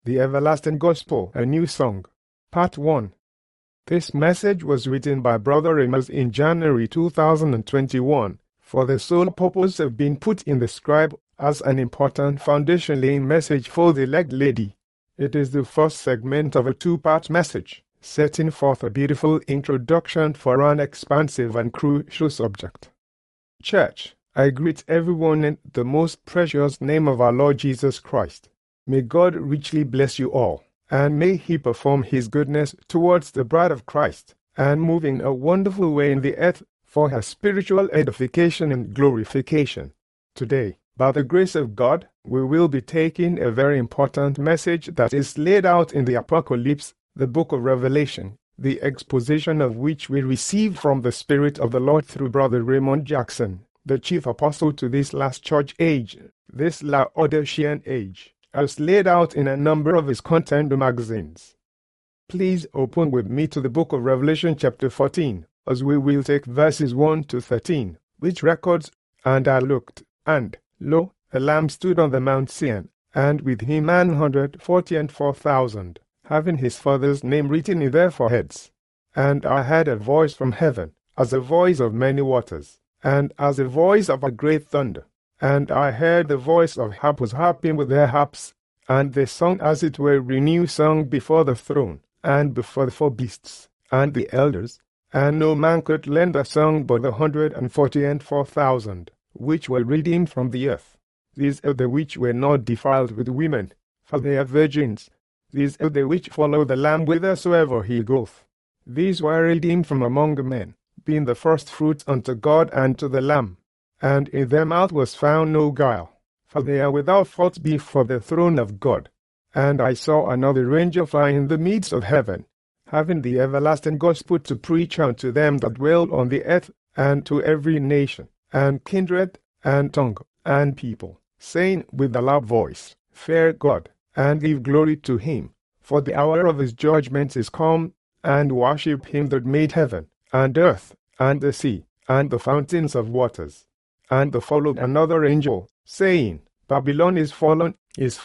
The Everlasting Gospel, a New Song. Part 1. This message was written by Brother Amos in January 2021 for the sole purpose of being put in the scribe as an important foundation-laying message for the elect lady. It is the first segment of a two-part message, setting forth a beautiful introduction for an expansive and crucial subject. Church, I greet everyone in the most precious name of our Lord Jesus Christ. May God richly bless you all, and may He perform His goodness towards the bride of Christ, and move in a wonderful way in the earth for her spiritual edification and glorification. Today, by the grace of God, we will be taking a very important message that is laid out in the Apocalypse, the book of Revelation, the exposition of which we received from the Spirit of the Lord through Brother Raymond Jackson, the chief apostle to this last church age, this Laodicean age, as laid out in a number of his content magazines. Please open with me to the book of Revelation chapter 14, as we will take verses 1 to 13, which records, "And I looked, and, lo, a Lamb stood on the Mount Sion, and with him 144,000, having his Father's name written in their foreheads. And I heard a voice from heaven, as a voice of many waters, and as a voice of a great thunder. And I heard the voice of harpers harping with their harps, and they sung as it were a new song before the throne, and before the four beasts, and the elders. And no man could learn the song but the 144,000, which were redeemed from the earth. These are the which were not defiled with women, for they are virgins. These are the which follow the Lamb whithersoever he goeth. These were redeemed from among men, being the firstfruits unto God and to the Lamb. And in their mouth was found no guile, for they are without fault before the throne of God. And I saw another angel fly in the midst of heaven, having the everlasting gospel to preach unto them that dwell on the earth, and to every nation, and kindred, and tongue, and people, saying with a loud voice, Fear God, and give glory to him, for the hour of his judgment is come, and worship him that made heaven, and earth, and the sea, and the fountains of waters. And there followed another angel, saying, Babylon is fallen,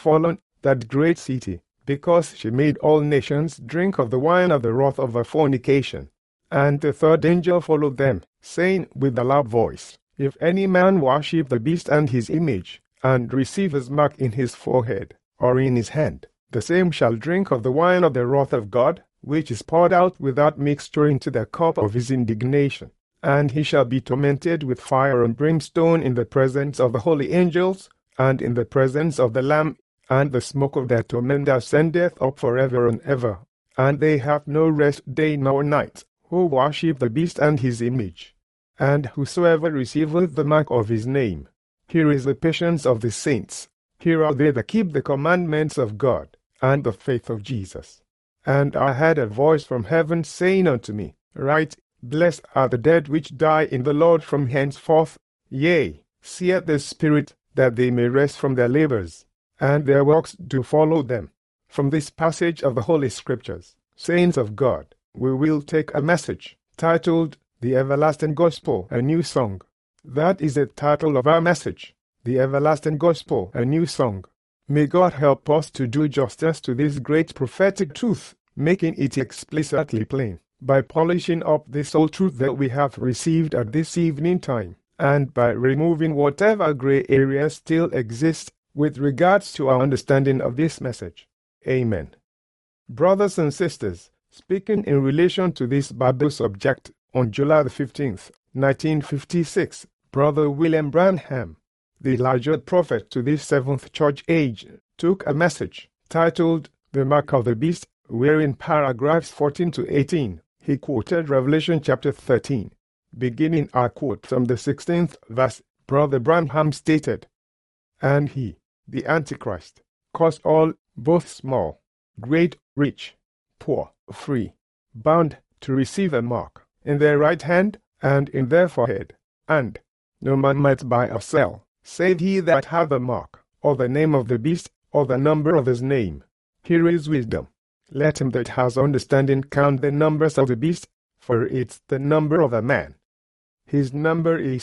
that great city, because she made all nations drink of the wine of the wrath of her fornication. And the third angel followed them, saying with a loud voice, If any man worship the beast and his image, and receive his mark in his forehead, or in his hand, the same shall drink of the wine of the wrath of God, which is poured out without mixture into the cup of his indignation. And he shall be tormented with fire and brimstone in the presence of the holy angels, and in the presence of the Lamb, and the smoke of their torment ascendeth up forever and ever. And they have no rest day nor night, who worship the beast and his image. And whosoever receiveth the mark of his name. Here is the patience of the saints. Here are they that keep the commandments of God, and the faith of Jesus. And I heard a voice from heaven saying unto me, Write, Blessed are the dead which die in the Lord from henceforth, yea, saith the Spirit, that they may rest from their labors, and their works do follow them. From this passage of the Holy Scriptures, saints of God, we will take a message titled, The Everlasting Gospel, a New Song. That is the title of our message, The Everlasting Gospel, a New Song. May God help us to do justice to this great prophetic truth, making it explicitly plain, by polishing up this old truth that we have received at this evening time, and by removing whatever gray areas still exist with regards to our understanding of this message. Amen. Brothers and sisters, speaking in relation to this Bible subject, on July the 15th, 1956, Brother William Branham, the Elijah prophet to this seventh church age, took a message titled The Mark of the Beast, where in paragraphs 14 to 18, he quoted Revelation chapter 13. Beginning our quote from the 16th verse, Brother Branham stated, And he, the Antichrist, caused all, both small, great, rich, poor, free, bound, to receive a mark, in their right hand, and in their forehead, and no man might buy or sell, save he that hath the mark, or the name of the beast, or the number of his name. Here is wisdom. Let him that has understanding count the numbers of the beast, for it's the number of a man. His number is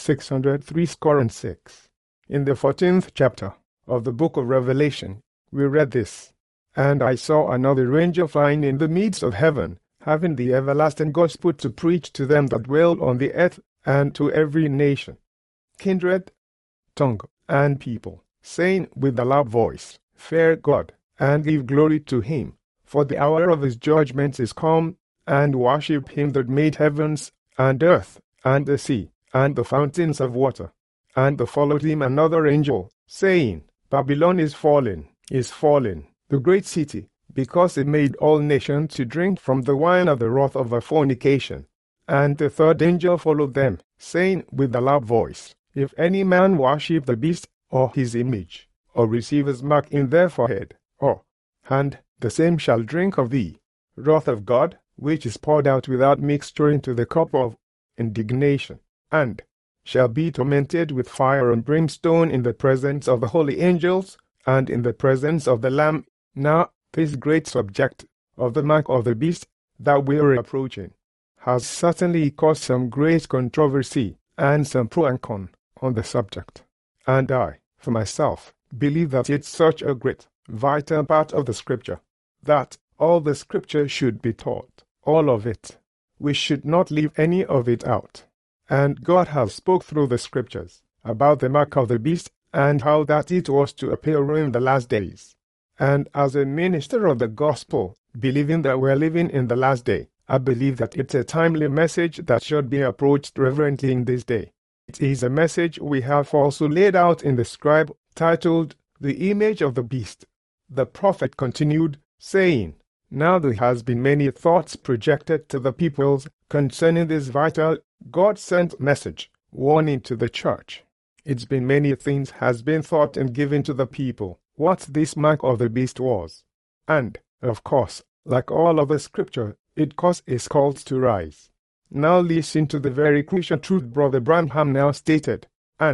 636. In the 14th chapter of the book of Revelation, we read this, And I saw another angel flying in the midst of heaven, having the everlasting gospel to preach to them that dwell on the earth, and to every nation, kindred, tongue, and people, saying with a loud voice, Fear God, and give glory to him, for the hour of his judgment is come, and worship him that made heavens, and earth, and the sea, and the fountains of water. And there followed him another angel, saying, Babylon is fallen, the great city, because it made all nations to drink from the wine of the wrath of her fornication. And the third angel followed them, saying with a loud voice, If any man worship the beast, or his image, or receive his mark in their forehead, or hand, the same shall drink of the wrath of God, which is poured out without mixture into the cup of indignation, and shall be tormented with fire and brimstone in the presence of the holy angels, and in the presence of the Lamb. Now this great subject of the mark of the beast that we are approaching has certainly caused some great controversy and some pro and con on the subject. And I, for myself, believe that it's such a great, vital part of the Scripture, that all the Scripture should be taught, all of it. We should not leave any of it out. And God has spoke through the Scriptures about the mark of the beast and how that it was to appear in the last days. And as a minister of the gospel, believing that we're living in the last day, I believe that it's a timely message that should be approached reverently in this day. It is a message we have also laid out in the scribe titled, The Image of the Beast. The prophet continued, saying, Now there has been many thoughts projected to the peoples concerning this vital, God-sent message, warning to the church. It's been many things has been thought and given to the people, what this mark of the beast was. And, of course, like all of the Scripture, it caused its cults to rise. Now listen to the very crucial truth Brother Branham now stated.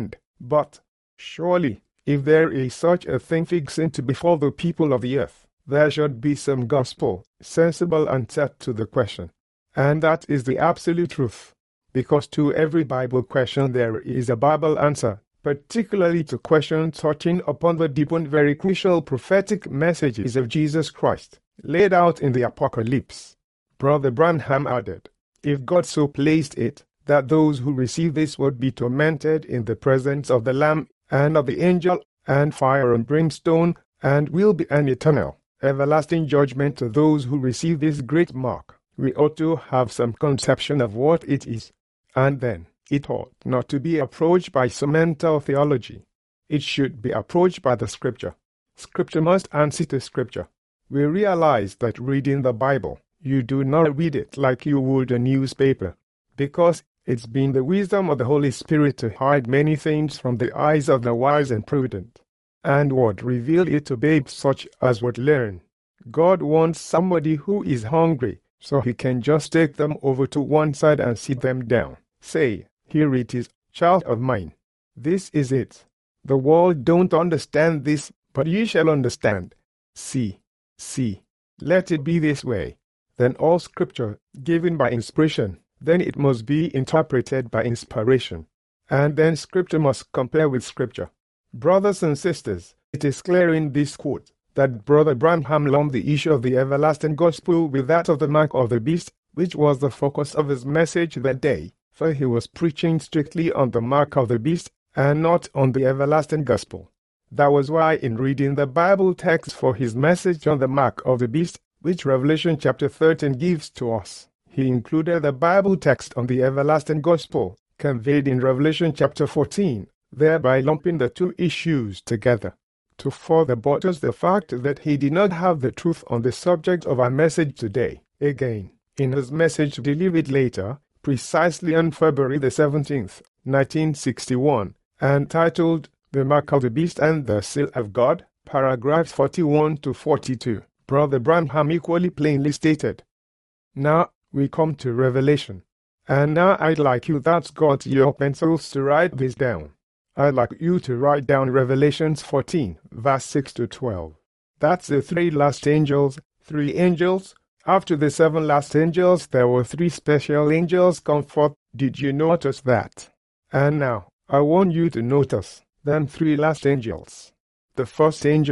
But, surely, if there is such a thing fixing to befall the people of the earth, there should be some gospel, sensible answer to the question. And that is the absolute truth. Because to every Bible question there is a Bible answer, particularly to questions touching upon the deep and very crucial prophetic messages of Jesus Christ, laid out in the Apocalypse. Brother Branham added, If God so placed it, that those who receive this would be tormented in the presence of the Lamb and of the angel, and fire and brimstone, and will be an eternal, everlasting judgment to those who receive this great mark, we ought to have some conception of what it is. And then, it ought not to be approached by some mental theology. It should be approached by the Scripture. Scripture must answer to Scripture. We realize that reading the Bible, you do not read it like you would a newspaper, because it's been the wisdom of the Holy Spirit to hide many things from the eyes of the wise and prudent, and would reveal it to babes such as would learn. God wants somebody who is hungry, so he can just take them over to one side and sit them down. Say, Here it is, child of mine. This is it. The world don't understand this, but you shall understand. See. Let it be this way. Then all Scripture, given by inspiration, then it must be interpreted by inspiration. And then Scripture must compare with Scripture. Brothers and sisters, it is clear in this quote that Brother Branham lumped the issue of the everlasting gospel with that of the mark of the beast, which was the focus of his message that day, for he was preaching strictly on the mark of the beast and not on the everlasting gospel. That was why in reading the Bible text for his message on the mark of the beast, which Revelation chapter 13 gives to us, he included the Bible text on the everlasting gospel, conveyed in Revelation chapter 14, thereby lumping the two issues together, to further buttress the fact that he did not have the truth on the subject of our message today. Again, in his message delivered later, precisely on February the 17th, 1961, entitled The Mark of the Beast and the Seal of God, paragraphs 41 to 42, Brother Branham equally plainly stated, Now we come to Revelation. And now I'd like you that's got your pencils to write this down. I'd like you to write down Revelations 14, verse 6 to 12. That's the three last angels, 3 angels. After the 7 last angels, there were 3 special angels come forth. Did you notice that? And now, I want you to notice them 3 last angels. The first angel,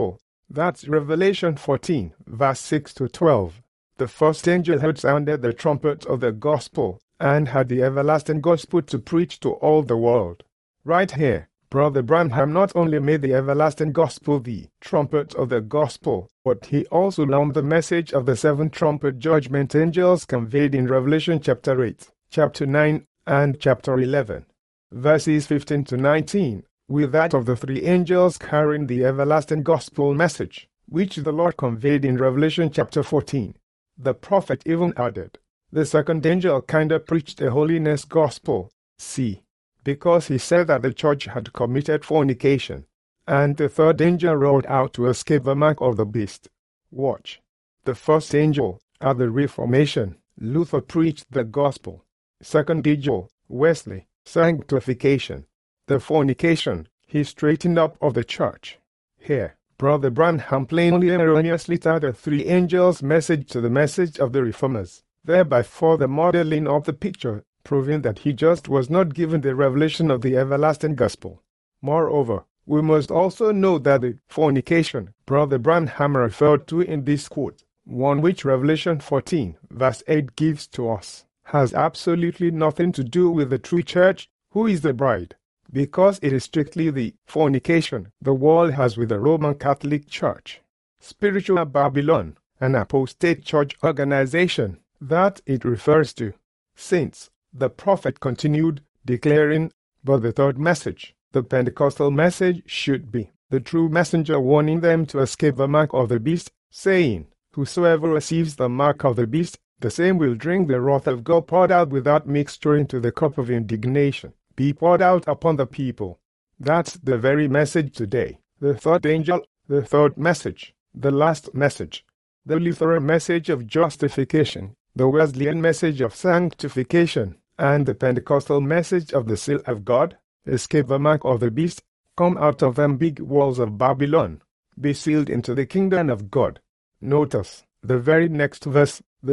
That's Revelation 14, verse 6 to 12. The first angel had sounded the trumpet of the gospel, and had the everlasting gospel to preach to all the world. Right here, Brother Branham not only made the everlasting gospel the trumpet of the gospel, but he also learned the message of the seven trumpet judgment angels conveyed in Revelation chapter 8, chapter 9, and chapter 11. Verses 15 to 19, with that of the three angels carrying the everlasting gospel message, which the Lord conveyed in Revelation chapter 14. The prophet even added, the second angel kinda preached a holiness gospel, see, because he said that the church had committed fornication, and the third angel rolled out to escape the mark of the beast. Watch. The first angel, at the Reformation, Luther preached the gospel. Second angel, Wesley, sanctification. The fornication, he straightened up of the church. Here, Brother Branham plainly and erroneously tied the three angels' message to the message of the Reformers, thereby further modeling of the picture, proving that he just was not given the revelation of the everlasting gospel. Moreover, we must also note that the fornication Brother Branham referred to in this quote, one which Revelation 14, verse 8 gives to us, has absolutely nothing to do with the true church, who is the bride, because it is strictly the fornication the world has with the Roman Catholic Church, spiritual Babylon, an apostate church organization, that it refers to. Since the prophet continued, declaring, but the third message, the Pentecostal message, should be the true messenger warning them to escape the mark of the beast, saying, whosoever receives the mark of the beast, the same will drink the wrath of God poured out without mixture into the cup of indignation, be poured out upon the people. That's the very message today. The third angel, the third message, the last message, the Lutheran message of justification, the Wesleyan message of sanctification, and the Pentecostal message of the seal of God, escape the mark of the beast, come out of them big walls of Babylon, be sealed into the kingdom of God. Notice the very next verse, the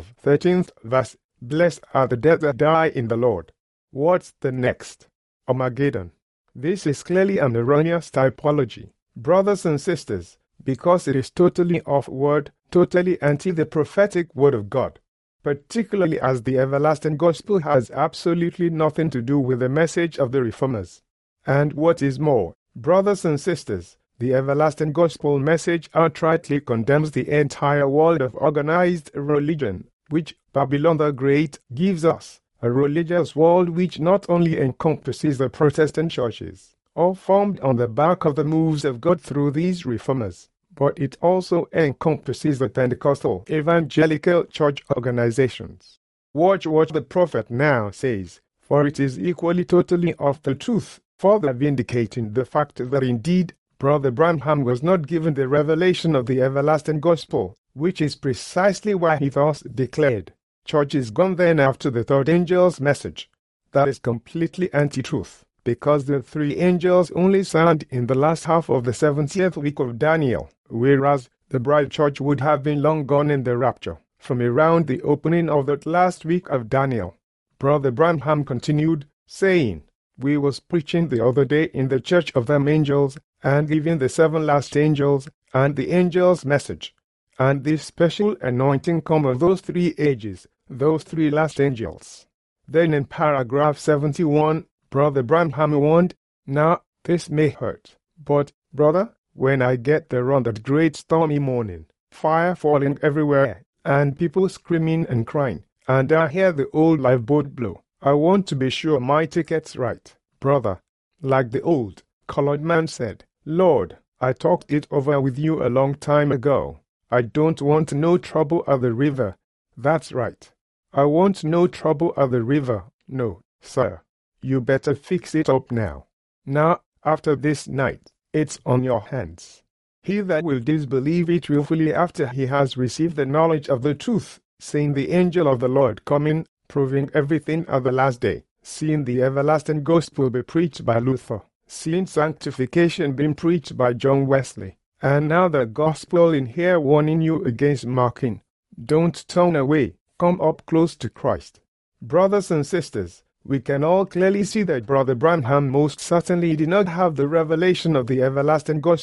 13th verse, blessed are the dead that die in the Lord. What's the next? Armageddon. This is clearly an erroneous typology, brothers and sisters, because it is totally off-word, totally anti the prophetic word of God, particularly as the everlasting gospel has absolutely nothing to do with the message of the Reformers. And what is more, brothers and sisters, the everlasting gospel message outrightly condemns the entire world of organized religion, which Babylon the Great gives us, a religious world which not only encompasses the Protestant churches, all formed on the back of the moves of God through these Reformers, but it also encompasses the Pentecostal evangelical church organizations. Watch what the prophet now says, for it is equally totally off the truth, further vindicating the fact that indeed Brother Branham was not given the revelation of the everlasting gospel, which is precisely why he thus declared, church is gone then after the third angel's message. That is completely anti-truth, because the three angels only sound in the last half of the 70th week of Daniel, whereas the bride church would have been long gone in the rapture, from around the opening of that last week of Daniel. Brother Branham continued, saying, we was preaching the other day in the church of them angels, and giving the seven last angels, and the angels' message. And this special anointing come of those three ages, those three last angels. Then in paragraph 71, Brother Branham warned, now this may hurt, but, brother, when I get there on that great stormy morning, fire falling everywhere, and people screaming and crying, and I hear the old lifeboat blow, I want to be sure my ticket's right, brother. Like the old colored man said, Lord, I talked it over with you a long time ago. I don't want no trouble at the river. That's right. I want no trouble at the river. No, sir. You better fix it up now. Now, after this night, it's on your hands. He that will disbelieve it willfully after he has received the knowledge of the truth, seeing the angel of the Lord coming, proving everything at the last day, seeing the everlasting gospel be preached by Luther, seeing sanctification being preached by John Wesley, and now the gospel in here warning you against mocking. Don't turn away, come up close to Christ. Brothers and sisters, we can all clearly see that Brother Branham most certainly did not have the revelation of the everlasting gospel,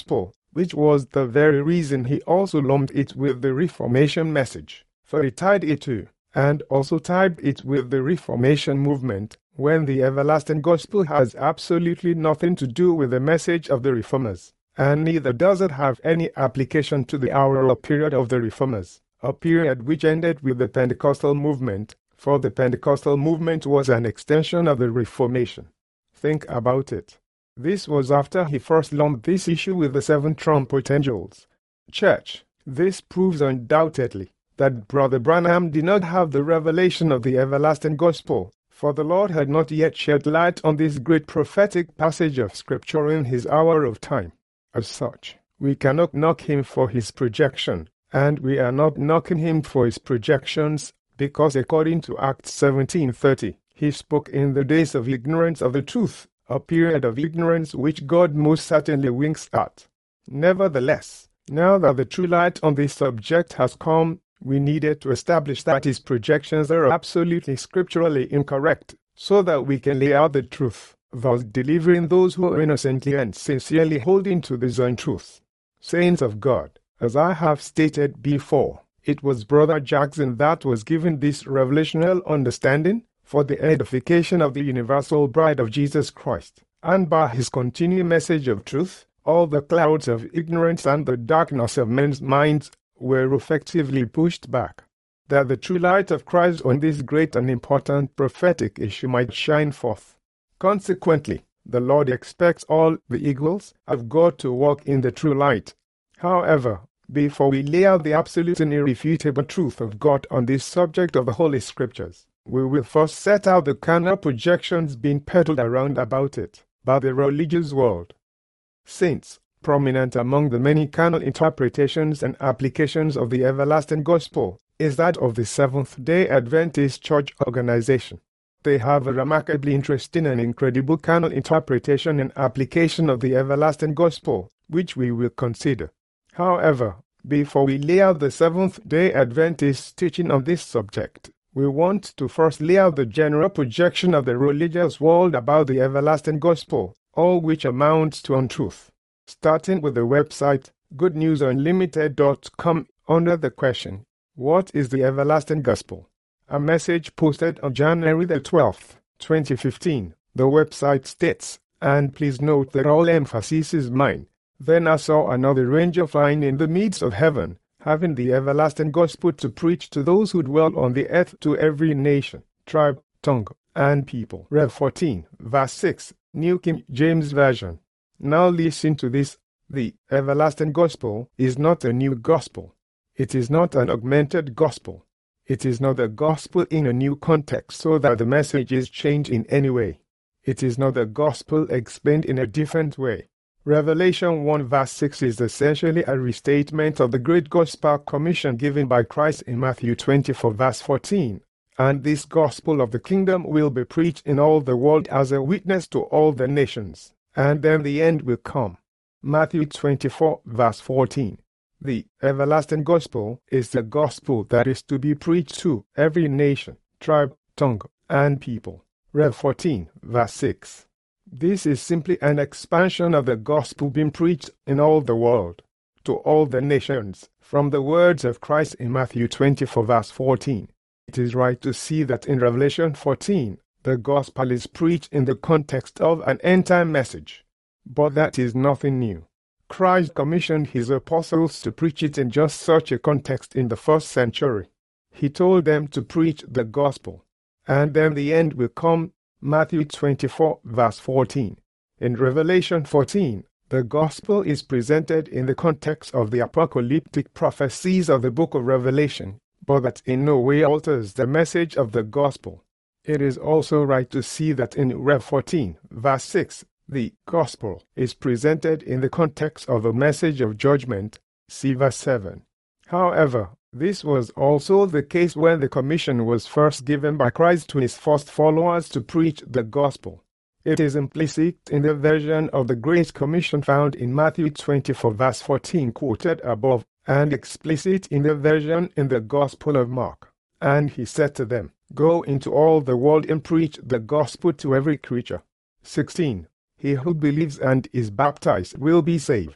which was the very reason he also lumped it with the Reformation message, for he tied it to, and also tied it with the Reformation movement, when the everlasting gospel has absolutely nothing to do with the message of the Reformers, and neither does it have any application to the hour or period of the Reformers, a period which ended with the Pentecostal movement, for the Pentecostal movement was an extension of the Reformation. Think about it. This was after he first lumped this issue with the 7 trumpet angels. Church, this proves undoubtedly that Brother Branham did not have the revelation of the everlasting gospel, for the Lord had not yet shed light on this great prophetic passage of Scripture in his hour of time. As such, we cannot knock him for his projection, and we are not knocking him for his projections, because according to Acts 17:30, he spoke in the days of ignorance of the truth, a period of ignorance which God most certainly winks at. Nevertheless, now that the true light on this subject has come, we needed to establish that his projections are absolutely scripturally incorrect, so that we can lay out the truth, thus delivering those who are innocently and sincerely holding to this untruth. Saints of God, as I have stated before, it was Brother Jackson that was given this revelational understanding for the edification of the universal bride of Jesus Christ, and by his continuing message of truth, all the clouds of ignorance and the darkness of men's minds were effectively pushed back, that the true light of Christ on this great and important prophetic issue might shine forth. Consequently, the Lord expects all the eagles of God to walk in the true light. However, before we lay out the absolute and irrefutable truth of God on this subject of the Holy Scriptures, we will first set out the carnal projections being peddled around about it by the religious world. Saints, prominent among the many carnal interpretations and applications of the everlasting gospel is that of the Seventh-day Adventist Church organization. They have a remarkably interesting and incredible carnal interpretation and application of the everlasting gospel, which we will consider. However, before we lay out the Seventh-day Adventist teaching on this subject, we want to first lay out the general projection of the religious world about the everlasting gospel, all which amounts to untruth. Starting with the website goodnewsunlimited.com under the question, "What is the everlasting gospel?" A message posted on January the 12th, 2015. The website states, and please note that all emphasis is mine. Then I saw another angel flying in the midst of heaven, having the everlasting gospel to preach to those who dwell on the earth, to every nation, tribe, tongue, and people. Rev 14, verse 6, New King James Version. Now listen to this. The everlasting gospel is not a new gospel. It is not an augmented gospel. It is not the gospel in a new context so that the message is changed in any way. It is not the gospel explained in a different way. Revelation 1 verse 6 is essentially a restatement of the great gospel commission given by Christ in Matthew 24 verse 14. And this gospel of the kingdom will be preached in all the world as a witness to all the nations, and then the end will come. Matthew 24 verse 14. The everlasting gospel is the gospel that is to be preached to every nation, tribe, tongue, and people. Rev 14 verse 6. This is simply an expansion of the gospel being preached in all the world, to all the nations, from the words of Christ in Matthew 24 verse 14. It is right to see that in Revelation 14, the gospel is preached in the context of an end-time message. But that is nothing new. Christ commissioned his apostles to preach it in just such a context in the first century. He told them to preach the gospel, and then the end will come. Matthew 24 verse 14. In Revelation 14, the gospel is presented in the context of the apocalyptic prophecies of the book of Revelation, but that in no way alters the message of the gospel. It is also right to see that in Rev 14 verse 6, the gospel is presented in the context of a message of judgment. See verse 7. However, this was also the case when the commission was first given by Christ to his first followers to preach the gospel. It is implicit in the version of the Great Commission found in Matthew 24 verse 14 quoted above, and explicit in the version in the Gospel of Mark. And he said to them, "Go into all the world and preach the gospel to every creature." 16. He who believes and is baptized will be saved.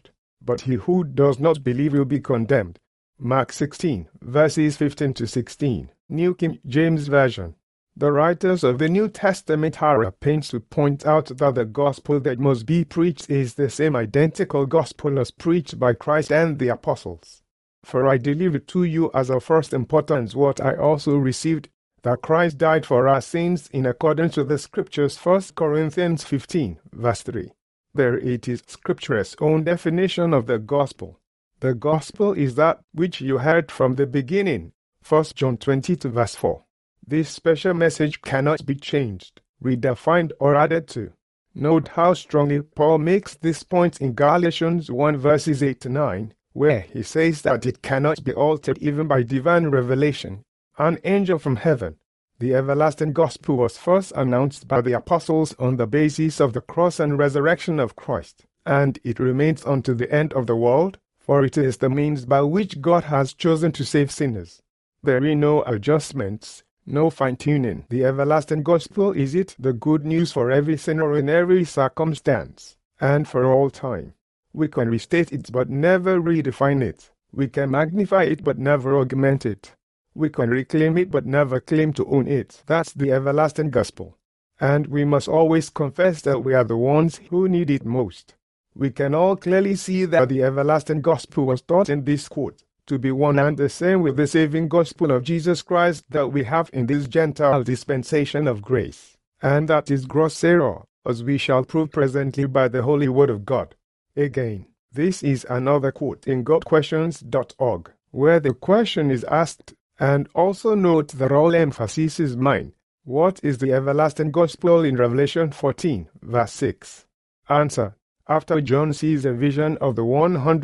but he who does not believe will be condemned. Mark 16, verses 15 to 16, New King James Version. The writers of the New Testament are at pains to point out that the gospel that must be preached is the same identical gospel as preached by Christ and the apostles. For I delivered to you as of first importance what I also received, that Christ died for our sins in accordance with the Scriptures. 1 Corinthians 15, verse 3. There it is Scripture's own definition of the gospel. The gospel is that which you heard from the beginning. 1 John 22, verse 4. This special message cannot be changed, redefined, or added to. Note how strongly Paul makes this point in Galatians 1 verses 8 to 9, where he says that it cannot be altered even by divine revelation. An angel from heaven. The everlasting gospel was first announced by the apostles on the basis of the cross and resurrection of Christ, and it remains unto the end of the world, for it is the means by which God has chosen to save sinners. There are no adjustments, no fine-tuning. The everlasting gospel is it, the good news for every sinner in every circumstance, and for all time. We can restate it but never redefine it. We can magnify it but never augment it. We can reclaim it but never claim to own it. That's the everlasting gospel. And we must always confess that we are the ones who need it most. We can all clearly see that the everlasting gospel was taught in this quote to be one and the same with the saving gospel of Jesus Christ that we have in this Gentile dispensation of grace, and that is gross error, as we shall prove presently by the holy word of God. Again, this is another quote in GodQuestions.org, where the question is asked, and also note that all emphasis is mine. What is the everlasting gospel in Revelation 14, verse 6? Answer. After John sees a vision of the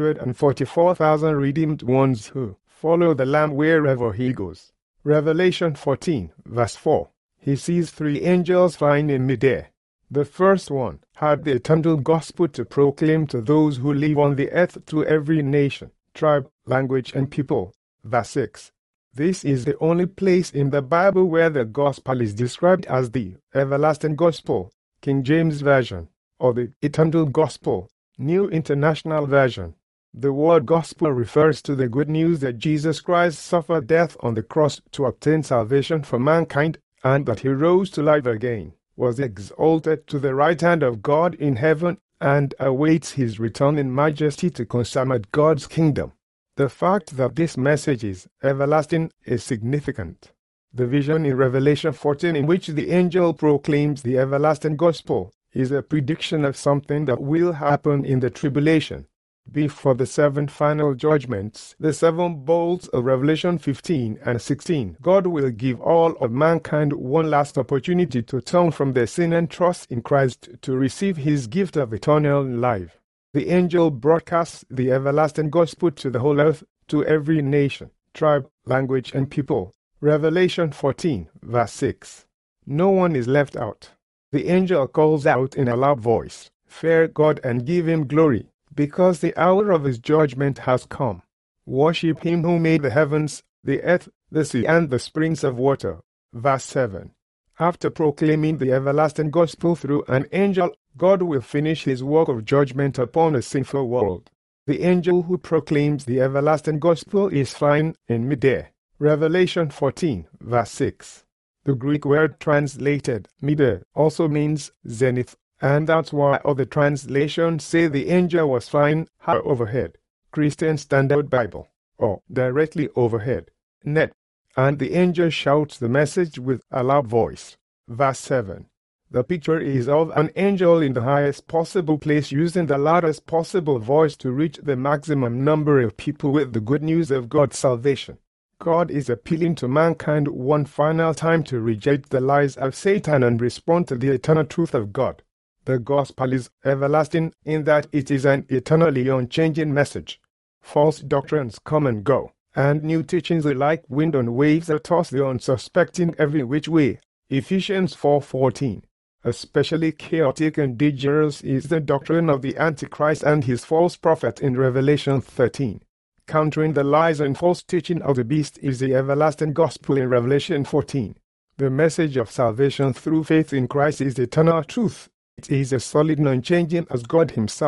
144,000 redeemed ones who follow the Lamb wherever he goes. Revelation 14, verse 4. He sees 3 angels flying in midair. The first one had the eternal gospel to proclaim to those who live on the earth, to every nation, tribe, language, and people. Verse 6. This is the only place in the Bible where the gospel is described as the everlasting gospel, King James Version, or the eternal gospel, New International Version. The word gospel refers to the good news that Jesus Christ suffered death on the cross to obtain salvation for mankind, and that he rose to life again, was exalted to the right hand of God in heaven, and awaits his return in majesty to consummate God's kingdom. The fact that this message is everlasting is significant. The vision in Revelation 14 in which the angel proclaims the everlasting gospel is a prediction of something that will happen in the tribulation. Before the 7 final judgments, the 7 bowls of Revelation 15 and 16, God will give all of mankind one last opportunity to turn from their sin and trust in Christ to receive his gift of eternal life. The angel broadcasts the everlasting gospel to the whole earth, to every nation, tribe, language, and people. Revelation 14, verse 6. No one is left out. The angel calls out in a loud voice, "Fear God and give him glory, because the hour of his judgment has come. Worship him who made the heavens, the earth, the sea, and the springs of water." Verse 7. After proclaiming the everlasting gospel through an angel, God will finish his work of judgment upon a sinful world. The angel who proclaims the everlasting gospel is flying in midair. Revelation 14, verse 6. The Greek word translated midair also means zenith, and that's why other translations say the angel was flying high overhead. Christian Standard Bible, or directly overhead, net, and the angel shouts the message with a loud voice. Verse 7. The picture is of an angel in the highest possible place using the loudest possible voice to reach the maximum number of people with the good news of God's salvation. God is appealing to mankind one final time to reject the lies of Satan and respond to the eternal truth of God. The gospel is everlasting in that it is an eternally unchanging message. False doctrines come and go, and new teachings are like wind and waves that toss the unsuspecting every which way. Ephesians 4:14. Especially chaotic and dangerous is the doctrine of the Antichrist and his false prophet in Revelation 13. Countering the lies and false teaching of the beast is the everlasting gospel in Revelation 14. The message of salvation through faith in Christ is eternal truth. It is as solid and unchanging as God himself,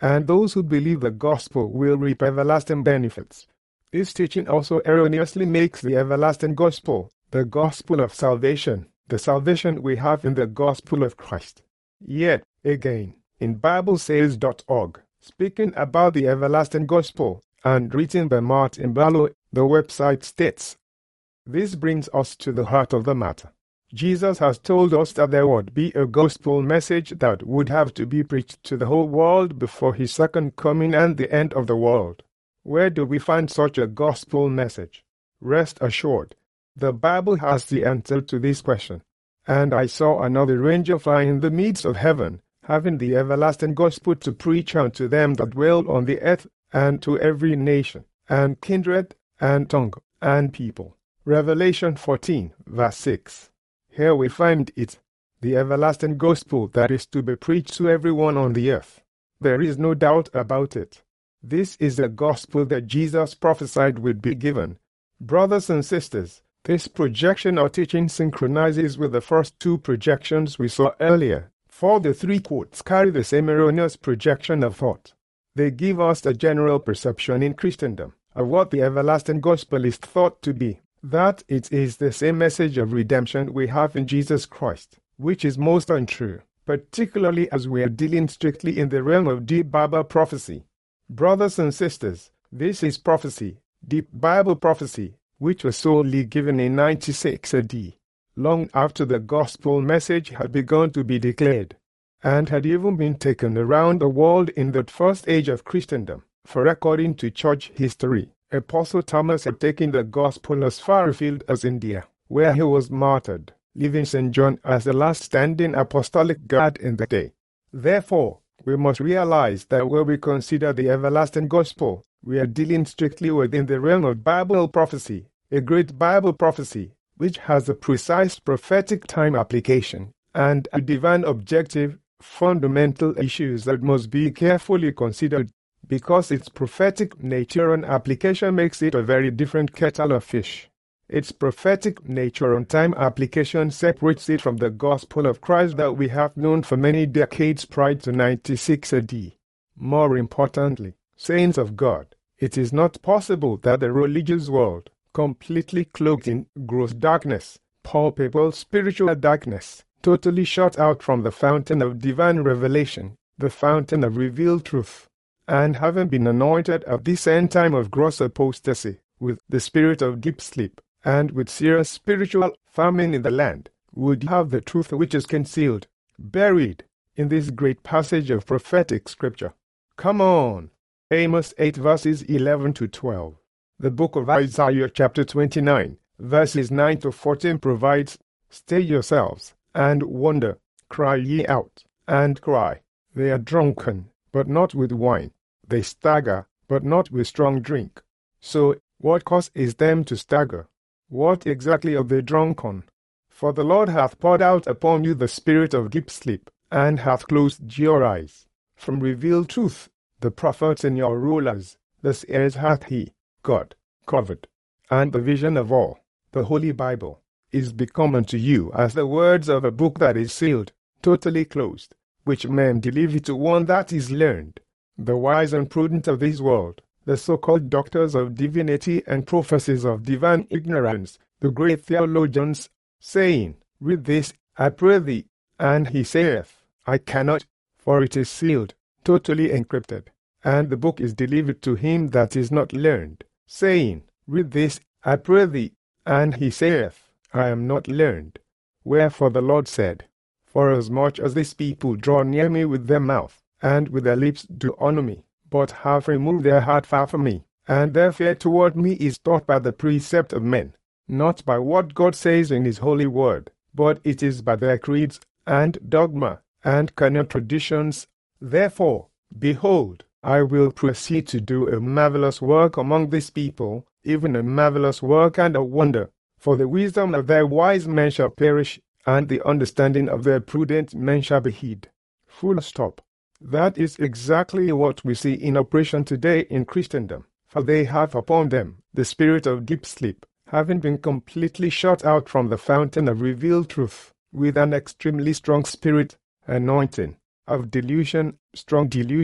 and those who believe the gospel will reap everlasting benefits. This teaching also erroneously makes the everlasting gospel the gospel of salvation, the salvation we have in the gospel of Christ. Yet, again, in BibleSales.org, speaking about the everlasting gospel, and written by Martin Barlow, the website states, "This brings us to the heart of the matter. Jesus has told us that there would be a gospel message that would have to be preached to the whole world before his second coming and the end of the world. Where do we find such a gospel message? Rest assured, the Bible has the answer to this question. And I saw another angel fly in the midst of heaven, having the everlasting gospel to preach unto them that dwell on the earth, and to every nation, and kindred, and tongue, and people." Revelation 14, verse 6. Here we find it, the everlasting gospel that is to be preached to everyone on the earth. There is no doubt about it. This is the gospel that Jesus prophesied would be given. Brothers and sisters, this projection or teaching synchronizes with the first two projections we saw earlier, for the three quotes carry the same erroneous projection of thought. They give us the general perception in Christendom of what the everlasting gospel is thought to be, that it is the same message of redemption we have in Jesus Christ, which is most untrue, particularly as we are dealing strictly in the realm of deep Bible prophecy. Brothers and sisters, this is prophecy, deep Bible prophecy, which was solely given in 96 AD, long after the gospel message had begun to be declared, and had even been taken around the world in that first age of Christendom, for according to church history, Apostle Thomas had taken the gospel as far afield as India, where he was martyred, leaving St. John as the last standing apostolic guard in the day. Therefore, we must realize that when we consider the everlasting gospel, we are dealing strictly within the realm of Bible prophecy, a great Bible prophecy, which has a precise prophetic time application, and a divine objective, fundamental issues that must be carefully considered, because its prophetic nature and application makes it a very different kettle of fish. Its prophetic nature and time application separates it from the gospel of Christ that we have known for many decades prior to 96 AD. More importantly, saints of God, it is not possible that the religious world, completely cloaked in gross darkness, palpable spiritual darkness, totally shut out from the fountain of divine revelation, the fountain of revealed truth, and having been anointed at this end time of gross apostasy, with the spirit of deep sleep, and with serious spiritual famine in the land, would have the truth which is concealed, buried, in this great passage of prophetic scripture. Come on! Amos 8 verses 11 to 12. The book of Isaiah chapter 29, verses 9 to 14 provides, "Stay yourselves, and wonder, cry ye out, and cry. They are drunken, but not with wine. They stagger, but not with strong drink." So, what causes them to stagger? What exactly are they drunk on? For the Lord hath poured out upon you the spirit of deep sleep, and hath closed your eyes. From revealed truth, the prophets and your rulers, the seers hath he, God, covered. And the vision of all, the Holy Bible, is become unto you as the words of a book that is sealed, totally closed, which men deliver to one that is learned. The wise and prudent of this world, the so-called doctors of divinity and prophecies of divine ignorance, the great theologians, saying, "Read this, I pray thee," and he saith, "I cannot, for it is sealed, totally encrypted." And the book is delivered to him that is not learned, saying, "Read this, I pray thee," and he saith, "I am not learned." Wherefore the Lord said, "Forasmuch as this people draw near me with their mouth, and with their lips do honor me, but have removed their heart far from me, and their fear toward me is taught by the precept of men, not by what God says in his holy word, but it is by their creeds, and dogma, and carnal traditions. Therefore, behold, I will proceed to do a marvelous work among this people, even a marvelous work and a wonder. For the wisdom of their wise men shall perish, and the understanding of their prudent men shall be hid." Full stop. That is exactly what we see in operation today in Christendom, for they have upon them the spirit of deep sleep, having been completely shut out from the fountain of revealed truth, with an extremely strong spirit, anointing, of delusion, strong delusion,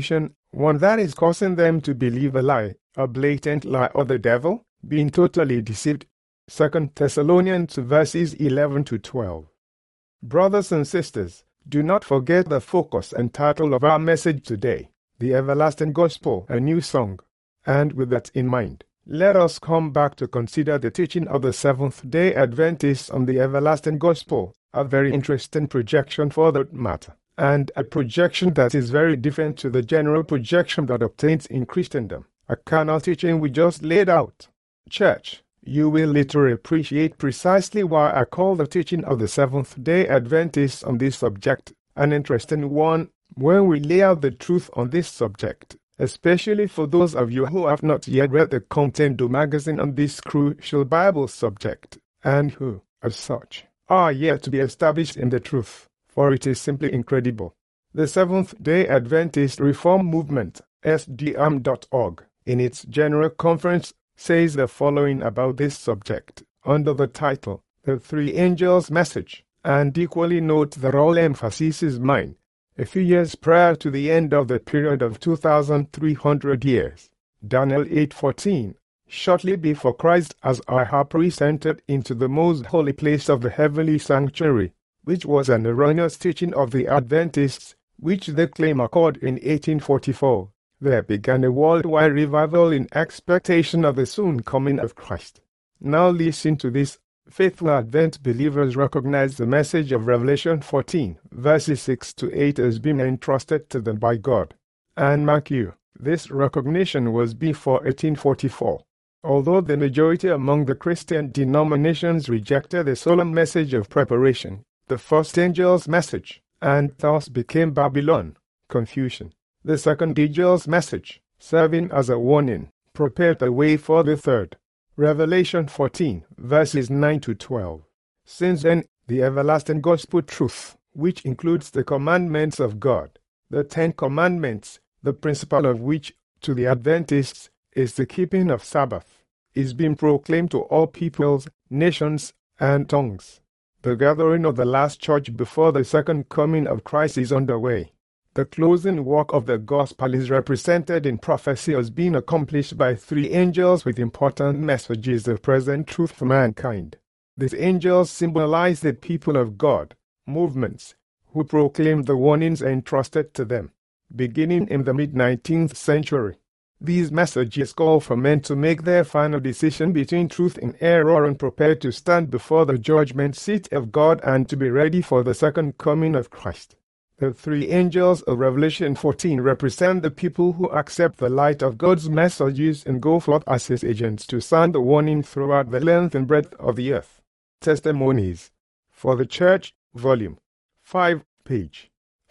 one that is causing them to believe a lie, a blatant lie or the devil, being totally deceived. 2 Thessalonians verses 11 to 12. Brothers and sisters, do not forget the focus and title of our message today, The Everlasting Gospel, a New Song. And with that in mind, let us come back to consider the teaching of the Seventh-day Adventists on the Everlasting Gospel, a very interesting projection for that matter, and a projection that is very different to the general projection that obtains in Christendom, a carnal teaching we just laid out. Church, you will later appreciate precisely why I call the teaching of the Seventh-day Adventists on this subject an interesting one when we lay out the truth on this subject, especially for those of you who have not yet read the Contendo magazine on this crucial Bible subject, and who, as such, are yet to be established in the truth, for it is simply incredible. The Seventh-day Adventist Reform Movement, SDM.org, in its General Conference, says the following about this subject, under the title, The Three Angels' Message, and equally note that all emphasis is mine. A few years prior to the end of the period of 2,300 years, Daniel 8:14, shortly before Christ as our high priest entered into the most holy place of the heavenly sanctuary, which was an erroneous teaching of the Adventists, which they claim occurred in 1844. There began a worldwide revival in expectation of the soon coming of Christ. Now listen to this. Faithful Advent believers recognize the message of Revelation 14, verses 6 to 8 as being entrusted to them by God. And mark you, this recognition was before 1844. Although the majority among the Christian denominations rejected the solemn message of preparation, the first angel's message, and thus became Babylon, confusion. The second angel's message, serving as a warning, prepared the way for the third. Revelation 14, verses 9 to 12. Since then, the everlasting gospel truth, which includes the commandments of God, the 10 Commandments, the principal of which, to the Adventists, is the keeping of Sabbath, is being proclaimed to all peoples, nations, and tongues. The gathering of the last church before the second coming of Christ is underway. The closing work of the gospel is represented in prophecy as being accomplished by 3 angels with important messages of present truth for mankind. These angels symbolize the people of God, movements, who proclaim the warnings entrusted to them, beginning in the mid-19th century. These messages call for men to make their final decision between truth and error and prepare to stand before the judgment seat of God and to be ready for the second coming of Christ. The 3 angels of Revelation 14 represent the people who accept the light of God's messages and go forth as his agents to sound the warning throughout the length and breadth of the earth. Testimonies for the Church, Volume 5, page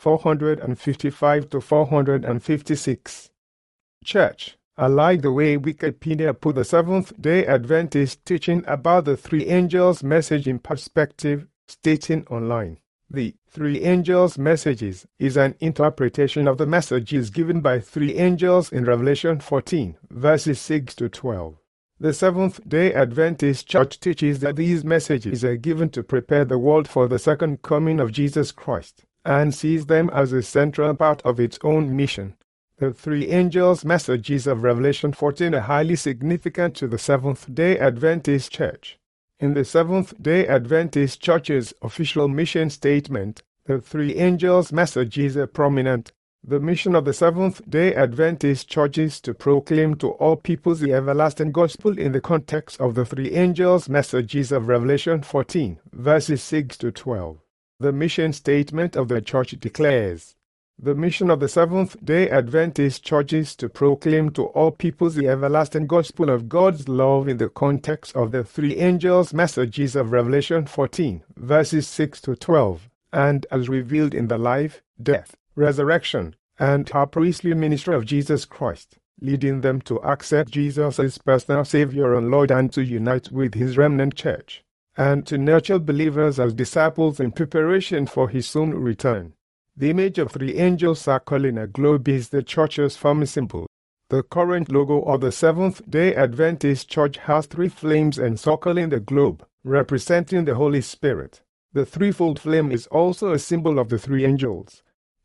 455 to 456. Church, I like the way Wikipedia put the Seventh-day Adventist teaching about the 3 angels' message in perspective, stating online, the 3 angels' messages is an interpretation of the messages given by 3 angels in Revelation 14, verses 6 to 12. The Seventh-day Adventist Church teaches that these messages are given to prepare the world for the second coming of Jesus Christ, and sees them as a central part of its own mission. The 3 angels' messages of Revelation 14 are highly significant to the Seventh-day Adventist Church. In the Seventh-day Adventist Church's official mission statement, the 3 angels' messages are prominent. The mission of the Seventh-day Adventist Church is to proclaim to all peoples the everlasting gospel in the context of the 3 angels' messages of Revelation 14, verses 6 to 12. The mission statement of the Church declares, the mission of the Seventh-day Adventist Church is to proclaim to all peoples the everlasting gospel of God's love in the context of the 3 angels' messages of Revelation 14, verses 6 to 12, and as revealed in the life, death, resurrection, and our priestly ministry of Jesus Christ, leading them to accept Jesus as personal Savior and Lord and to unite with His remnant church, and to nurture believers as disciples in preparation for His soon return. The image of 3 angels circling a globe is the Church's family symbol. The current logo of the Seventh-day Adventist Church has 3 flames encircling the globe, representing the Holy Spirit. The threefold flame is also a symbol of the 3 angels.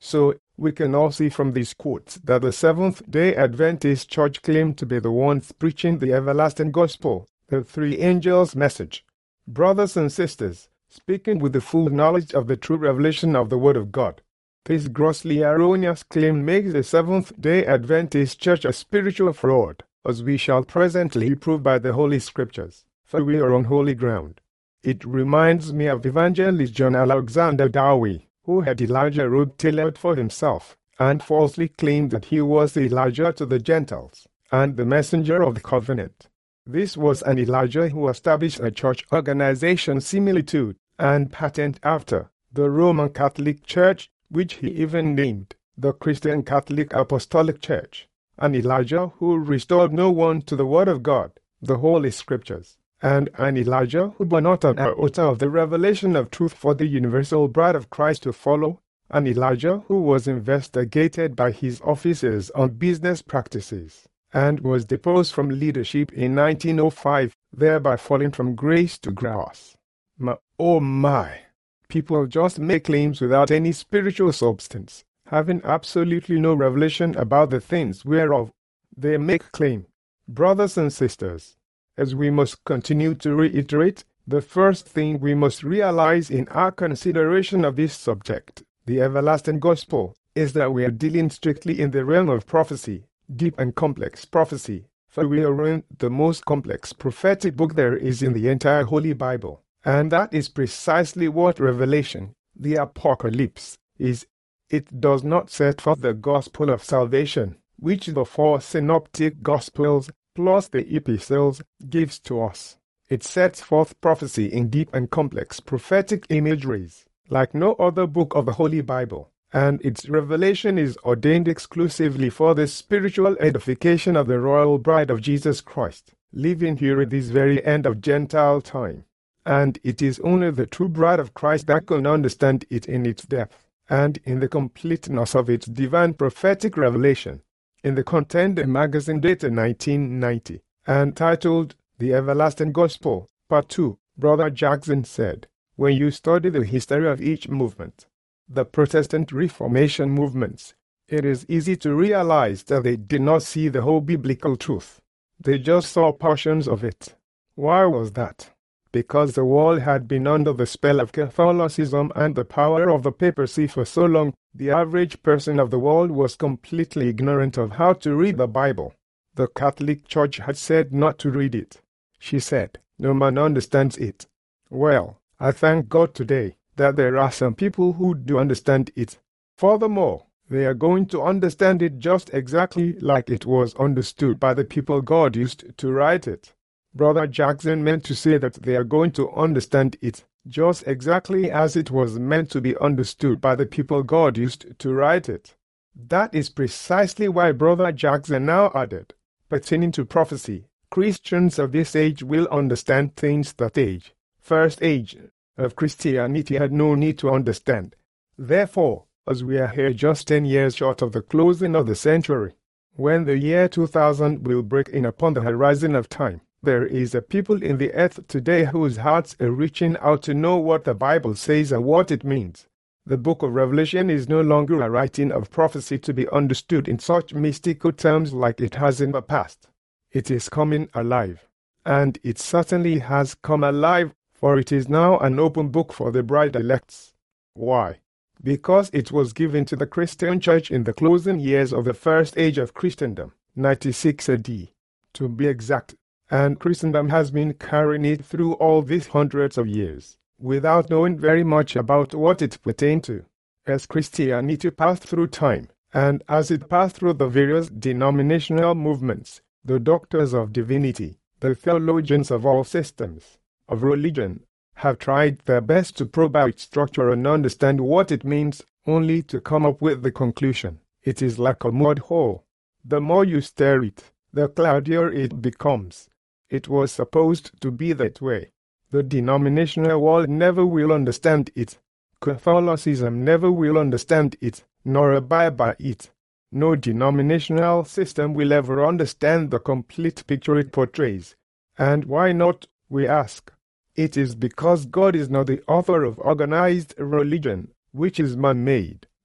So, we can all see from these quotes that the Seventh-day Adventist Church claimed to be the ones preaching the everlasting gospel, the three angels' message. Brothers and sisters, speaking with the full knowledge of the true revelation of the Word of God, this grossly erroneous claim makes the Seventh-day Adventist Church a spiritual fraud, as we shall presently prove by the Holy Scriptures, for we are on holy ground. It reminds me of Evangelist John Alexander Dowie, who had Elijah Root tailored for himself, and falsely claimed that he was Elijah to the Gentiles, and the messenger of the covenant. This was an Elijah who established a church organization similar to, and patterned after, the Roman Catholic Church, which he even named the Christian Catholic Apostolic Church. An Elijah who restored no one to the Word of God, the Holy Scriptures, and an Elijah who bore not an iota of the revelation of truth for the universal bride of Christ to follow, an Elijah who was investigated by his officers on business practices, and was deposed from leadership in 1905, thereby falling from grace to grace. Oh my! People just make claims without any spiritual substance, having absolutely no revelation about the things whereof they make claim. Brothers and sisters, as we must continue to reiterate, the first thing we must realize in our consideration of this subject, the everlasting gospel, is that we are dealing strictly in the realm of prophecy, deep and complex prophecy, for we are in the most complex prophetic book there is in the entire Holy Bible, and that is precisely what Revelation, the Apocalypse, is. It does not set forth the gospel of salvation, which the four synoptic gospels, plus the epistles, gives to us. It sets forth prophecy in deep and complex prophetic imageries, like no other book of the Holy Bible, and its revelation is ordained exclusively for the spiritual edification of the royal bride of Jesus Christ, living here at this very end of Gentile time. And it is only the true bride of Christ that can understand it in its depth, and in the completeness of its divine prophetic revelation. In the Contender magazine dated 1990, and titled The Everlasting Gospel, Part 2, Brother Jackson said, when you study the history of each movement, the Protestant Reformation movements, it is easy to realize that they did not see the whole biblical truth. They just saw portions of it. Why was that? Because the world had been under the spell of Catholicism and the power of the papacy for so long, the average person of the world was completely ignorant of how to read the Bible. The Catholic Church had said not to read it. She said, no man understands it. Well, I thank God today that there are some people who do understand it. Furthermore, they are going to understand it just exactly like it was understood by the people God used to write it. Brother Jackson meant to say that they are going to understand it just exactly as it was meant to be understood by the people God used to write it. That is precisely why Brother Jackson now added, pertaining to prophecy, Christians of this age will understand things that age, first age, of Christianity had no need to understand. Therefore, as we are here just 10 years short of the closing of the century, when the year 2000 will break in upon the horizon of time, there is a people in the earth today whose hearts are reaching out to know what the Bible says and what it means. The book of Revelation is no longer a writing of prophecy to be understood in such mystical terms like it has in the past. It is coming alive. And it certainly has come alive, for it is now an open book for the bride-elects. Why? Because it was given to the Christian church in the closing years of the first age of Christendom, 96 AD, to be exact. And Christendom has been carrying it through all these hundreds of years, without knowing very much about what it pertained to. As Christianity passed through time, and as it passed through the various denominational movements, the doctors of divinity, the theologians of all systems of religion, have tried their best to probe out its structure and understand what it means, only to come up with the conclusion. It is like a mud hole. The more you stare it, the cloudier it becomes. It was supposed to be that way. The denominational world never will understand it. Catholicism never will understand it, nor abide by it. No denominational system will ever understand the complete picture it portrays. And why not, we ask? It is because God is not the author of organized religion, which is man-made,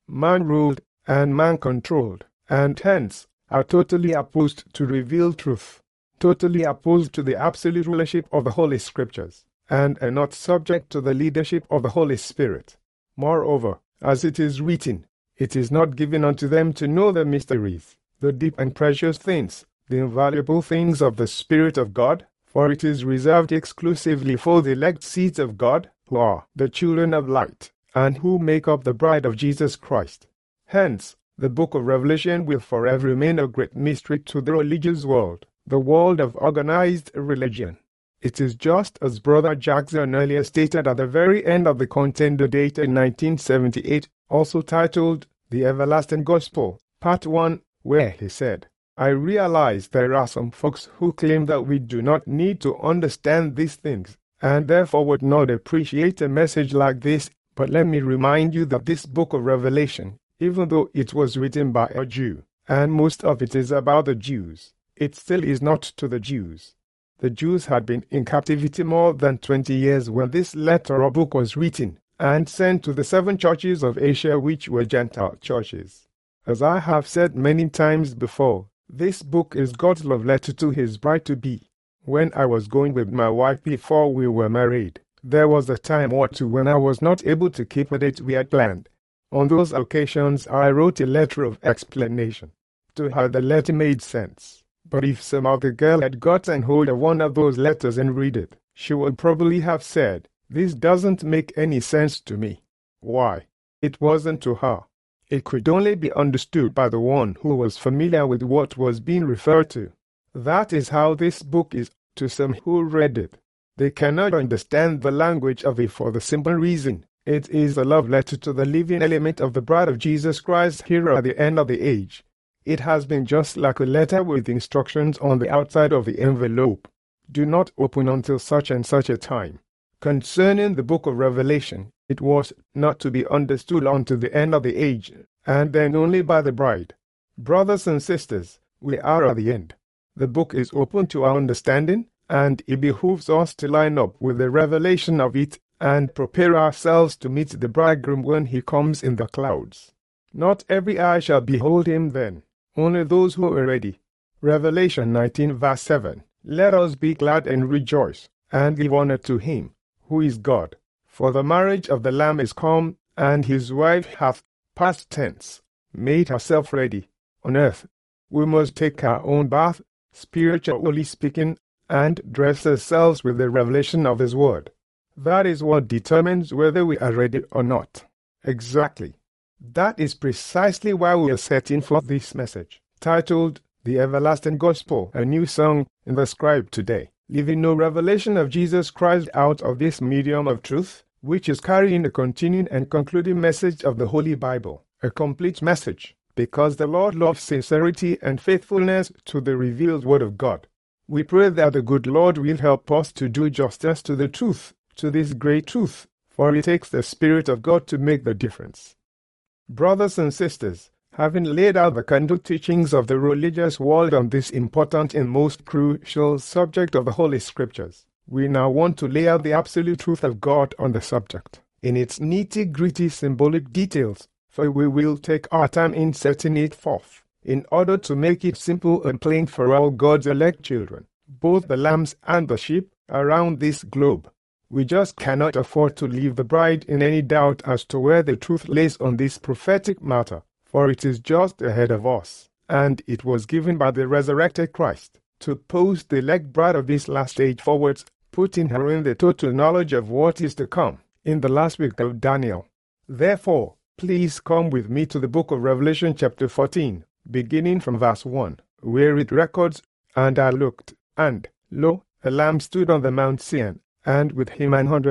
man-ruled, and man-controlled, and hence are totally opposed to revealed truth, totally opposed to the absolute rulership of the Holy Scriptures, and are not subject to the leadership of the Holy Spirit. Moreover, as it is written, it is not given unto them to know the mysteries, the deep and precious things, the invaluable things of the Spirit of God, for it is reserved exclusively for the elect seeds of God, who are the children of light, and who make up the bride of Jesus Christ. Hence, the book of Revelation will forever remain a great mystery to the religious world, the world of organized religion. It is just as Brother Jackson earlier stated at the very end of the contender dated 1978, also titled The Everlasting Gospel, Part 1, where he said, I realize there are some folks who claim that we do not need to understand these things, and therefore would not appreciate a message like this, but let me remind you that this book of Revelation, even though it was written by a Jew, and most of it is about the Jews, it still is not to the Jews. The Jews had been in captivity more than 20 years when this letter or book was written, and sent to the 7 churches of Asia which were Gentile churches. As I have said many times before, this book is God's love letter to his bride-to-be. When I was going with my wife before we were married, there was a time or two when I was not able to keep a date we had planned. On those occasions I wrote a letter of explanation. To her the letter made sense, but if some other girl had gotten hold of one of those letters and read it, she would probably have said, this doesn't make any sense to me. Why? It wasn't to her. It could only be understood by the one who was familiar with what was being referred to. That is how this book is to some who read it. They cannot understand the language of it for the simple reason it is a love letter to the living element of the bride of Jesus Christ here at the end of the age. It has been just like a letter with instructions on the outside of the envelope. Do not open until such and such a time. Concerning the book of Revelation, it was not to be understood until the end of the age, and then only by the bride. Brothers and sisters, we are at the end. The book is open to our understanding, and it behooves us to line up with the revelation of it and prepare ourselves to meet the bridegroom when he comes in the clouds. Not every eye shall behold him then, only those who are ready. Revelation 19 verse 7. Let us be glad and rejoice, and give honor to him, who is God. For the marriage of the Lamb is come, and his wife hath, past tense, made herself ready. On earth, we must take our own bath, spiritually speaking, and dress ourselves with the revelation of his word. That is what determines whether we are ready or not. Exactly. That is precisely why we are setting forth this message, titled The Everlasting Gospel, a new song in the scribe today, leaving no revelation of Jesus Christ out of this medium of truth, which is carrying the continuing and concluding message of the Holy Bible, a complete message, because the Lord loves sincerity and faithfulness to the revealed Word of God. We pray that the good Lord will help us to do justice to the truth, to this great truth, for it takes the Spirit of God to make the difference. Brothers and sisters, having laid out the candid teachings of the religious world on this important and most crucial subject of the Holy Scriptures, we now want to lay out the absolute truth of God on the subject, in its nitty-gritty symbolic details, for we will take our time in setting it forth, in order to make it simple and plain for all God's elect children, both the lambs and the sheep, around this globe. We just cannot afford to leave the bride in any doubt as to where the truth lays on this prophetic matter, for it is just ahead of us, and it was given by the resurrected Christ, to pose the elect bride of this last age forwards, putting her in the total knowledge of what is to come, in the last week of Daniel. Therefore, please come with me to the book of Revelation chapter 14, beginning from verse 1, where it records, And I looked, and, lo, a lamb stood on the Mount Sion, and with him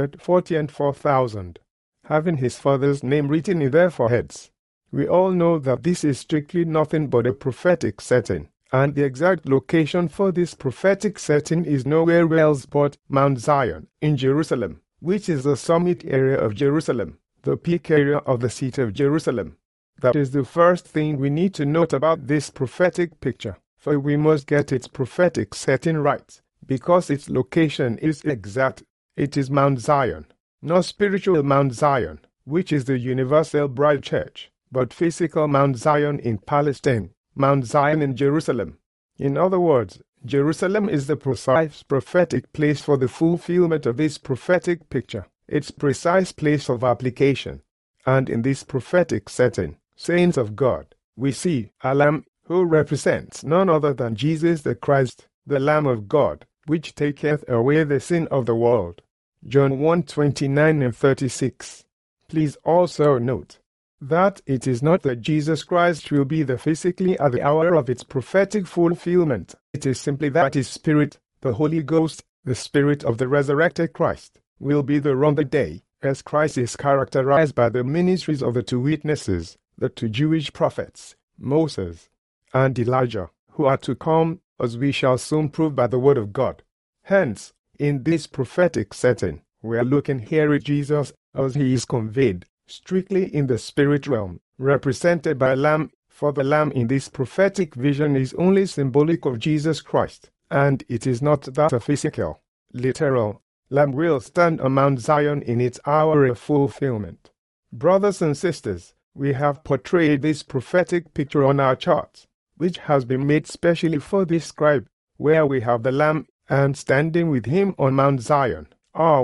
144,000, having his father's name written in their foreheads. We all know that this is strictly nothing but a prophetic setting, and the exact location for this prophetic setting is nowhere else but Mount Zion in Jerusalem, which is the summit area of Jerusalem, the peak area of the seat of Jerusalem. That is the first thing we need to note about this prophetic picture, for we must get its prophetic setting right, because its location is exact. It is Mount Zion, not spiritual Mount Zion, which is the Universal Bride Church, but physical Mount Zion in Palestine, Mount Zion in Jerusalem. In other words, Jerusalem is the precise prophetic place for the fulfillment of this prophetic picture, its precise place of application. And in this prophetic setting, saints of God, we see a Lamb who represents none other than Jesus the Christ, the Lamb of God, which taketh away the sin of the world. John 1:29 and 36. Please also note that it is not that Jesus Christ will be there physically at the hour of its prophetic fulfillment. It is simply that His Spirit, the Holy Ghost, the Spirit of the resurrected Christ, will be there on the day, as Christ is characterized by the ministries of the two witnesses, the two Jewish prophets, Moses and Elijah, who are to come, as we shall soon prove by the word of God. Hence, in this prophetic setting, we are looking here at Jesus as He is conveyed, strictly in the spirit realm, represented by a lamb, for the lamb in this prophetic vision is only symbolic of Jesus Christ, and it is not that a physical, literal, lamb will stand on Mount Zion in its hour of fulfillment. Brothers and sisters, we have portrayed this prophetic picture on our charts, which has been made specially for this scribe, where we have the lamb, and standing with him on Mount Zion are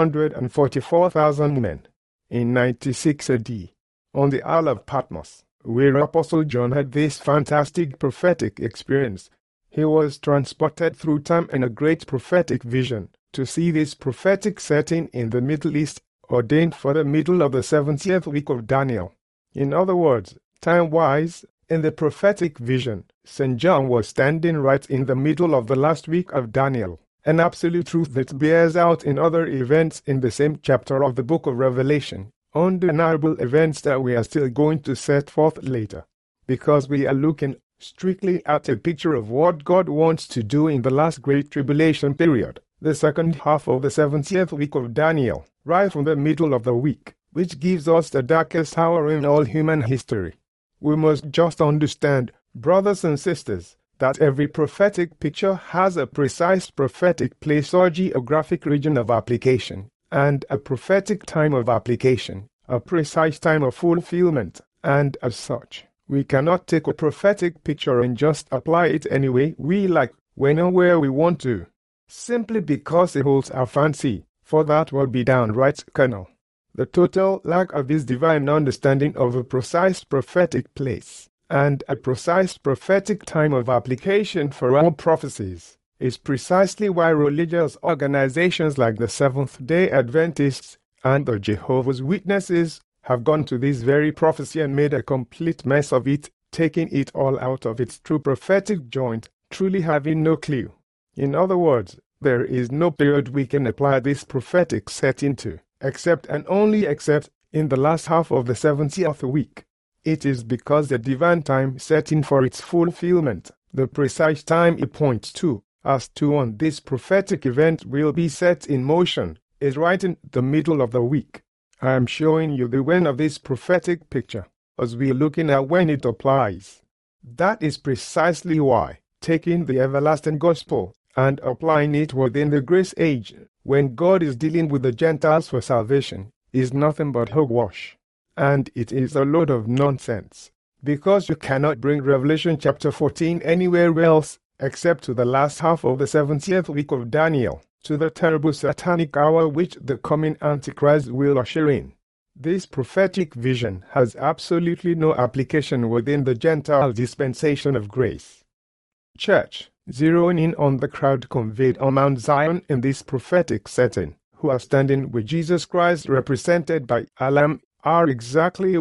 144,000 men. In 96 AD, on the Isle of Patmos, where Apostle John had this fantastic prophetic experience, he was transported through time in a great prophetic vision to see this prophetic setting in the Middle East, ordained for the middle of the 70th week of Daniel. In other words, time-wise, in the prophetic vision, St. John was standing right in the middle of the last week of Daniel, an absolute truth that bears out in other events in the same chapter of the book of Revelation, undeniable events that we are still going to set forth later, because we are looking strictly at a picture of what God wants to do in the last great tribulation period, the second half of the 70th week of Daniel, right from the middle of the week, which gives us the darkest hour in all human history. We must just understand, brothers and sisters, that every prophetic picture has a precise prophetic place or geographic region of application, and a prophetic time of application, a precise time of fulfillment, and as such, we cannot take a prophetic picture and just apply it any way we like, when or where we want to, simply because it holds our fancy, for that would be downright carnal. The total lack of this divine understanding of a precise prophetic place and a precise prophetic time of application for all prophecies is precisely why religious organizations like the Seventh-day Adventists and the Jehovah's Witnesses have gone to this very prophecy and made a complete mess of it, taking it all out of its true prophetic joint, truly having no clue. In other words, there is no period we can apply this prophetic setting to, except and only except in the last half of the 70th week. It is because the divine time setting for its fulfillment, the precise time it points to, as to when this prophetic event will be set in motion, is right in the middle of the week. I am showing you the when of this prophetic picture, as we are looking at when it applies. That is precisely why, taking the everlasting gospel and applying it within the grace age, when God is dealing with the Gentiles for salvation, is nothing but hogwash. And it is a load of nonsense, because you cannot bring Revelation chapter 14 anywhere else, except to the last half of the 70th week of Daniel, to the terrible satanic hour which the coming Antichrist will usher in. This prophetic vision has absolutely no application within the Gentile dispensation of grace. Church, zeroing in on the crowd conveyed on Mount Zion in this prophetic setting, who are standing with Jesus Christ represented by a lamb, are exactly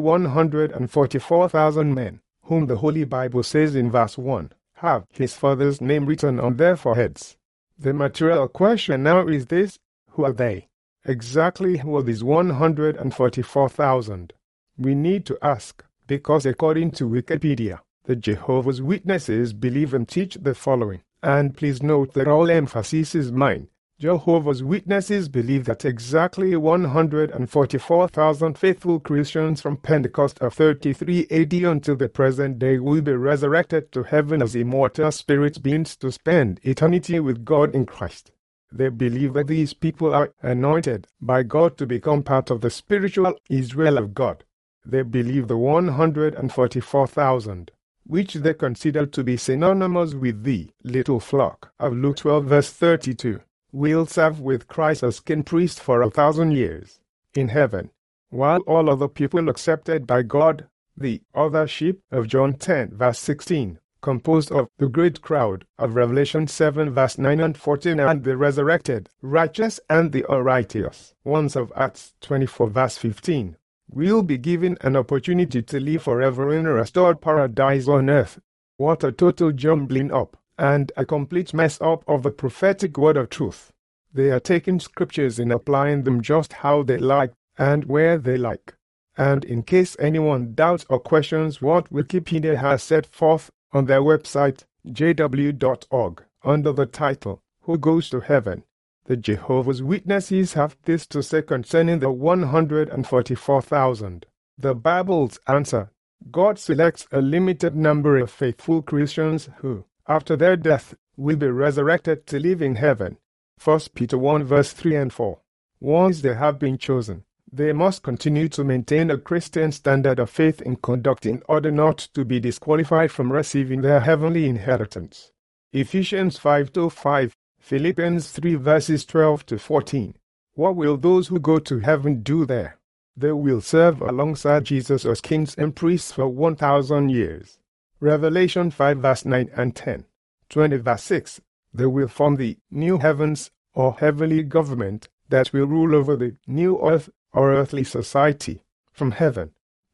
144,000 men, whom the Holy Bible says in verse 1, have his Father's name written on their foreheads. The material question now is this: who are they? Exactly who are these 144,000? We need to ask, because according to Wikipedia, the Jehovah's Witnesses believe and teach the following, and please note that all emphasis is mine. Jehovah's Witnesses believe that exactly 144,000 faithful Christians from Pentecost of 33 AD until the present day will be resurrected to heaven as immortal spirit beings to spend eternity with God in Christ. They believe that these people are anointed by God to become part of the spiritual Israel of God. they believe the 144,000, which they consider to be synonymous with the little flock of Luke 12 verse 32, will serve with Christ as king priest for 1,000 years in heaven, while all other people accepted by God, the other sheep of John 10 verse 16, composed of the great crowd of Revelation 7 verse 9 and 14, and the resurrected, righteous and the unrighteous ones of Acts 24 verse 15, will be given an opportunity to live forever in a restored paradise on earth. What a total jumbling up and a complete mess up of the prophetic word of truth. They are taking scriptures and applying them just how they like and where they like. And in case anyone doubts or questions what Wikipedia has set forth on their website, jw.org, under the title, Who Goes to Heaven?, the Jehovah's Witnesses have this to say concerning the 144,000. The Bible's answer: God selects a limited number of faithful Christians who, after their death, will be resurrected to live in heaven. 1 Peter 1 verse 3 and 4. Once they have been chosen, they must continue to maintain a Christian standard of faith in conduct in order not to be disqualified from receiving their heavenly inheritance. Ephesians 5:5, Philippians 3 verses 12 to 14. What will those who go to heaven do there? They will serve alongside Jesus as kings and priests for 1,000 years. Revelation 5 verse 9 and 10. 20 verse 6. They will form the new heavens or heavenly government that will rule over the new earth or earthly society from heaven.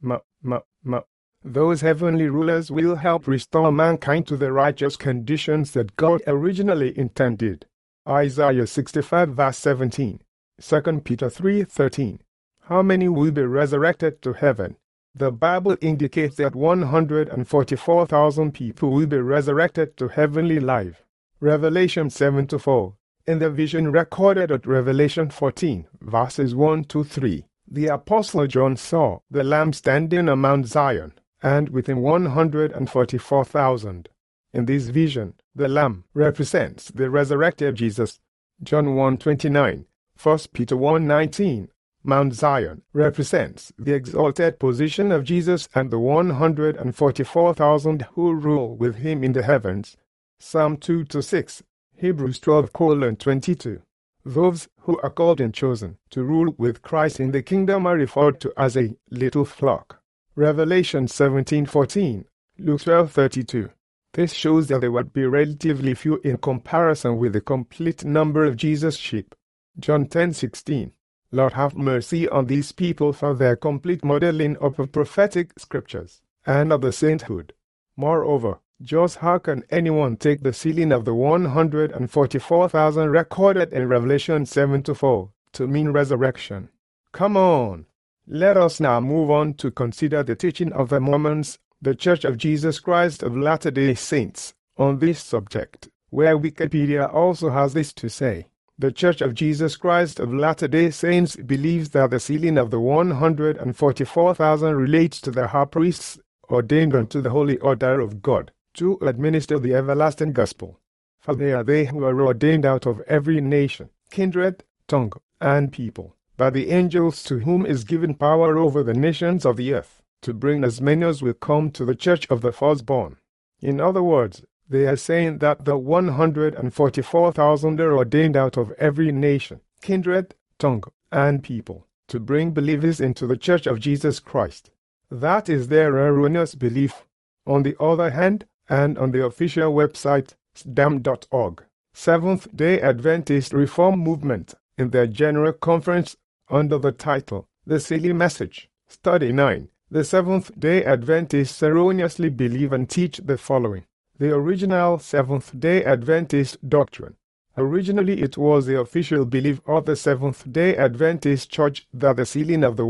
Those heavenly rulers will help restore mankind to the righteous conditions that God originally intended. Isaiah 65 verse 17. 2 Peter 3:13. How many will be resurrected to heaven? The Bible indicates that 144,000 people will be resurrected to heavenly life. Revelation 7-4. In the vision recorded at Revelation 14, verses 1-3, the Apostle John saw the Lamb standing on Mount Zion, and with him 144,000. In this vision, the Lamb represents the resurrected Jesus. John 1:29, 1 Peter 1:19. Mount Zion represents the exalted position of Jesus and the 144,000 who rule with him in the heavens. Psalm 2-6. Hebrews 12:22. Those who are called and chosen to rule with Christ in the kingdom are referred to as a little flock. Revelation 17:14. Luke 12:32. This shows that there would be relatively few in comparison with the complete number of Jesus' sheep. John 10:16. Lord, have mercy on these people for their complete modeling of the prophetic scriptures and of the sainthood. Moreover, just how can anyone take the sealing of the 144,000 recorded in Revelation 7-4 to mean resurrection? Come on! Let us now move on to consider the teaching of the Mormons, the Church of Jesus Christ of Latter-day Saints, on this subject, where Wikipedia also has this to say. The Church of Jesus Christ of Latter-day Saints believes that the sealing of the 144,000 relates to the high priests ordained unto the holy order of God to administer the everlasting gospel. For they are they who are ordained out of every nation, kindred, tongue, and people, by the angels to whom is given power over the nations of the earth, to bring as many as will come to the church of the firstborn. In other words, they are saying that the 144,000 are ordained out of every nation, kindred, tongue, and people, to bring believers into the church of Jesus Christ. That is their erroneous belief. On the other hand, and on the official website, sdam.org, Seventh-day Adventist Reform Movement, in their General Conference, under the title, The Silly Message, Study 9, the Seventh-day Adventists erroneously believe and teach the following. The original Seventh-day Adventist doctrine. Originally it was the official belief of the Seventh-day Adventist Church that the sealing of the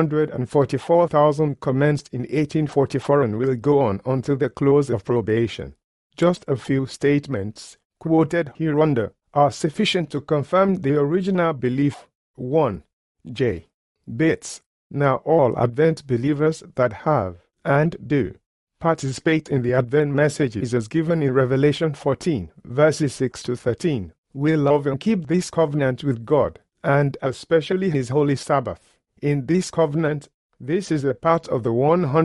144,000 commenced in 1844 and will go on until the close of probation. Just a few statements, quoted hereunder, are sufficient to confirm the original belief. 1. J. Bates. Now all Advent believers that have, and do, participate in the Advent messages as given in Revelation 14, verses 6-13, will love and keep this covenant with God, and especially His holy Sabbath. In this covenant, This is a part of the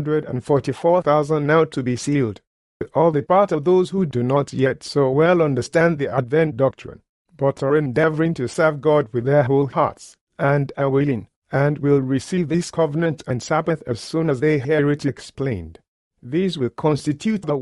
144,000 now to be sealed, or the part of those who do not yet so well understand the Advent doctrine, but are endeavoring to serve God with their whole hearts, and are willing, and will receive this covenant and Sabbath as soon as they hear it explained. These will constitute the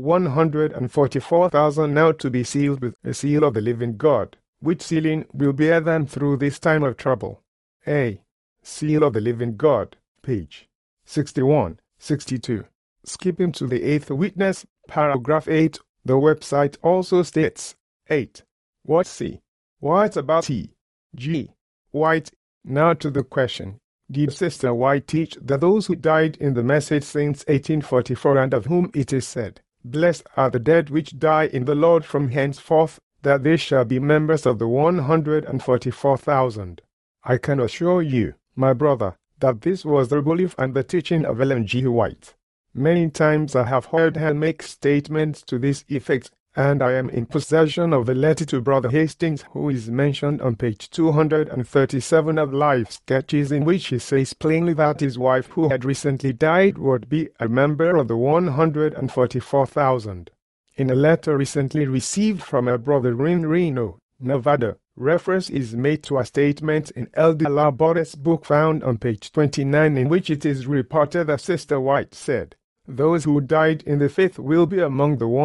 144,000 now to be sealed with a seal of the living God, which sealing will bear them through this time of trouble. A. Seal of the living God, page 61, 62. Skipping to the eighth witness, paragraph 8, the website also states, 8. What C? What about T? G. White. Now to the question. Did Sister White teach that those who died in the message since 1844 and of whom it is said, "Blessed are the dead which die in the Lord from henceforth, that they shall be members of the 144,000. I can assure you, my brother, that this was the belief and the teaching of Ellen G. White. Many times I have heard her make statements to this effect, and I am in possession of the letter to Brother Hastings, who is mentioned on page 237 of Life Sketches, in which he says plainly that his wife, who had recently died, would be a member of the 144,000. In a letter recently received from her brother in Reno, Nevada, reference is made to a statement in Elder Labore's book found on page 29, in which it is reported that Sister White said, "Those who died in the faith will be among the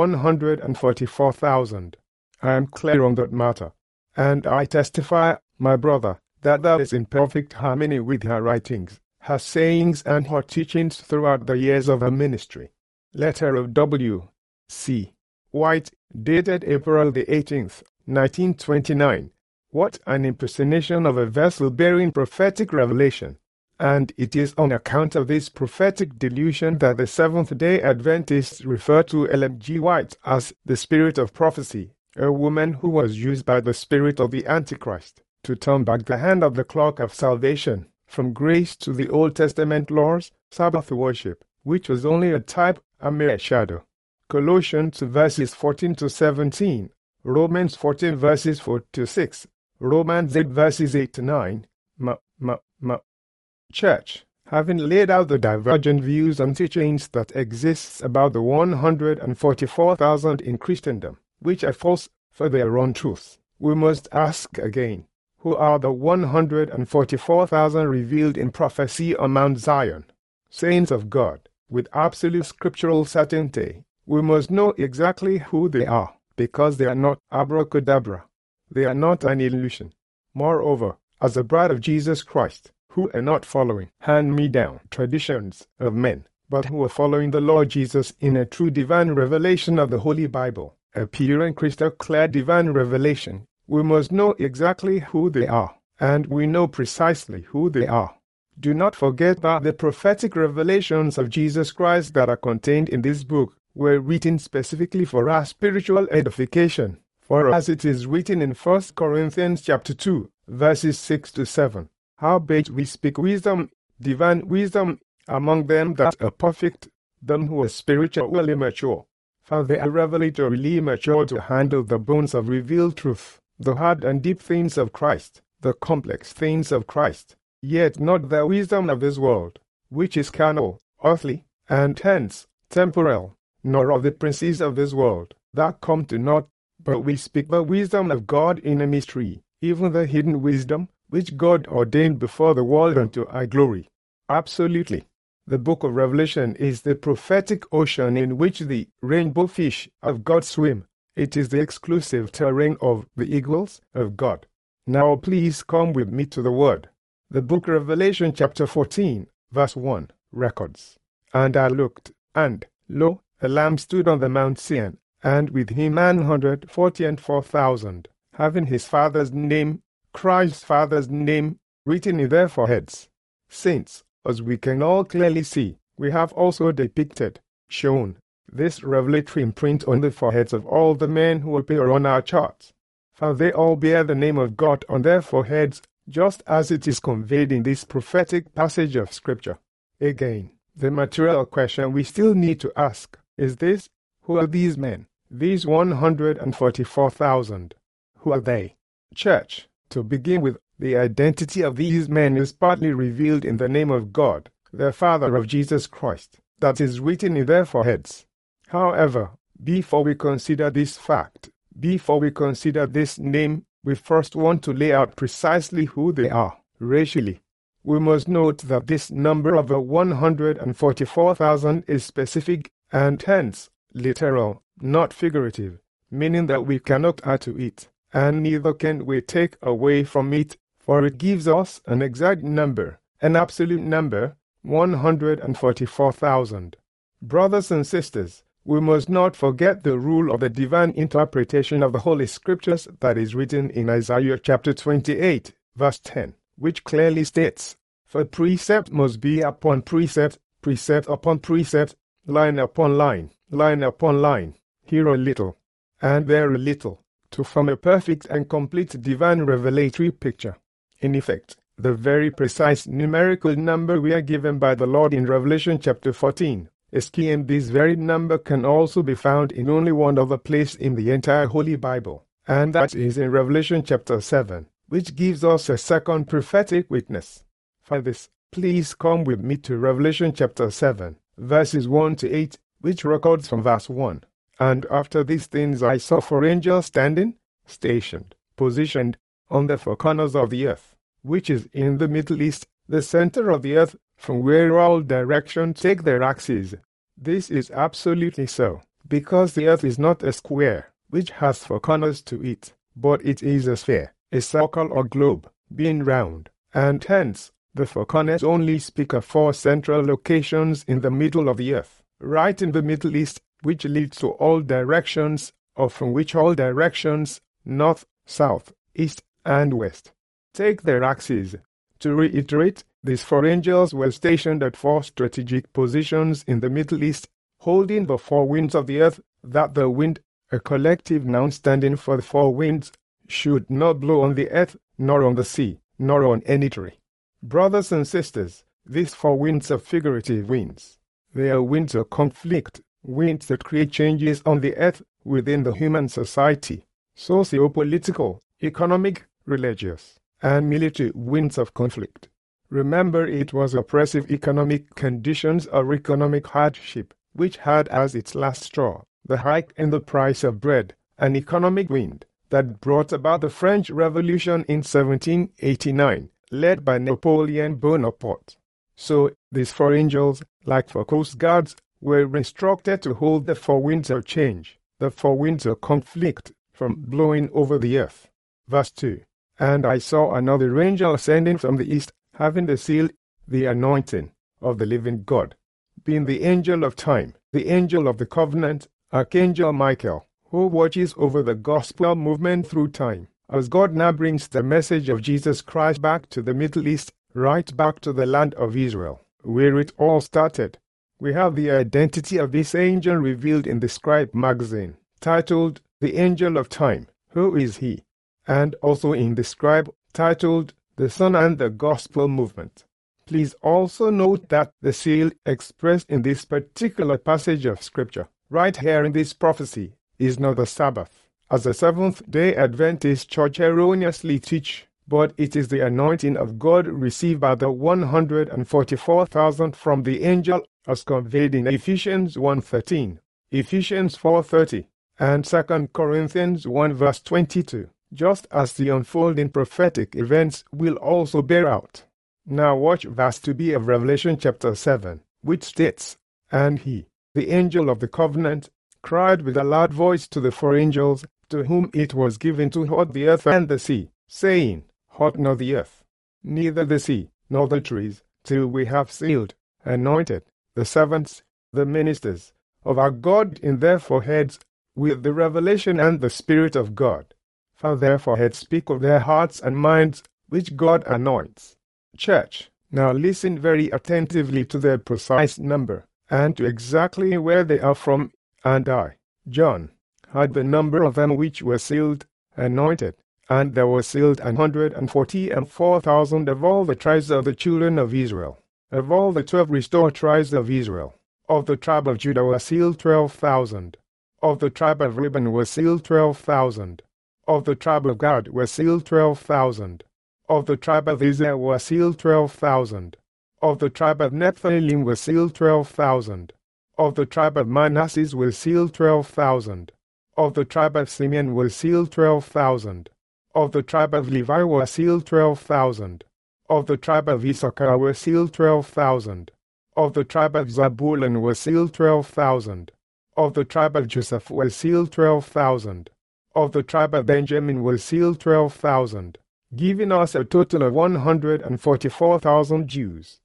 144,000. I am clear on that matter, and I testify, my brother, that is in perfect harmony with her writings, her sayings, and her teachings throughout the years of her ministry." Letter of W. C. White, dated April the 18th, 1929. What an impersonation of a vessel bearing prophetic revelation! And it is on account of this prophetic delusion that the Seventh-day Adventists refer to Ellen G. White as the spirit of prophecy, a woman who was used by the spirit of the Antichrist to turn back the hand of the clock of salvation from grace to the Old Testament laws, Sabbath worship, which was only a type, a mere shadow. Colossians verses 14 to 17, Romans 14 verses 4 to 6, Romans 8 verses 8 to 9, Church, having laid out the divergent views and teachings that exists about the 144,000 in Christendom, which are false for their own truths, we must ask again, who are the 144,000 revealed in prophecy on Mount Zion? Saints of God, with absolute scriptural certainty, we must know exactly who they are, because they are not abracadabra. They are not an illusion. Moreover, as the bride of Jesus Christ, who are not following hand-me-down traditions of men, but who are following the Lord Jesus in a true divine revelation of the Holy Bible, a pure and crystal-clear divine revelation, we must know exactly who they are, and we know precisely who they are. Do not forget that the prophetic revelations of Jesus Christ that are contained in this book were written specifically for our spiritual edification, for as it is written in 1 Corinthians chapter 2, verses 6 to 7. Howbeit we speak wisdom, divine wisdom, among them that are perfect, them who are spiritually mature. For they are revelatorily mature to handle the bones of revealed truth, the hard and deep things of Christ, the complex things of Christ, yet not the wisdom of this world, which is carnal, earthly, and hence temporal, nor of the princes of this world, that come to naught, but we speak the wisdom of God in a mystery, even the hidden wisdom, which God ordained before the world unto our glory. Absolutely. The book of Revelation is the prophetic ocean in which the rainbow fish of God swim. It is the exclusive terrain of the eagles of God. Now please come with me to the Word. The book of Revelation chapter 14, verse 1, records. And I looked, and, lo, a Lamb stood on the Mount Sion, and with him 144,000, having his Father's name, Christ's Father's name, written in their foreheads. Saints, as we can all clearly see, we have also depicted, shown, this revelatory imprint on the foreheads of all the men who appear on our charts. For they all bear the name of God on their foreheads, just as it is conveyed in this prophetic passage of Scripture. Again, the material question we still need to ask is this: who are these men, these 144,000? Who are they? Church, to begin with, the identity of these men is partly revealed in the name of God, the Father of Jesus Christ, that is written in their foreheads. However, before we consider this fact, before we consider this name, we first want to lay out precisely who they are, racially. We must note that this number of 144,000 is specific and hence literal, not figurative, meaning that we cannot add to it, and neither can we take away from it, for it gives us an exact number, an absolute number, 144,000. Brothers and sisters, we must not forget the rule of the divine interpretation of the Holy Scriptures that is written in Isaiah chapter 28, verse 10, which clearly states, "For precept must be upon precept, precept upon precept, line upon line, line upon line, here a little, and there a little, to form a perfect and complete divine revelatory picture." In effect, the very precise numerical number we are given by the Lord in Revelation chapter 14, and this very number can also be found in only one other place in the entire Holy Bible, and that is in Revelation chapter 7, which gives us a second prophetic witness. For this, please come with me to Revelation chapter 7, verses 1 to 8, which records from verse 1. "And after these things I saw four angels standing, stationed, positioned, on the four corners of the earth, which is in the Middle East, the center of the earth, from where all directions take their axes." This is absolutely so, because the earth is not a square, which has four corners to it, but it is a sphere, a circle or globe, being round, and hence, the four corners only speak of four central locations in the middle of the earth, right in the Middle East, which leads to all directions, or from which all directions, north, south, east, and west, take their axes. To reiterate, these four angels were stationed at four strategic positions in the Middle East, holding the four winds of the earth, that the wind, a collective noun standing for the four winds, should not blow on the earth, nor on the sea, nor on any tree. Brothers and sisters, these four winds are figurative winds. They are winds of conflict, winds that create changes on the earth within the human society, socio-political, economic, religious, and military winds of conflict. Remember, it was oppressive economic conditions or economic hardship which had as its last straw the hike in the price of bread, an economic wind that brought about the French Revolution in 1789, led by Napoleon Bonaparte. So, these four angels, like four coast guards, were instructed to hold the four winds of change, the four winds of conflict, from blowing over the earth. Verse 2. "And I saw another angel ascending from the east, having the seal, the anointing, of the living God, being the angel of time, the angel of the covenant, Archangel Michael, who watches over the gospel movement through time, as God now brings the message of Jesus Christ back to the Middle East, right back to the land of Israel, where it all started. We have the identity of this angel revealed in the Scribe magazine, titled The Angel of Time, Who is He? And also in the Scribe, titled The Son and the Gospel Movement. Please also note that the seal expressed in this particular passage of Scripture, right here in this prophecy, is not the Sabbath, as the Seventh-day Adventist Church erroneously teach, but it is the anointing of God received by the 144,000 from the angel, as conveyed in Ephesians 1:13, Ephesians 4:30, and 2 Corinthians 1 verse 22, just as the unfolding prophetic events will also bear out. Now watch verse 2b of Revelation chapter 7, which states, "And he, the angel of the covenant, cried with a loud voice to the four angels, to whom it was given to hold the earth and the sea, saying, Hold not the earth, neither the sea, nor the trees, till we have sealed, anointed, the servants, the ministers, of our God in their foreheads, with the revelation and the Spirit of God. For their foreheads speak of their hearts and minds, which God anoints." Church, now listen very attentively to their precise number, and to exactly where they are from, and I, John, had the number of them which were sealed, anointed, and there were sealed 144,000 of all the tribes of the children of Israel, of all the 12 restored tribes of Israel. Of the tribe of Judah were sealed 12,000. Of the tribe of Reuben were sealed 12,000. Of the tribe of Gad were sealed 12,000. Of the tribe of Israel were sealed 12,000. Of the tribe of Nephthalim were sealed 12,000. Of the tribe of Manasseh were sealed 12,000. Of the tribe of Simeon were sealed 12,000. Of the tribe of Levi were sealed 12,000. Of the tribe of Issachar were sealed 12,000. Of the tribe of Zabulon were sealed 12,000. Of the tribe of Joseph were sealed 12,000. Of the tribe of Benjamin were sealed 12,000, giving us a total of 144,000 Jews,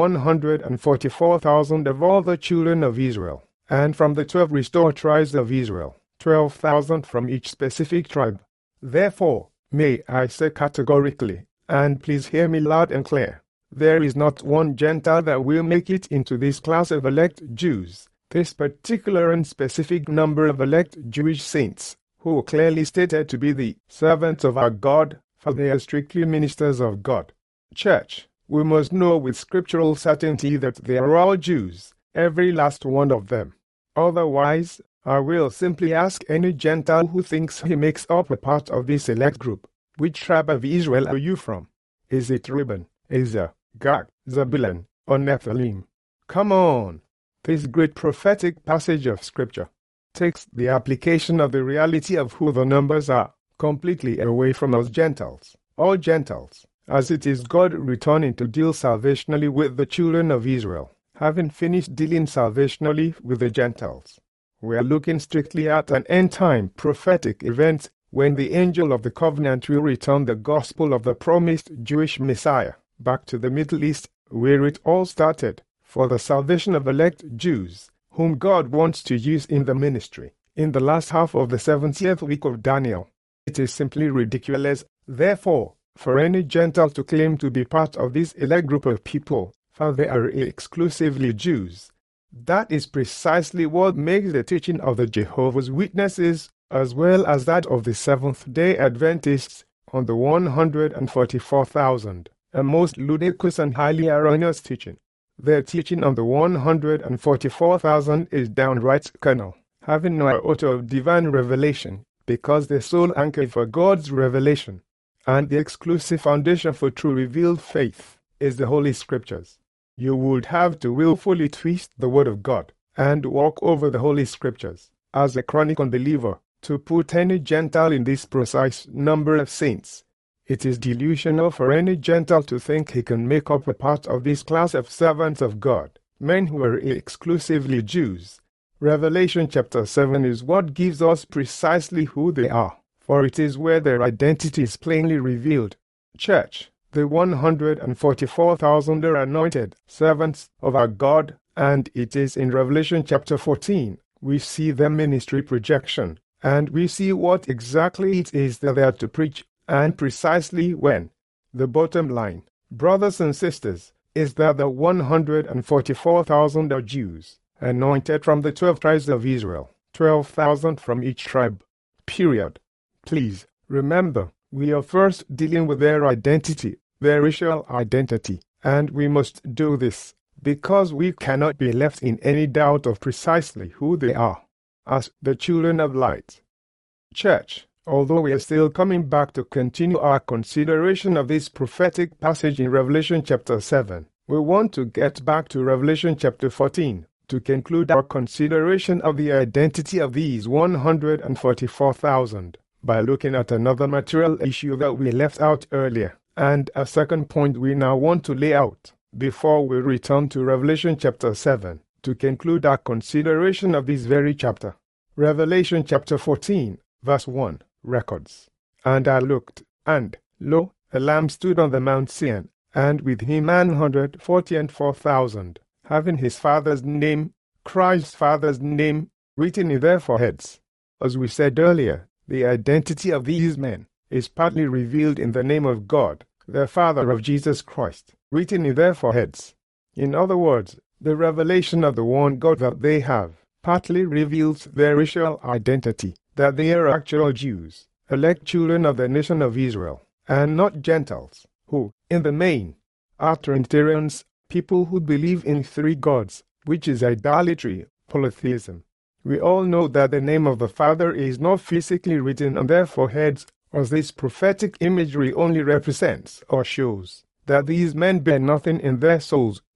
144,000 of all the children of Israel, and from the 12 restored tribes of Israel, 12,000 from each specific tribe. Therefore, may I say categorically, and please hear me loud and clear, there is not one Gentile that will make it into this class of elect Jews, this particular and specific number of elect Jewish saints, who are clearly stated to be the servants of our God, for they are strictly ministers of God. Church, we must know with scriptural certainty that they are all Jews, every last one of them. Otherwise, I will simply ask any Gentile who thinks he makes up a part of this elect group, which tribe of Israel are you from? Is it Reuben, Asher, Gad, Zebulun, or Nephthalim? Come on! This great prophetic passage of Scripture takes the application of the reality of who the numbers are completely away from us Gentiles, all Gentiles, as it is God returning to deal salvationally with the children of Israel, having finished dealing salvationally with the Gentiles. We are looking strictly at an end-time prophetic event when the angel of the covenant will return the gospel of the promised Jewish Messiah back to the Middle East, where it all started, for the salvation of elect Jews, whom God wants to use in the ministry, in the last half of the 70th week of Daniel. It is simply ridiculous, therefore, for any Gentile to claim to be part of this elect group of people, for they are exclusively Jews. That is precisely what makes the teaching of the Jehovah's Witnesses, as well as that of the Seventh-day Adventists, on the 144,000, a most ludicrous and highly erroneous teaching. Their teaching on the 144,000 is downright carnal, having no iota of divine revelation, because the sole anchor for God's revelation, and the exclusive foundation for true revealed faith, is the Holy Scriptures. You would have to willfully twist the Word of God, and walk over the Holy Scriptures, as a chronic unbeliever, to put any Gentile in this precise number of saints. It is delusional for any Gentile to think he can make up a part of this class of servants of God, men who are exclusively Jews. Revelation chapter 7 is what gives us precisely who they are, for it is where their identity is plainly revealed. Church, the 144,000 are anointed servants of our God, and it is in Revelation chapter 14 we see their ministry projection, and we see what exactly it is that they are to preach, and precisely when. The bottom line, brothers and sisters, is that the 144,000 are Jews, anointed from the 12 tribes of Israel, 12,000 from each tribe. Period. Please, remember, we are first dealing with their identity, their racial identity, and we must do this, because we cannot be left in any doubt of precisely who they are, as the children of light. Church, although we are still coming back to continue our consideration of this prophetic passage in Revelation chapter 7, we want to get back to Revelation chapter 14 to conclude our consideration of the identity of these 144,000 by looking at another material issue that we left out earlier, and a second point we now want to lay out before we return to Revelation chapter 7 to conclude our consideration of this very chapter. Revelation chapter 14, verse 1. Records. And I looked, and, lo, a Lamb stood on the Mount Sion, and with him 144,000, having his father's name, Christ's father's name, written in their foreheads. As we said earlier, the identity of these men is partly revealed in the name of God, the Father of Jesus Christ, written in their foreheads. In other words, the revelation of the one God that they have partly reveals their racial identity, that they are actual Jews, elect children of the nation of Israel, and not Gentiles, who, in the main, are Trinitarians, people who believe in three gods, which is idolatry, polytheism. We all know that the name of the Father is not physically written on their foreheads, as this prophetic imagery only represents or shows that these men bear nothing in their souls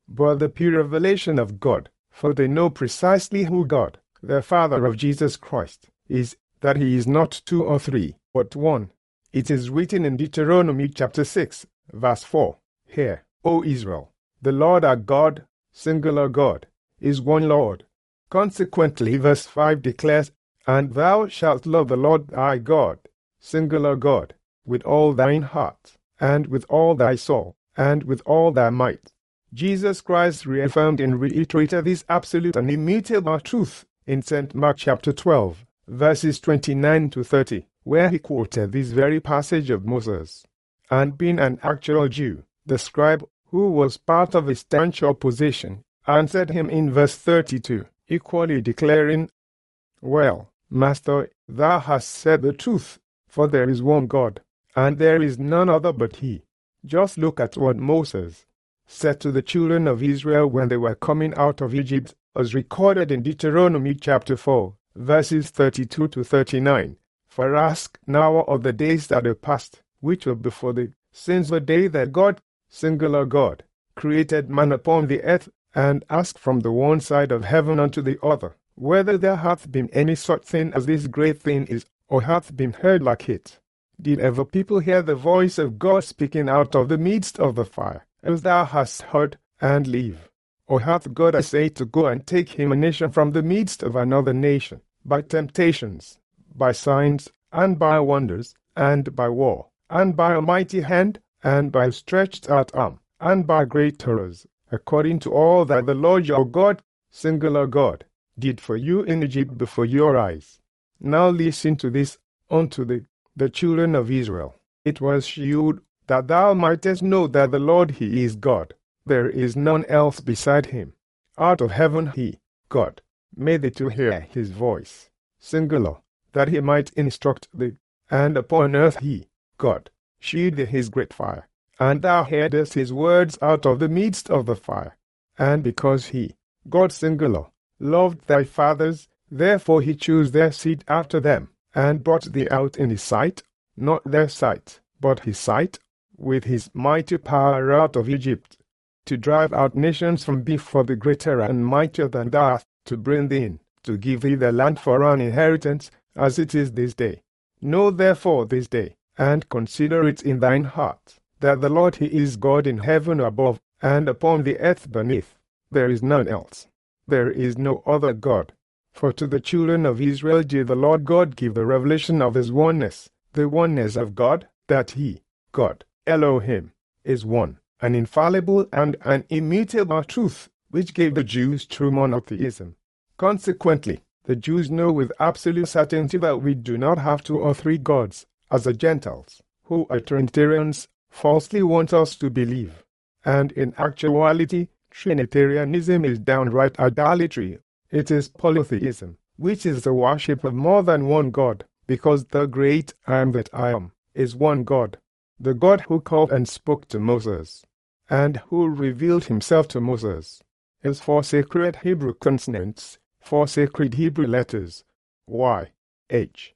but the pure revelation of God, for they know precisely who God, the Father of Jesus Christ, is, that he is not two or three, but one. It is written in Deuteronomy chapter 6, verse 4, Hear, O Israel, the Lord our God, singular God, is one Lord. Consequently, verse 5 declares, And thou shalt love the Lord thy God, singular God, with all thine heart, and with all thy soul, and with all thy might. Jesus Christ reaffirmed and reiterated this absolute and immutable truth in St. Mark chapter 12, verses 29 to 30, where he quoted this very passage of Moses. And being an actual Jew, the scribe, who was part of his staunch opposition, answered him in verse 32, equally declaring, Well, Master, thou hast said the truth, for there is one God, and there is none other but he. Just look at what Moses said to the children of Israel when they were coming out of Egypt, as recorded in Deuteronomy chapter 4, verses 32 to 39. For ask now of the days that are past, which were before thee, since the day that God, singular God, created man upon the earth, and ask from the one side of heaven unto the other, whether there hath been any such thing as this great thing is, or hath been heard like it. Did ever people hear the voice of God speaking out of the midst of the fire, as thou hast heard, and live? Or hath God essayed to go and take him a nation from the midst of another nation, by temptations, by signs, and by wonders, and by war, and by a mighty hand, and by a stretched out arm, and by great terrors, according to all that the Lord your God, singular God, did for you in Egypt before your eyes? Now listen to this unto the children of Israel. It was shewed that thou mightest know that the Lord he is God. There is none else beside him. Out of heaven he, God, made thee to hear his voice, singular, that he might instruct thee. And upon earth he, God, shewed thee his great fire, and thou heardest his words out of the midst of the fire. And because he, God singular, loved thy fathers, therefore he chose their seed after them, and brought thee out in his sight, not their sight, but his sight, with his mighty power out of Egypt, to drive out nations from before thee greater and mightier than thou art, to bring thee in, to give thee the land for an inheritance, as it is this day. Know therefore this day, and consider it in thine heart, that the Lord he is God in heaven above, and upon the earth beneath. There is none else. There is no other God. For to the children of Israel did the Lord God give the revelation of his oneness, the oneness of God, that he, God, Elohim, is one, an infallible and an immutable truth, which gave the Jews true monotheism. Consequently, the Jews know with absolute certainty that we do not have two or three gods, as the Gentiles, who are Trinitarians, falsely want us to believe. And in actuality, Trinitarianism is downright idolatry. It is polytheism, which is the worship of more than one God, because the great I am that I am is one God, the God who called and spoke to Moses, and who revealed himself to Moses, is four sacred Hebrew consonants, four sacred Hebrew letters, Y, H,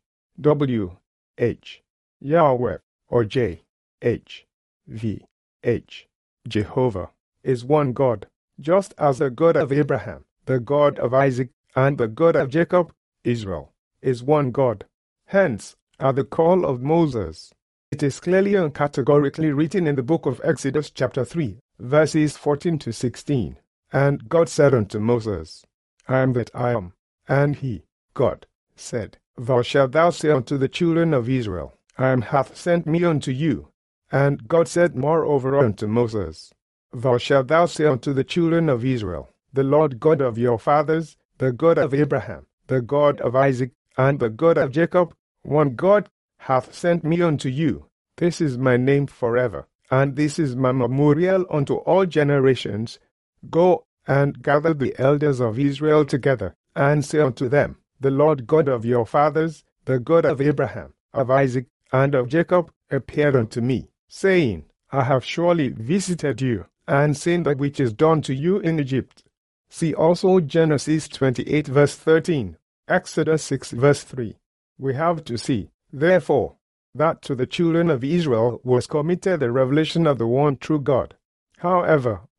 W, H, Yahweh, or J, H, V, H, Jehovah, is one God, just as the God of Abraham, the God of Isaac, and the God of Jacob, Israel, is one God. Hence, at the call of Moses, it is clearly and categorically written in the book of Exodus chapter 3, verses 14 to 16. And God said unto Moses, I am that I am. And he, God, said, Thus shalt thou say unto the children of Israel, I am hath sent me unto you. And God said moreover unto Moses, Thus shalt thou say unto the children of Israel, The Lord God of your fathers, the God of Abraham, the God of Isaac, and the God of Jacob, one God, hath sent me unto you. This is my name forever, and this is my memorial unto all generations. Go and gather the elders of Israel together, and say unto them, The Lord God of your fathers, the God of Abraham, of Isaac, and of Jacob, appeared unto me, saying, I have surely visited you, and seen that which is done to you in Egypt. See also Genesis 28 verse 13, Exodus 6 verse 3. We have to see, therefore, that to the children of Israel was committed the revelation of the one true God. However,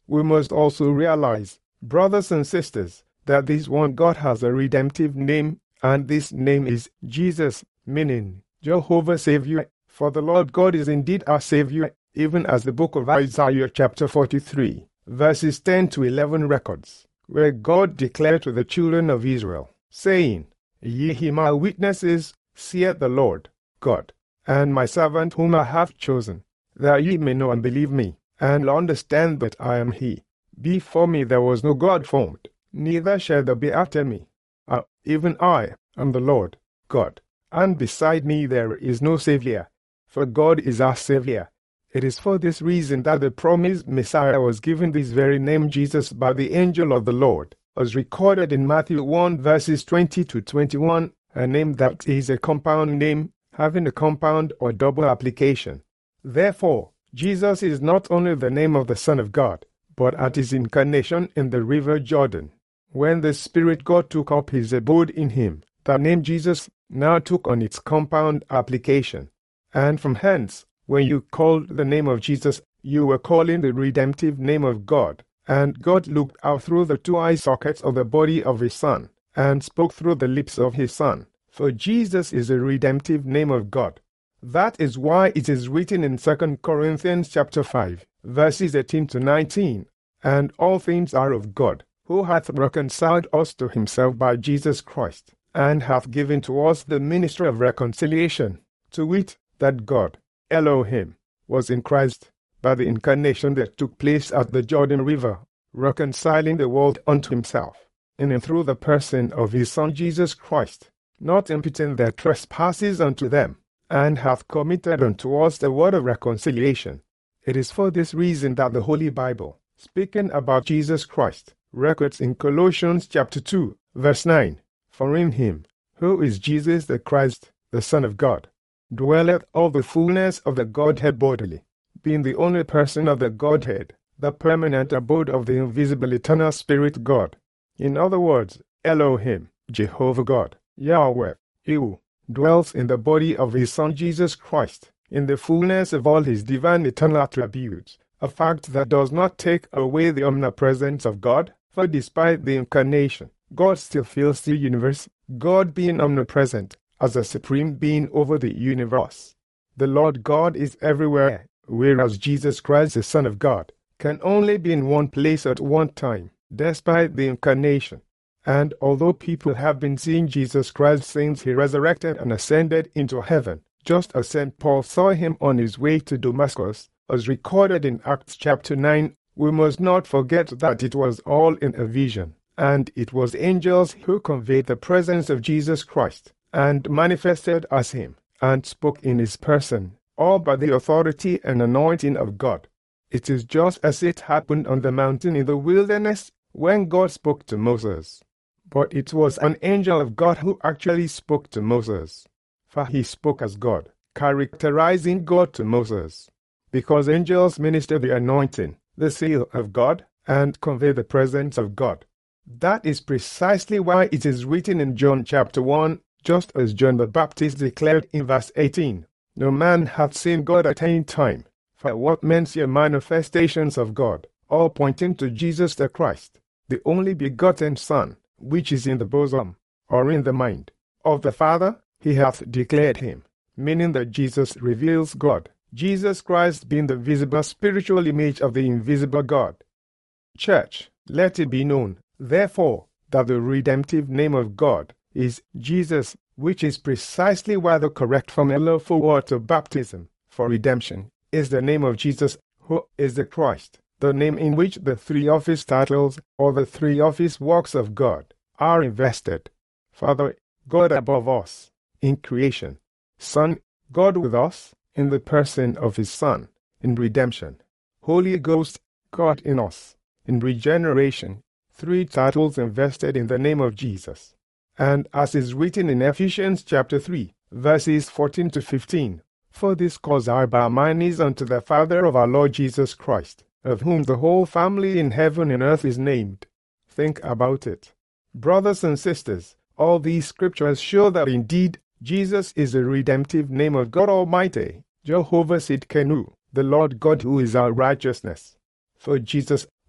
we must also realize, brothers and sisters, that this one God has a redemptive name, and this name is Jesus, meaning Jehovah Savior, for the Lord God is indeed our Savior, even as the book of Isaiah chapter 43, verses 10 to 11 records, where God declared to the children of Israel, saying, Ye my witnesses, saith the Lord God, and my servant whom I have chosen, that ye may know and believe me, and understand that I am he. Before me there was no God formed, neither shall there be after me. Even I am the Lord God, and beside me there is no Savior, for God is our Savior. It is for this reason that the promised Messiah was given this very name Jesus by the angel of the Lord, as recorded in Matthew 1 verses 20 to 21, a name that is a compound name, having a compound or double application. Therefore, Jesus is not only the name of the Son of God, but at his incarnation in the river Jordan, when the Spirit God took up his abode in him, the name Jesus now took on its compound application. And from hence, when you called the name of Jesus, you were calling the redemptive name of God, and God looked out through the two eye sockets of the body of his Son, and spoke through the lips of his Son, for Jesus is the redemptive name of God. That is why it is written in 2 Corinthians chapter 5, verses 18 to 19, and all things are of God, who hath reconciled us to himself by Jesus Christ, and hath given to us the ministry of reconciliation, to wit, that God, Elohim, was in Christ, by the incarnation that took place at the Jordan River, reconciling the world unto himself, in and through the person of his Son Jesus Christ, not imputing their trespasses unto them, and hath committed unto us the word of reconciliation. It is for this reason that the Holy Bible, speaking about Jesus Christ, records in Colossians chapter 2, verse 9, For in him, who is Jesus the Christ, the Son of God, dwelleth all the fullness of the Godhead bodily, being the only person of the Godhead, the permanent abode of the invisible eternal Spirit God. In other words, Elohim, Jehovah God, Yahweh, Ehu, dwells in the body of his Son Jesus Christ, in the fullness of all his divine eternal attributes, a fact that does not take away the omnipresence of God, for despite the incarnation, God still fills the universe, God being omnipresent, as a supreme being over the universe. The Lord God is everywhere, whereas Jesus Christ, the Son of God, can only be in one place at one time, despite the incarnation. And although people have been seeing Jesus Christ since he resurrected and ascended into heaven, just as St. Paul saw him on his way to Damascus, as recorded in Acts chapter 9, we must not forget that it was all in a vision, and it was angels who conveyed the presence of Jesus Christ, and manifested as him, and spoke in his person, all by the authority and anointing of God. It is just as it happened on the mountain in the wilderness, when God spoke to Moses. But it was an angel of God who actually spoke to Moses, for he spoke as God, characterizing God to Moses, because angels minister the anointing, the seal of God, and convey the presence of God. That is precisely why it is written in John chapter 1, just as John the Baptist declared in verse 18, No man hath seen God at any time, for what men see are manifestations of God, all pointing to Jesus the Christ, the only begotten Son, which is in the bosom, or in the mind, of the Father. He hath declared him, meaning that Jesus reveals God, Jesus Christ being the visible spiritual image of the invisible God. Church, let it be known, therefore, that the redemptive name of God is Jesus, which is precisely why the correct formula for water baptism, for redemption, is the name of Jesus, who is the Christ, the name in which the three office titles, or the three office works of God, are invested. Father, God above us, in creation. Son, God with us, in the person of his Son, in redemption. Holy Ghost, God in us, in regeneration. Three titles invested in the name of Jesus. And as is written in Ephesians chapter 3, verses 14 to 15, For this cause I bow my knees unto the Father of our Lord Jesus Christ, of whom the whole family in heaven and earth is named. Think about it. Brothers and sisters, all these scriptures show that indeed Jesus is the redemptive name of God Almighty, Jehovah Sidkenu, the Lord God who is our righteousness. For Jesus,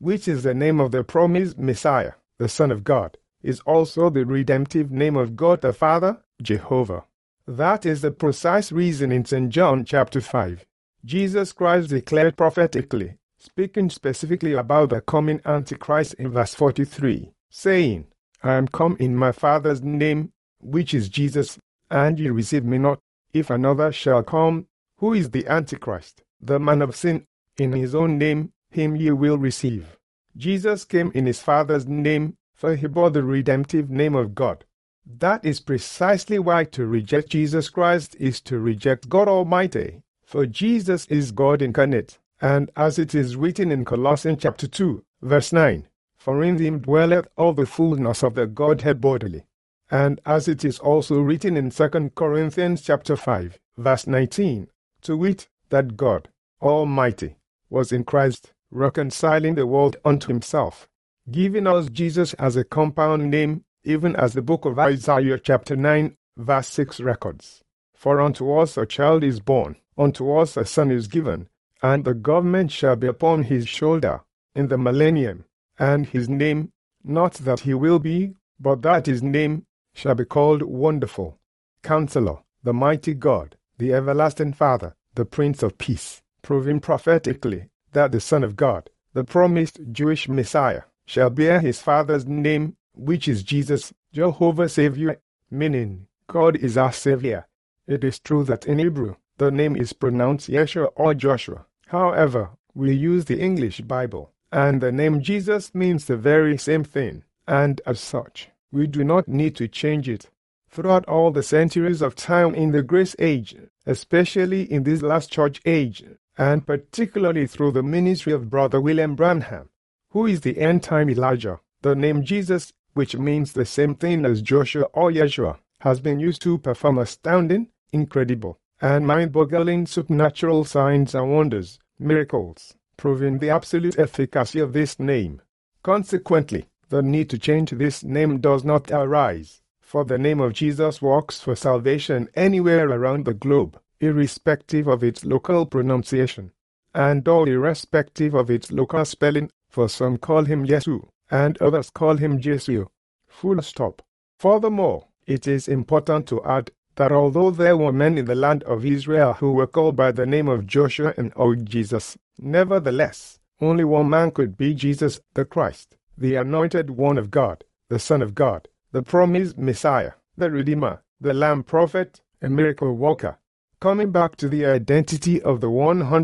which is the name of the promised Messiah, the Son of God, is also the redemptive name of God the Father, Jehovah. That is the precise reason in St. John chapter 5. Jesus Christ declared prophetically, speaking specifically about the coming Antichrist in verse 43, saying, I am come in my Father's name, which is Jesus, and ye receive me not. If another shall come, who is the Antichrist, the man of sin, in his own name, him ye will receive. Jesus came in his Father's name, for he bore the redemptive name of God. That is precisely why to reject Jesus Christ is to reject God Almighty, for Jesus is God incarnate, and as it is written in Colossians chapter 2, verse 9, for in him dwelleth all the fullness of the Godhead bodily. And as it is also written in 2 Corinthians chapter 5, verse 19, to wit, that God Almighty was in Christ, reconciling the world unto himself, giving us Jesus as a compound name, even as the book of Isaiah chapter 9, verse 6 records. For unto us a child is born, unto us a son is given, and the government shall be upon his shoulder in the millennium, and his name, not that he will be, but that his name shall be called Wonderful, Counselor, the Mighty God, the Everlasting Father, the Prince of Peace, proving prophetically that the Son of God, the promised Jewish Messiah, shall bear his Father's name, which is Jesus, Jehovah Savior, meaning God is our Savior. It is true that in Hebrew, the name is pronounced Yeshua or Joshua. However, we use the English Bible, and the name Jesus means the very same thing, and as such, we do not need to change it. Throughout all the centuries of time in the Grace Age, especially in this last church age, and particularly through the ministry of Brother William Branham, who is the end-time Elijah, the name Jesus, which means the same thing as Joshua or Yeshua, has been used to perform astounding, incredible, and mind-boggling supernatural signs and wonders, miracles, proving the absolute efficacy of this name. Consequently, the need to change this name does not arise, for the name of Jesus works for salvation anywhere around the globe, irrespective of its local pronunciation, and all irrespective of its local spelling, for some call him Yesu, and others call him Jesu. Full stop. Furthermore, it is important to add that although there were men in the land of Israel who were called by the name of Joshua and or Jesus, nevertheless, only one man could be Jesus the Christ, the anointed one of God, the Son of God, the promised Messiah, the Redeemer, the Lamb Prophet, a miracle worker. Coming back to the identity of the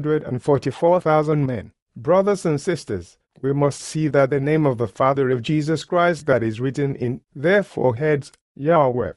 144,000 men, brothers and sisters, we must see that the name of the Father of Jesus Christ that is written in their foreheads, Yahweh,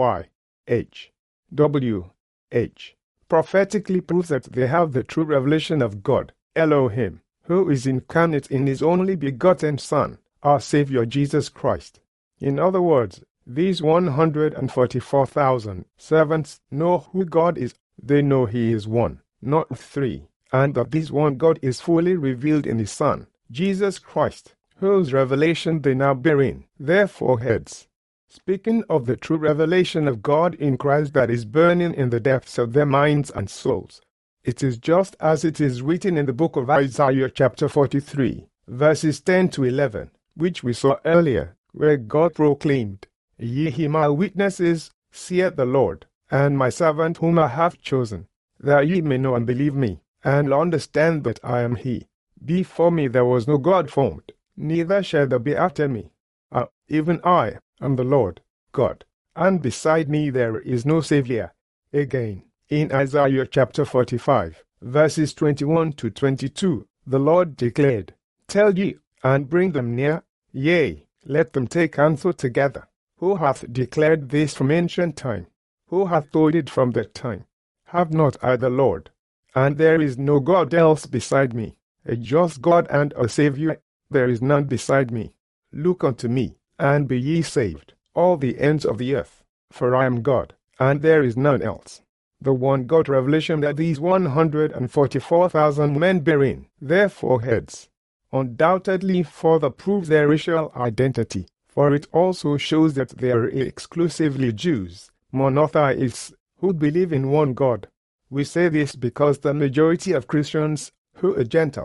Y-H-W-H, prophetically proves that they have the true revelation of God, Elohim, who is incarnate in his only begotten Son, our Savior Jesus Christ. In other words, these 144,000 servants know who God is. They know he is one, not three, and that this one God is fully revealed in his Son, Jesus Christ, whose revelation they now bear in their foreheads. Speaking of the true revelation of God in Christ that is burning in the depths of their minds and souls, it is just as it is written in the book of Isaiah chapter 43, verses 10 to 11, which we saw earlier, where God proclaimed, Ye my witnesses, saith the Lord, and my servant whom I have chosen, that ye may know and believe me, and understand that I am he. Before me there was no God formed, neither shall there be after me. Even I am the Lord God, and beside me there is no Savior. Again, in Isaiah chapter 45, verses 21 to 22, the Lord declared, Tell ye, and bring them near, yea, let them take counsel together. Who hath declared this from ancient time? Who hath told it from that time? Have not I the Lord? And there is no God else beside me, a just God and a Savior, there is none beside me. Look unto me, and be ye saved, all the ends of the earth, for I am God, and there is none else. The one God revelation that these 144,000 men bear in their foreheads undoubtedly further proves their racial identity, for it also shows that they are exclusively Jews, monotheists, who believe in one God. We say this because the majority of Christians, who are Gentiles,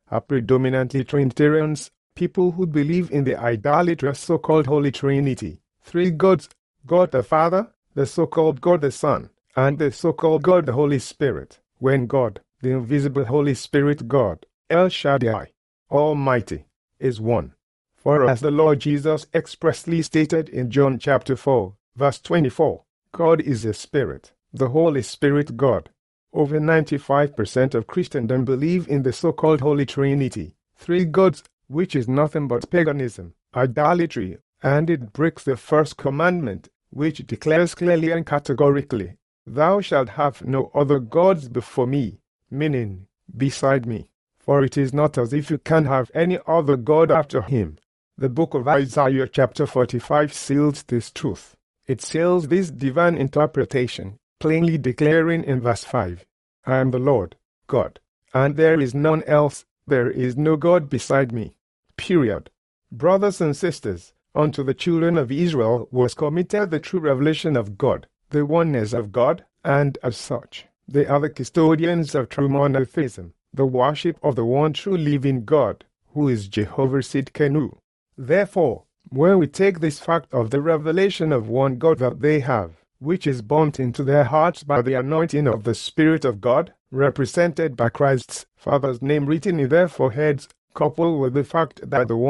are predominantly Trinitarians, people who believe in the idolatrous so-called Holy Trinity, three gods, God the Father, the so-called God the Son, and the so-called God the Holy Spirit, when God, the invisible Holy Spirit God, El Shaddai, Almighty, is one. For as the Lord Jesus expressly stated in John chapter 4, verse 24, God is a spirit, the Holy Spirit God. Over 95% of Christendom believe in the so-called Holy Trinity, three gods, which is nothing but paganism, idolatry, and it breaks the first commandment, which declares clearly and categorically, "Thou shalt have no other gods before me," meaning, beside me. For it is not as if you can have any other god after him. The book of Isaiah chapter 45 seals this truth. It seals this divine interpretation, plainly declaring in verse 5, "I am the Lord, God, and there is none else, there is no God beside me." Period. Brothers and sisters, unto the children of Israel was committed the true revelation of God, the oneness of God, and as such, they are the custodians of true monotheism, the worship of the one true living God, who is Jehovah Sidkenu. Therefore, when we take this fact of the revelation of one God that they have, which is burnt into their hearts by the anointing of the Spirit of God, represented by Christ's Father's name written in their foreheads, coupled with the fact that the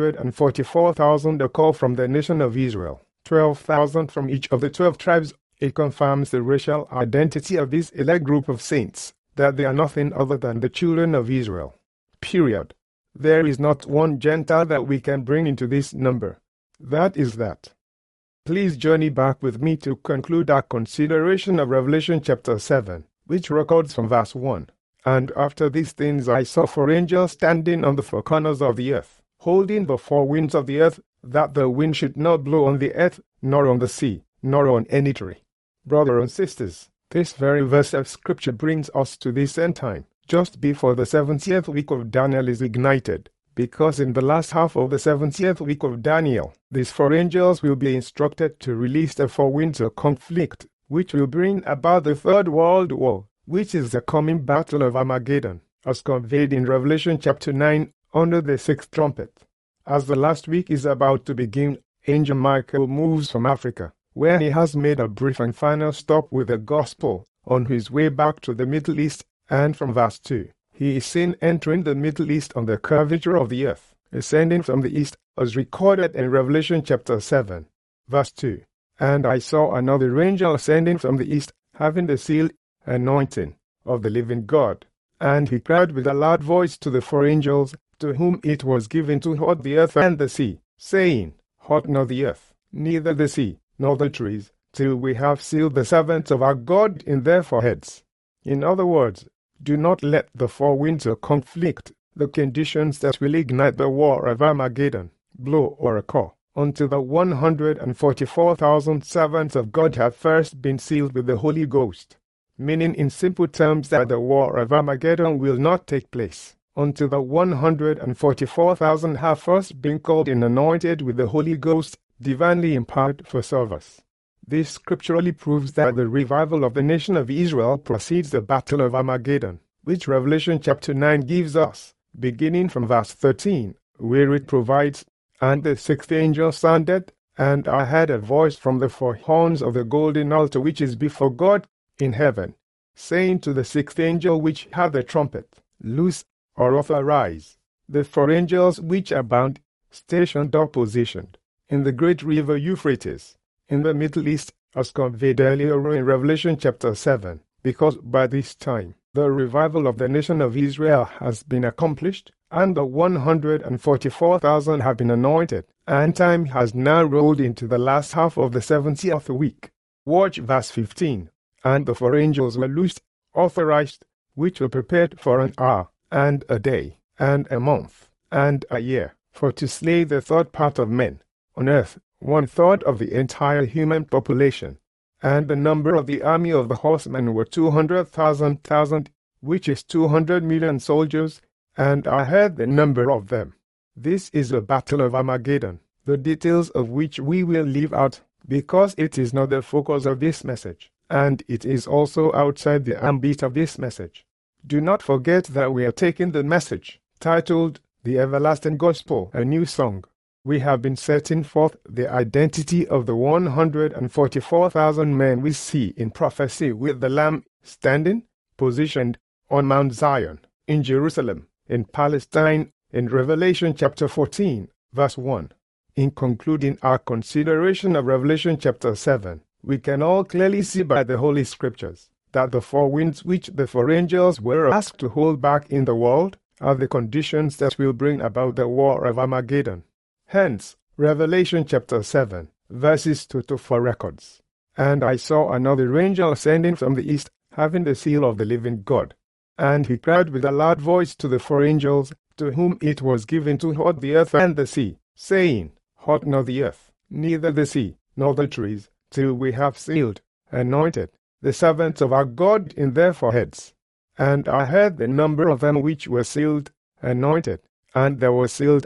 144,000 are called from the nation of Israel, 12,000 from each of the 12 tribes, it confirms the racial identity of this elect group of saints, that they are nothing other than the children of Israel. Period. There is not one Gentile that we can bring into this number. That is that. Please journey back with me to conclude our consideration of Revelation chapter 7, which records from verse 1. "And after these things I saw four angels standing on the four corners of the earth, holding the four winds of the earth, that the wind should not blow on the earth, nor on the sea, nor on any tree." Brothers and sisters, this very verse of Scripture brings us to this end time, just before the 70th week of Daniel is ignited, because in the last half of the 70th week of Daniel, these four angels will be instructed to release the four winds of conflict, which will bring about the Third World War, which is the coming battle of Armageddon, as conveyed in Revelation chapter 9 under the sixth trumpet. As the last week is about to begin, Angel Michael moves from Africa, where he has made a brief and final stop with the gospel, on his way back to the Middle East, and from verse 2, he is seen entering the Middle East on the curvature of the earth, ascending from the east, as recorded in Revelation chapter 7, verse 2. "And I saw another angel ascending from the east, having the seal, anointing, of the living God. And he cried with a loud voice to the four angels, to whom it was given to hold the earth and the sea, saying, Hold not the earth, neither the sea, nor the trees, till we have sealed the servants of our God in their foreheads." In other words, do not let the four winds of conflict, the conditions that will ignite the war of Armageddon, blow or occur, until the 144,000 servants of God have first been sealed with the Holy Ghost. Meaning in simple terms that the war of Armageddon will not take place until the 144,000 have first been called and anointed with the Holy Ghost, divinely empowered for service. This scripturally proves that the revival of the nation of Israel precedes the battle of Armageddon, which Revelation chapter 9 gives us, beginning from verse 13, where it provides, "And the sixth angel sounded, and I heard a voice from the four horns of the golden altar which is before God in heaven, saying to the sixth angel which had the trumpet, Loose, or authorize, the four angels which are bound, stationed or positioned, in the great river Euphrates, in the Middle East, as conveyed earlier in Revelation chapter 7, because by this time the revival of the nation of Israel has been accomplished, and the 144,000 have been anointed, and time has now rolled into the last half of the 70th week. Watch verse 15. "And the four angels were loosed, authorized, which were prepared for an hour, and a day, and a month, and a year, for to slay the third part of men on earth, 1/3 of the entire human population. And the number of the army of the horsemen were 200,000, which is 200 million soldiers, and I heard the number of them." This is the battle of Armageddon, the details of which we will leave out, because it is not the focus of this message, and it is also outside the ambit of this message. Do not forget that we are taking the message titled The Everlasting Gospel, a New Song. We have been setting forth the identity of the 144,000 men we see in prophecy with the Lamb standing, positioned, on Mount Zion, in Jerusalem, in Palestine, in Revelation chapter 14, verse 1. In concluding our consideration of Revelation chapter 7, we can all clearly see by the Holy Scriptures that the four winds which the four angels were asked to hold back in the world are the conditions that will bring about the war of Armageddon. Hence, Revelation chapter 7, verses 2-4 records. And I saw another angel ascending from the east, having the seal of the living God. And he cried with a loud voice to the four angels, to whom it was given to hold the earth and the sea, saying, Hold not the earth, neither the sea, nor the trees, till we have sealed, anointed, the servants of our God in their foreheads. And I heard the number of them which were sealed, anointed, and there were sealed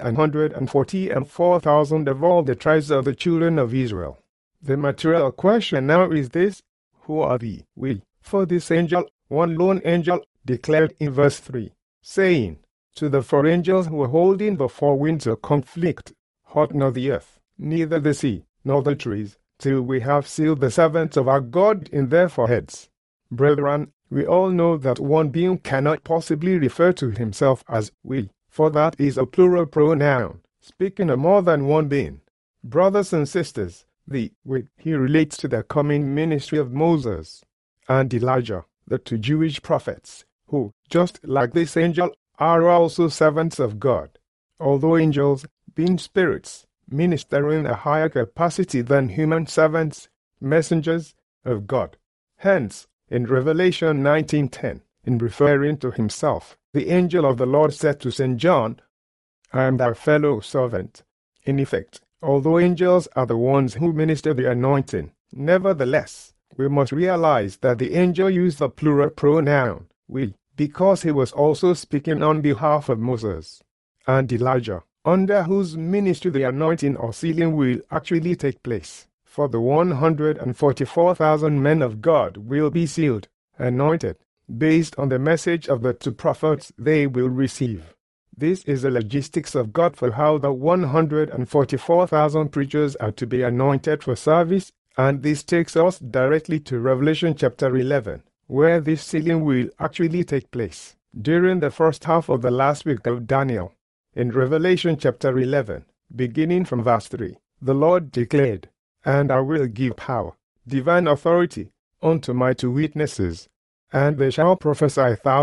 144,000 of all the tribes of the children of Israel. The material question now is this: who are the we? For this angel, one lone angel, declared in verse 3, saying, to the four angels who were holding the four winds of conflict, Hold not the earth, neither the sea, nor the trees, till we have sealed the servants of our God in their foreheads. Brethren, we all know that one being cannot possibly refer to himself as we, for that is a plural pronoun, speaking of more than one being. Brothers and sisters, the we here relates to the coming ministry of Moses and Elijah, the two Jewish prophets, who, just like this angel, are also servants of God. Although angels, being spirits, ministering a higher capacity than human servants, messengers of God. Hence, in Revelation 19:10, in referring to himself, the angel of the Lord said to St. John, I am thy fellow servant. In effect, although angels are the ones who minister the anointing, nevertheless, we must realize that the angel used the plural pronoun, we, because he was also speaking on behalf of Moses and Elijah, under whose ministry the anointing or sealing will actually take place. For the 144,000 men of God will be sealed, anointed, based on the message of the two prophets they will receive. This is the logistics of God for how the 144,000 preachers are to be anointed for service, and this takes us directly to Revelation chapter 11, where this sealing will actually take place, during the first half of the last week of Daniel. In Revelation chapter 11, beginning from verse 3, the Lord declared, And I will give power, divine authority, unto my two witnesses, and they shall prophesy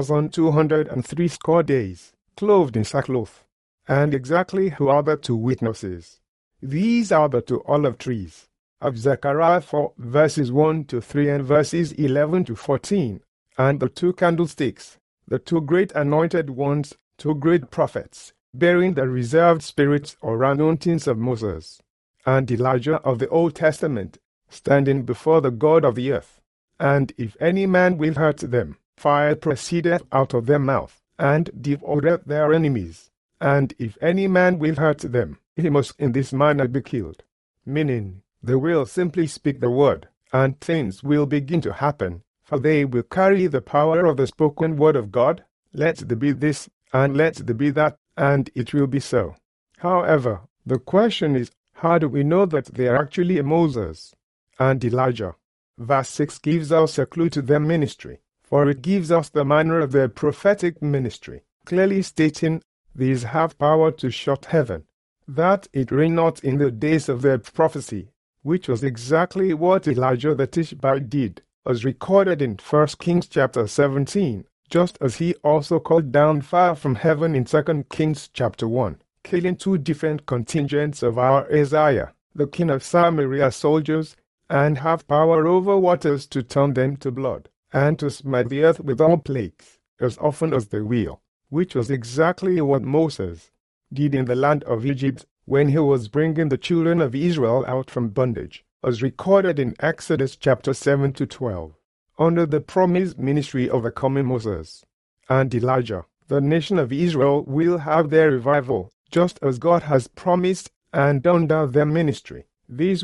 1,260 days, clothed in sackcloth. And exactly who are the two witnesses? These are the two olive trees of Zechariah 4, verses 1-3 and verses 11-14, and the two candlesticks, the two great anointed ones, two great prophets, bearing the reserved spirits or anointings of Moses and Elijah of the Old Testament, standing before the God of the earth. And if any man will hurt them, fire proceedeth out of their mouth, and devoureth their enemies. And if any man will hurt them, he must in this manner be killed. Meaning, they will simply speak the word, and things will begin to happen, for they will carry the power of the spoken word of God. Let there be this, and let there be that, and it will be so. However, the question is, how do we know that they are actually Moses and Elijah? Verse 6 gives us a clue to their ministry, for it gives us the manner of their prophetic ministry, clearly stating, These have power to shut heaven, that it rain not in the days of their prophecy, which was exactly what Elijah the Tishbite did, as recorded in 1 Kings chapter 17, just as he also called down fire from heaven in 2 Kings chapter 1, killing two different contingents of our Isaiah, the king of Samaria soldiers, and have power over waters to turn them to blood, and to smite the earth with all plagues, as often as they will, which was exactly what Moses did in the land of Egypt when he was bringing the children of Israel out from bondage, as recorded in Exodus chapter 7-12. Under the promised ministry of the coming Moses and Elijah, the nation of Israel will have their revival, just as God has promised, and under their ministry, these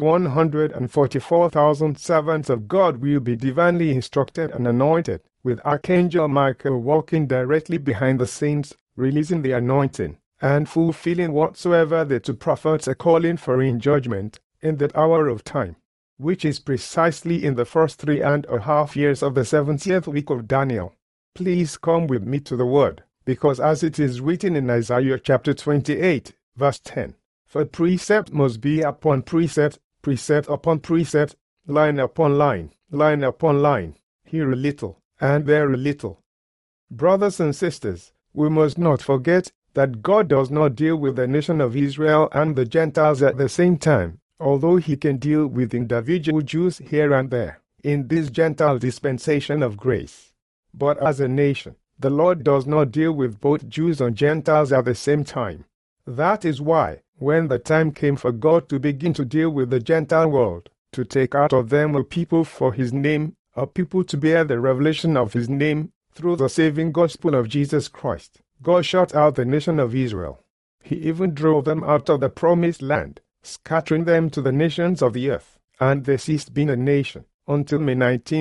144,000 servants of God will be divinely instructed and anointed, with Archangel Michael walking directly behind the scenes, releasing the anointing, and fulfilling whatsoever the two prophets are calling for in judgment, in that hour of time, which is precisely in the first 3.5 years of the 70th week of Daniel. Please come with me to the word, because as it is written in Isaiah chapter 28, verse 10, for precept must be upon precept, precept upon precept, line upon line, line upon line, here a little, and there a little. Brothers and sisters, we must not forget that God does not deal with the nation of Israel and the Gentiles at the same time, although he can deal with individual Jews here and there, in this Gentile dispensation of grace. But as a nation, the Lord does not deal with both Jews and Gentiles at the same time. That is why, when the time came for God to begin to deal with the Gentile world, to take out of them a people for his name, a people to bear the revelation of his name, through the saving gospel of Jesus Christ, God shut out the nation of Israel. He even drove them out of the promised land, scattering them to the nations of the earth, and they ceased being a nation, until May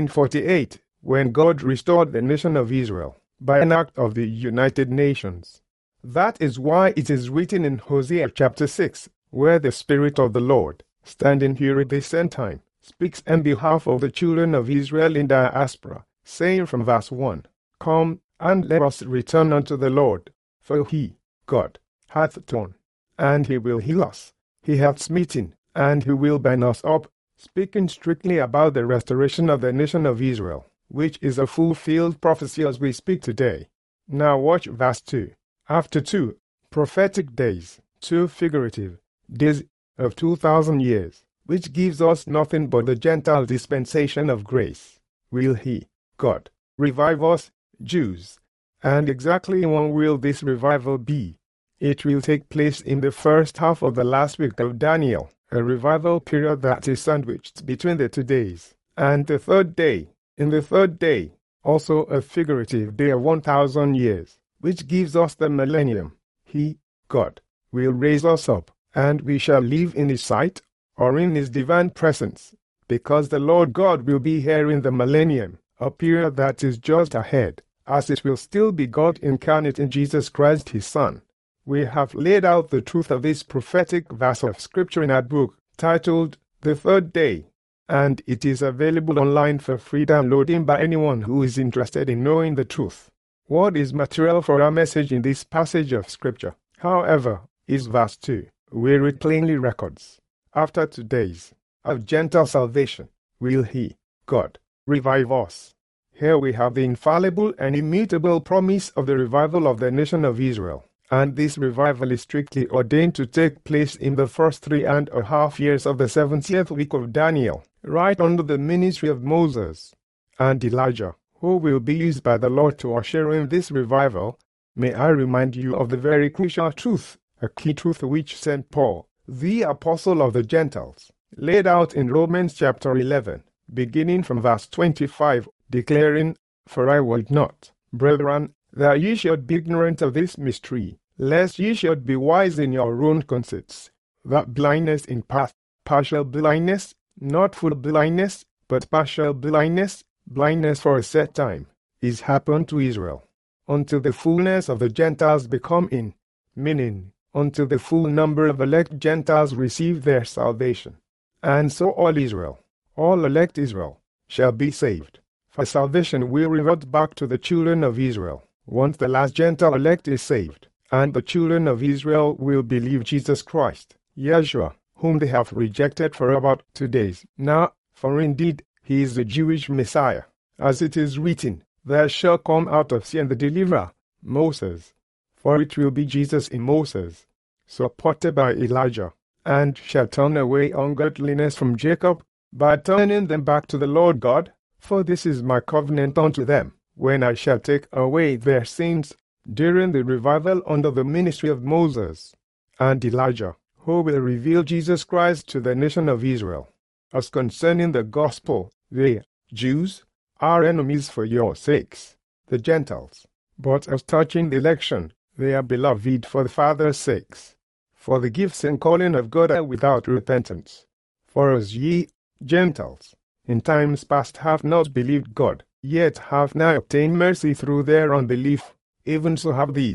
1948, when God restored the nation of Israel, by an act of the United Nations. That is why it is written in Hosea chapter 6, where the Spirit of the Lord, standing here at this end time, speaks on behalf of the children of Israel in diaspora, saying from verse 1, Come, and let us return unto the Lord, for he, God, hath torn, and he will heal us. He hath smitten, and he will bind us up, speaking strictly about the restoration of the nation of Israel, which is a fulfilled prophecy as we speak today. Now watch verse 2. After 2 prophetic days, 2 figurative days of 2,000 years, which gives us nothing but the Gentile dispensation of grace, will he, God, revive us, Jews. And exactly when will this revival be? It will take place in the first half of the last week of Daniel, a revival period that is sandwiched between the 2 days, and the third day. In the third day, also a figurative day of 1,000 years, which gives us the millennium. He, God, will raise us up, and we shall live in his sight, or in his divine presence, because the Lord God will be here in the millennium, a period that is just ahead, as it will still be God incarnate in Jesus Christ his Son. We have laid out the truth of this prophetic verse of Scripture in our book, titled The Third Day, and it is available online for free downloading by anyone who is interested in knowing the truth. What is material for our message in this passage of Scripture, however, is verse 2, where it plainly records, After 2 days of gentle salvation will he, God, revive us. Here we have the infallible and immutable promise of the revival of the nation of Israel, and this revival is strictly ordained to take place in the first 3.5 years of the 70th week of Daniel, right under the ministry of Moses and Elijah, who will be used by the Lord to usher in this revival. May I remind you of the very crucial truth, a key truth which St. Paul, the apostle of the Gentiles, laid out in Romans chapter 11, beginning from verse 25, declaring, For I would not, brethren, that ye should be ignorant of this mystery, lest ye should be wise in your own conceits, that blindness in part, partial blindness, not full blindness, but partial blindness, blindness for a set time, is happened to Israel, until the fullness of the Gentiles become in, meaning, until the full number of elect Gentiles receive their salvation. And so all Israel, all elect Israel, shall be saved. For salvation will revert back to the children of Israel, once the last Gentile elect is saved, and the children of Israel will believe Jesus Christ, Yeshua, whom they have rejected for about 2 days. Now, for indeed, he is the Jewish Messiah. As it is written, There shall come out of Zion the deliverer, Moses. For it will be Jesus in Moses, supported by Elijah, and shall turn away ungodliness from Jacob, by turning them back to the Lord God. For this is my covenant unto them, when I shall take away their sins, during the revival under the ministry of Moses and Elijah, who will reveal Jesus Christ to the nation of Israel. As concerning the gospel, they, Jews, are enemies for your sakes, the Gentiles. But as touching the election, they are beloved for the Father's sakes. For the gifts and calling of God are without repentance. For as ye, Gentiles, in times past have not believed God, yet have now obtained mercy through their unbelief, even so have these,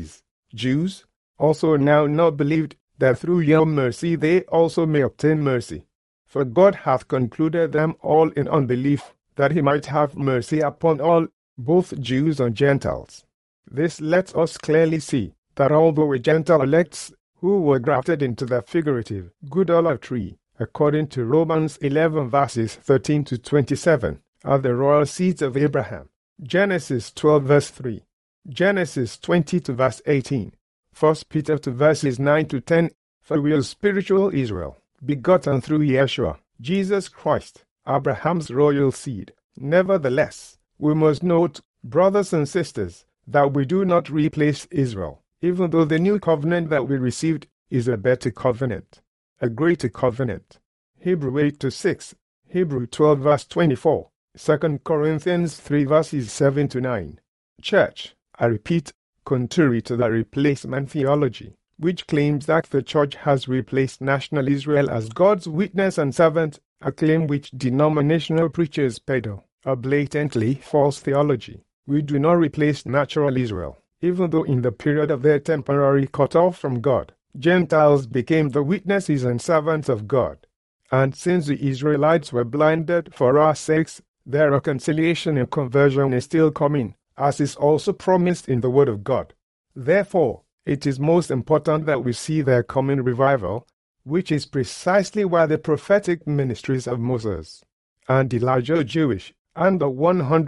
Jews also now not believed that through your mercy they also may obtain mercy. For God hath concluded them all in unbelief, that he might have mercy upon all, both Jews and Gentiles. This lets us clearly see that although we Gentile elects who were grafted into the figurative good olive tree, according to Romans 11 verses 13 to 27, are the royal seeds of Abraham. Genesis 12 verse 3, Genesis 20 to verse 18, 1 Peter 2 verses 9 to 10, for we are spiritual Israel, begotten through Yeshua, Jesus Christ, Abraham's royal seed. Nevertheless, we must note, brothers and sisters, that we do not replace Israel, even though the new covenant that we received is a better covenant, a greater covenant. Hebrew 8 to 6, Hebrew 12 verse 24, 2 Corinthians 3 verses 7 to 9. Church, I repeat, contrary to the replacement theology, which claims that the church has replaced national Israel as God's witness and servant, a claim which denominational preachers peddle, a blatantly false theology. We do not replace natural Israel, even though in the period of their temporary cut-off from God, Gentiles became the witnesses and servants of God. And since the Israelites were blinded for our sakes, their reconciliation and conversion is still coming, as is also promised in the Word of God. Therefore, it is most important that we see their coming revival, which is precisely why the prophetic ministries of Moses and Elijah Jewish and the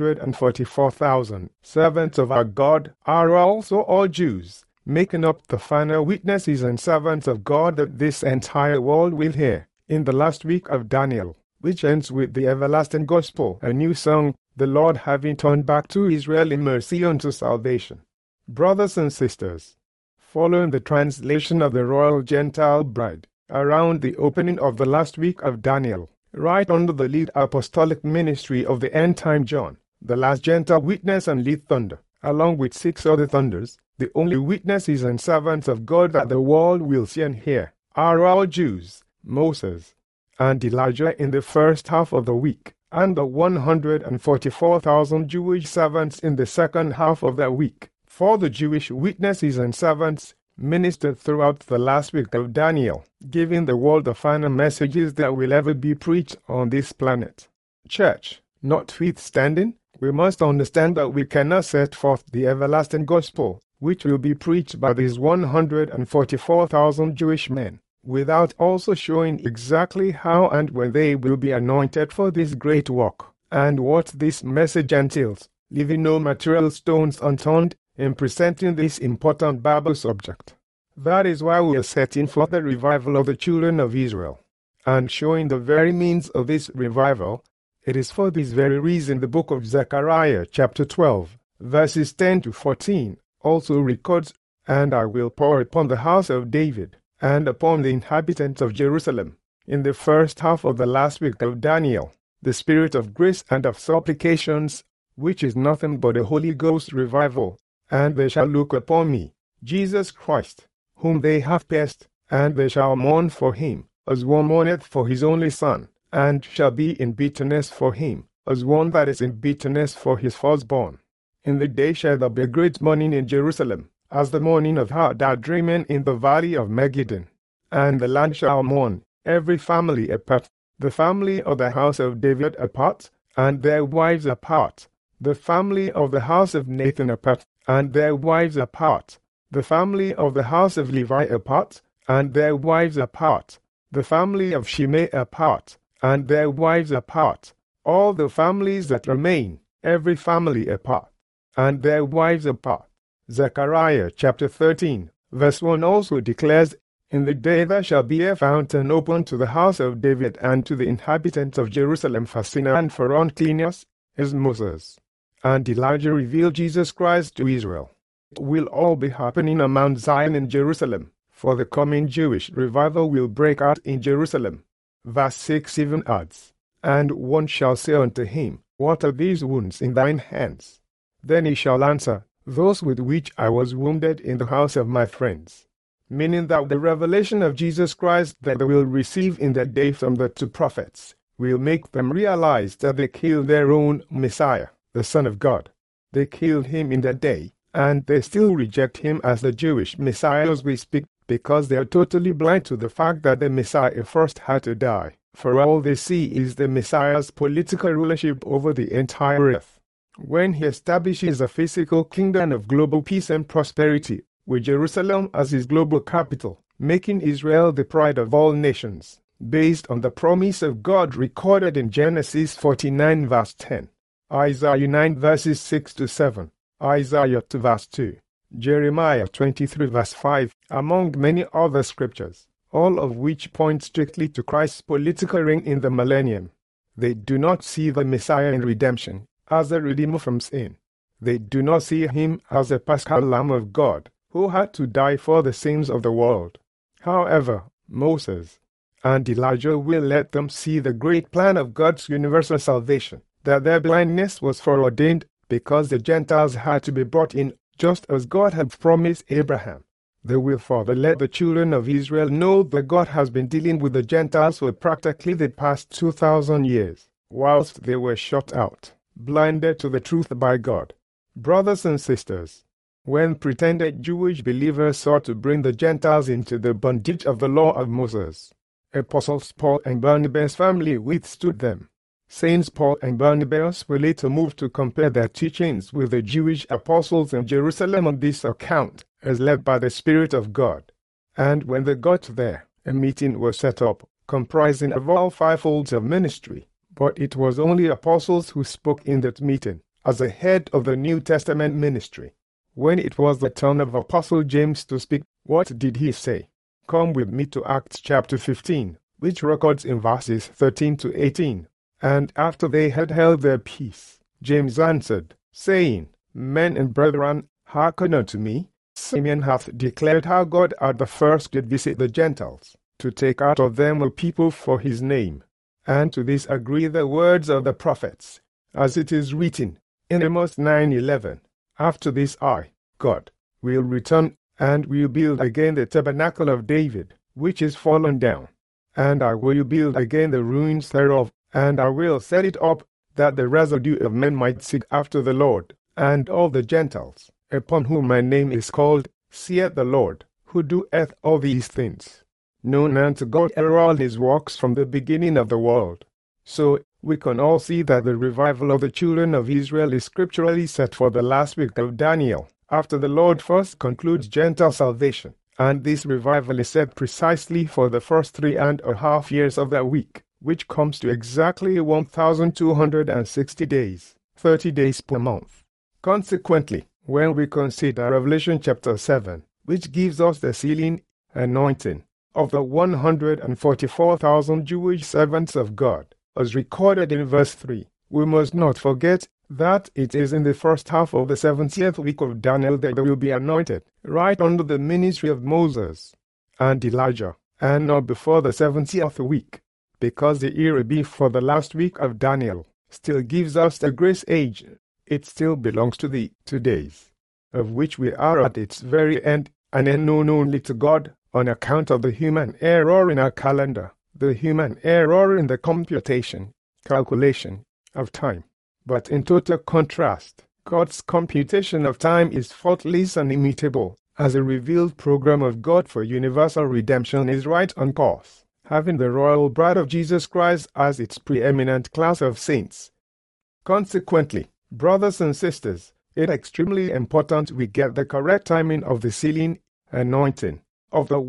144,000 servants of our God are also all Jews, making up the final witnesses and servants of God that this entire world will hear in the last week of Daniel, which ends with the everlasting gospel, a new song, the Lord having turned back to Israel in mercy unto salvation. Brothers and sisters, following the translation of the royal Gentile bride, around the opening of the last week of Daniel, right under the lead apostolic ministry of the end-time John, the last Gentile witness and lead thunder, along with 6 other thunders, the only witnesses and servants of God that the world will see and hear are all Jews, Moses, and Elijah in the first half of the week, and the 144,000 Jewish servants in the second half of that week. For the Jewish witnesses and servants ministered throughout the last week of Daniel, giving the world the final messages that will ever be preached on this planet. Church, notwithstanding, we must understand that we cannot set forth the everlasting gospel, which will be preached by these 144,000 Jewish men, without also showing exactly how and when they will be anointed for this great work, and what this message entails, leaving no material stones unturned in presenting this important Bible subject. That is why we are setting forth the revival of the children of Israel, and showing the very means of this revival. It is for this very reason the book of Zechariah chapter 12, verses 10 to 14, also records, "And I will pour upon the house of David, and upon the inhabitants of Jerusalem, in the first half of the last week of Daniel, the spirit of grace and of supplications, which is nothing but a Holy Ghost revival. And they shall look upon me, Jesus Christ, whom they have pierced, and they shall mourn for him, as one mourneth for his only son, and shall be in bitterness for him, as one that is in bitterness for his firstborn. In the day shall there be great mourning in Jerusalem, as the mourning of her that dreaming in the valley of Megiddon. And the land shall mourn, every family apart, the family of the house of David apart, and their wives apart, the family of the house of Nathan apart, and their wives apart, the family of the house of Levi apart, and their wives apart, the family of Shimei apart, and their wives apart, all the families that remain, every family apart, and their wives apart. Zechariah chapter 13, verse 1 also declares, "In the day there shall be a fountain open to the house of David and to the inhabitants of Jerusalem for sin and for uncleanness," as Moses and Elijah revealed Jesus Christ to Israel. It will all be happening on Mount Zion in Jerusalem, for the coming Jewish revival will break out in Jerusalem. Verse 6 even adds, "And one shall say unto him, What are these wounds in thine hands? Then he shall answer, Those with which I was wounded in the house of my friends." Meaning that the revelation of Jesus Christ that they will receive in that day from the 2 prophets will make them realize that they killed their own Messiah, the Son of God. They killed him in that day, and they still reject him as the Jewish Messiah as we speak, because they are totally blind to the fact that the Messiah first had to die. For all they see is the Messiah's political rulership over the entire earth. When he establishes a physical kingdom of global peace and prosperity, with Jerusalem as his global capital, making Israel the pride of all nations, based on the promise of God recorded in Genesis 49 verse 10, Isaiah 9 verses 6 to 7, Isaiah 2 verse 2, Jeremiah 23 verse 5, among many other scriptures, all of which point strictly to Christ's political reign in the millennium. They do not see the Messiah in redemption as a redeemer from sin. They do not see him as a paschal Lamb of God, who had to die for the sins of the world. However, Moses and Elijah will let them see the great plan of God's universal salvation, that their blindness was foreordained because the Gentiles had to be brought in, just as God had promised Abraham. They will further let the children of Israel know that God has been dealing with the Gentiles for practically the past 2,000 years, whilst they were shut out, blinded to the truth by God. Brothers and sisters, when pretended Jewish believers sought to bring the Gentiles into the bondage of the law of Moses, Apostles Paul and Barnabas' family withstood them. Saints Paul and Barnabas were later moved to compare their teachings with the Jewish apostles in Jerusalem on this account, as led by the Spirit of God. And when they got there, a meeting was set up, comprising of all fivefolds of ministry. But it was only apostles who spoke in that meeting, as the head of the New Testament ministry. When it was the turn of Apostle James to speak, what did he say? Come with me to Acts chapter 15, which records in verses 13 to 18. And after they had held their peace, James answered, saying, Men and brethren, hearken unto me. Simeon hath declared how God at the first did visit the Gentiles, to take out of them a people for his name. And to this agree the words of the prophets, as it is written in Amos 9:11, After this I, God, will return, and will build again the tabernacle of David, which is fallen down. And I will build again the ruins thereof, and I will set it up, that the residue of men might seek after the Lord, and all the Gentiles, upon whom my name is called, saith the Lord, who doeth all these things. Known unto God are all his works from the beginning of the world. So, we can all see that the revival of the children of Israel is scripturally set for the last week of Daniel, after the Lord first concludes Gentile salvation, and this revival is set precisely for the first 3.5 years of that week, which comes to exactly 1,260 days, 30 days per month. Consequently, when we consider Revelation chapter 7, which gives us the sealing, anointing, of the 144,000 Jewish servants of God, as recorded in verse 3, we must not forget that it is in the first half of the 70th week of Daniel that they will be anointed, right under the ministry of Moses and Elijah, and not before the 70th week, because the era before the last week of Daniel still gives us the grace age. It still belongs to the 2 days, of which we are at its very end, and unknown only to God, on account of the human error in our calendar, the human error in the calculation of time. But in total contrast, God's computation of time is faultless and immutable, as a revealed program of God for universal redemption is right on course, having the royal bride of Jesus Christ as its preeminent class of saints. Consequently, brothers and sisters, it is extremely important we get the correct timing of the sealing, anointing, of the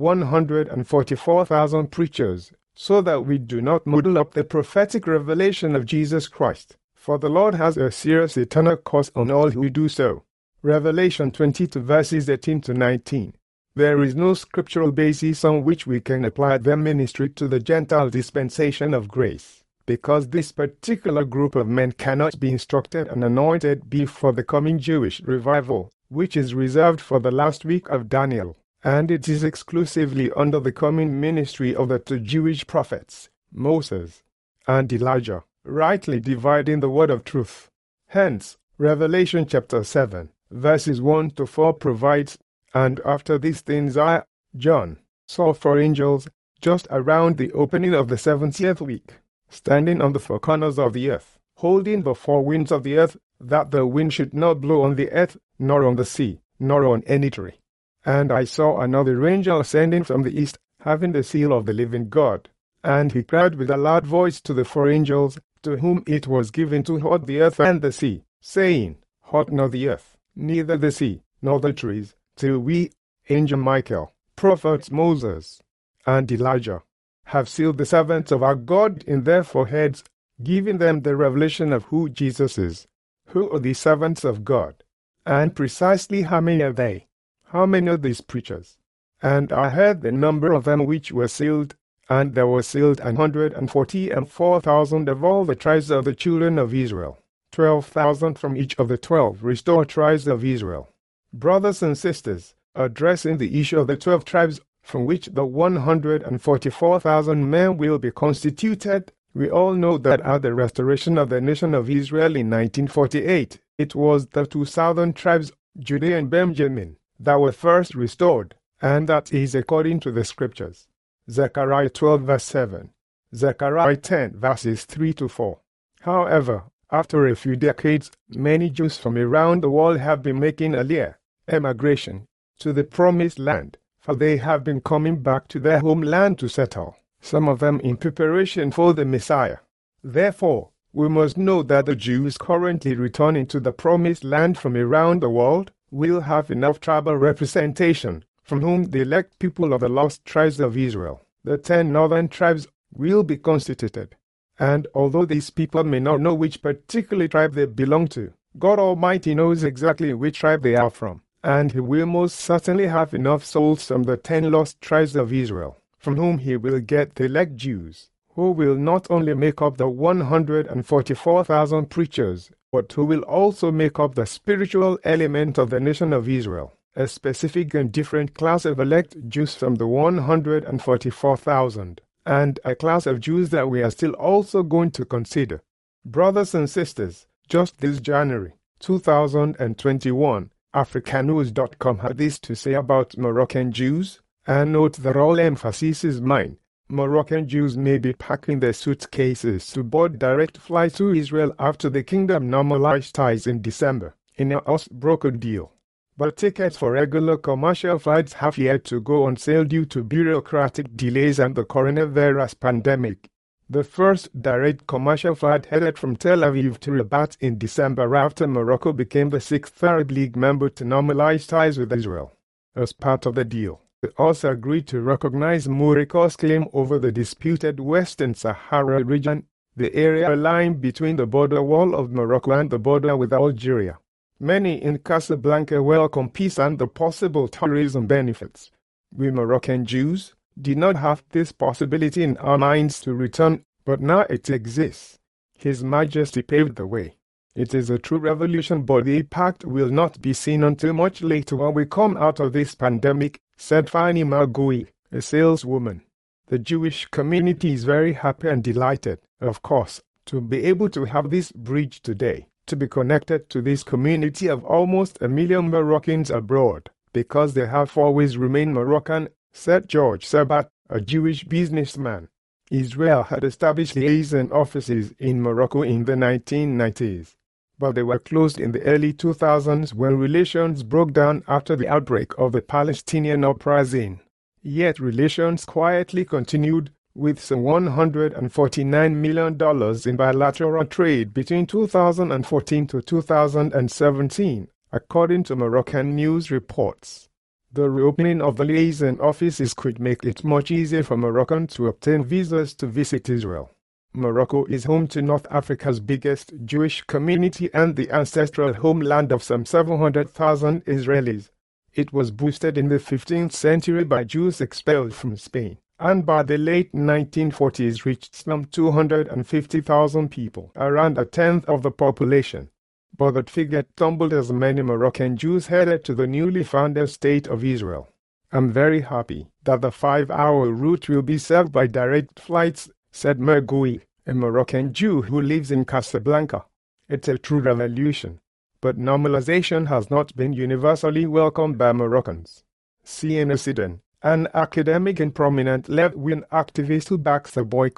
144,000 preachers, so that we do not muddle up the prophetic revelation of Jesus Christ, for the Lord has a serious eternal curse on all who do so. Revelation 22 verses 18 to 19. There is no scriptural basis on which we can apply their ministry to the Gentile dispensation of grace, because this particular group of men cannot be instructed and anointed before the coming Jewish revival, which is reserved for the last week of Daniel. And it is exclusively under the coming ministry of the 2 Jewish prophets, Moses and Elijah, rightly dividing the word of truth. Hence, Revelation chapter 7, verses 1 to 4 provides, And after these things I, John, saw 4 angels, just around the opening of the 70th week, standing on the 4 corners of the earth, holding the 4 winds of the earth, that the wind should not blow on the earth, nor on the sea, nor on any tree. And I saw another angel ascending from the east, having the seal of the living God. And he cried with a loud voice to the four angels, to whom it was given to hold the earth and the sea, saying, Hold not the earth, neither the sea, nor the trees, till we, angel Michael, prophets Moses, and Elijah, have sealed the servants of our God in their foreheads, giving them the revelation of who Jesus is. Who are the servants of God? And precisely how many are they? How many are these preachers? And I heard the number of them which were sealed, and there were sealed 144,000 of all the tribes of the children of Israel, 12,000 from each of the 12 restored tribes of Israel. Brothers and sisters, addressing the issue of the 12 tribes from which the 144,000 men will be constituted, we all know that at the restoration of the nation of Israel in 1948, it was the 2 southern tribes, Judah and Benjamin, that were first restored, and that is according to the scriptures. Zechariah 12 verse 7, Zechariah 10 verses 3 to 4. However, after a few decades, many Jews from around the world have been making emigration to the promised land, for they have been coming back to their homeland to settle, some of them in preparation for the Messiah. Therefore, we must know that the Jews currently returning to the promised land from around the world will have enough tribal representation, from whom the elect people of the lost tribes of Israel, the 10 northern tribes, will be constituted. And although these people may not know which particular tribe they belong to, God Almighty knows exactly which tribe they are from, and He will most certainly have enough souls from the 10 lost tribes of Israel, from whom He will get the elect Jews, who will not only make up the 144,000 preachers, but who will also make up the spiritual element of the nation of Israel, a specific and different class of elect Jews from the 144,000, and a class of Jews that we are still also going to consider. Brothers and sisters, just this January 2021, AfricaNews.com had this to say about Moroccan Jews, and note that all emphasis is mine. Moroccan Jews may be packing their suitcases to board direct flights to Israel after the kingdom normalized ties in December, in a house-broker deal. But tickets for regular commercial flights have yet to go on sale due to bureaucratic delays and the coronavirus pandemic. The first direct commercial flight headed from Tel Aviv to Rabat in December after Morocco became the 6th Arab League member to normalize ties with Israel. As part of the deal, they also agreed to recognize Morocco's claim over the disputed Western Sahara region, the area lying between the border wall of Morocco and the border with Algeria. Many in Casablanca welcome peace and the possible tourism benefits. We Moroccan Jews did not have this possibility in our minds to return, but now it exists. His Majesty paved the way. It is a true revolution, but the impact will not be seen until much later when we come out of this pandemic, said Fanny Margoui, a saleswoman. The Jewish community is very happy and delighted, of course, to be able to have this bridge today, to be connected to this community of almost 1 million Moroccans abroad, because they have always remained Moroccan, said George Sabat, a Jewish businessman. Israel had established liaison offices in Morocco in the 1990s, but they were closed in the early 2000s when relations broke down after the outbreak of the Palestinian uprising. Yet relations quietly continued, with some $149 million in bilateral trade between 2014 to 2017, according to Moroccan news reports. The reopening of the liaison offices could make it much easier for Moroccans to obtain visas to visit Israel. Morocco is home to North Africa's biggest Jewish community and the ancestral homeland of some 700,000 Israelis. It was boosted in the 15th century by Jews expelled from Spain, and by the late 1940s reached some 250,000 people, around a tenth of the population. But that figure tumbled as many Moroccan Jews headed to the newly founded State of Israel. I'm very happy that the 5-hour route will be served by direct flights, said Mergoui, a Moroccan Jew who lives in Casablanca. It's a true revolution. But normalization has not been universally welcomed by Moroccans. C.N. Sidon, an academic and prominent left-wing activist who backs the boycott,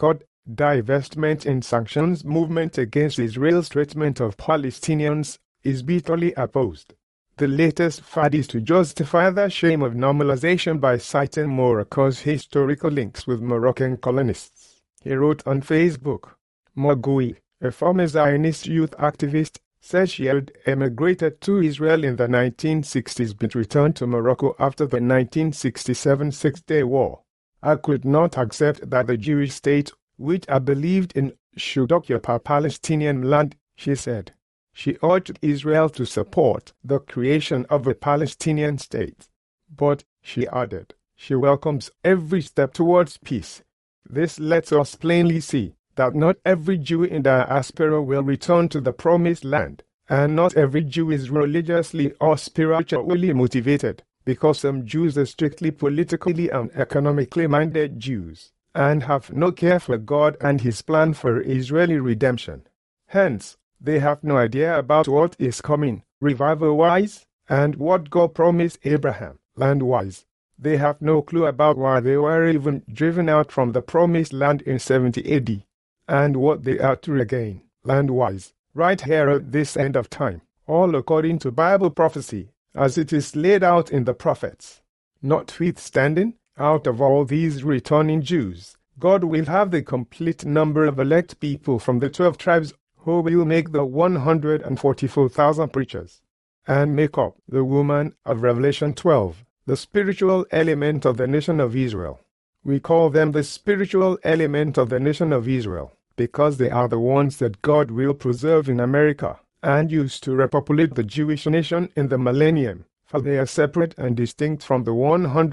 divestment and sanctions movement against Israel's treatment of Palestinians is bitterly opposed. The latest fad is to justify the shame of normalization by citing Morocco's historical links with Moroccan colonists. He wrote on Facebook. Margoui, a former Zionist youth activist, says she had emigrated to Israel in the 1960s but returned to Morocco after the 1967 Six-Day War. I could not accept that the Jewish state, which I believed in, should occupy Palestinian land, she said. She urged Israel to support the creation of a Palestinian state. But, she added, she welcomes every step towards peace. This lets us plainly see that not every Jew in diaspora will return to the promised land, and not every Jew is religiously or spiritually motivated, because some Jews are strictly politically and economically minded Jews, and have no care for God and His plan for Israeli redemption. Hence, they have no idea about what is coming, revival-wise, and what God promised Abraham, land-wise. They have no clue about why they were even driven out from the promised land in 70 AD. And what they are to regain, land-wise, right here at this end of time, all according to Bible prophecy, as it is laid out in the prophets. Notwithstanding, out of all these returning Jews, God will have the complete number of elect people from the 12 tribes who will make the 144,000 preachers, and make up the woman of Revelation 12, the spiritual element of the nation of Israel. We call them the spiritual element of the nation of Israel, because they are the ones that God will preserve in America, and use to repopulate the Jewish nation in the millennium, for they are separate and distinct from the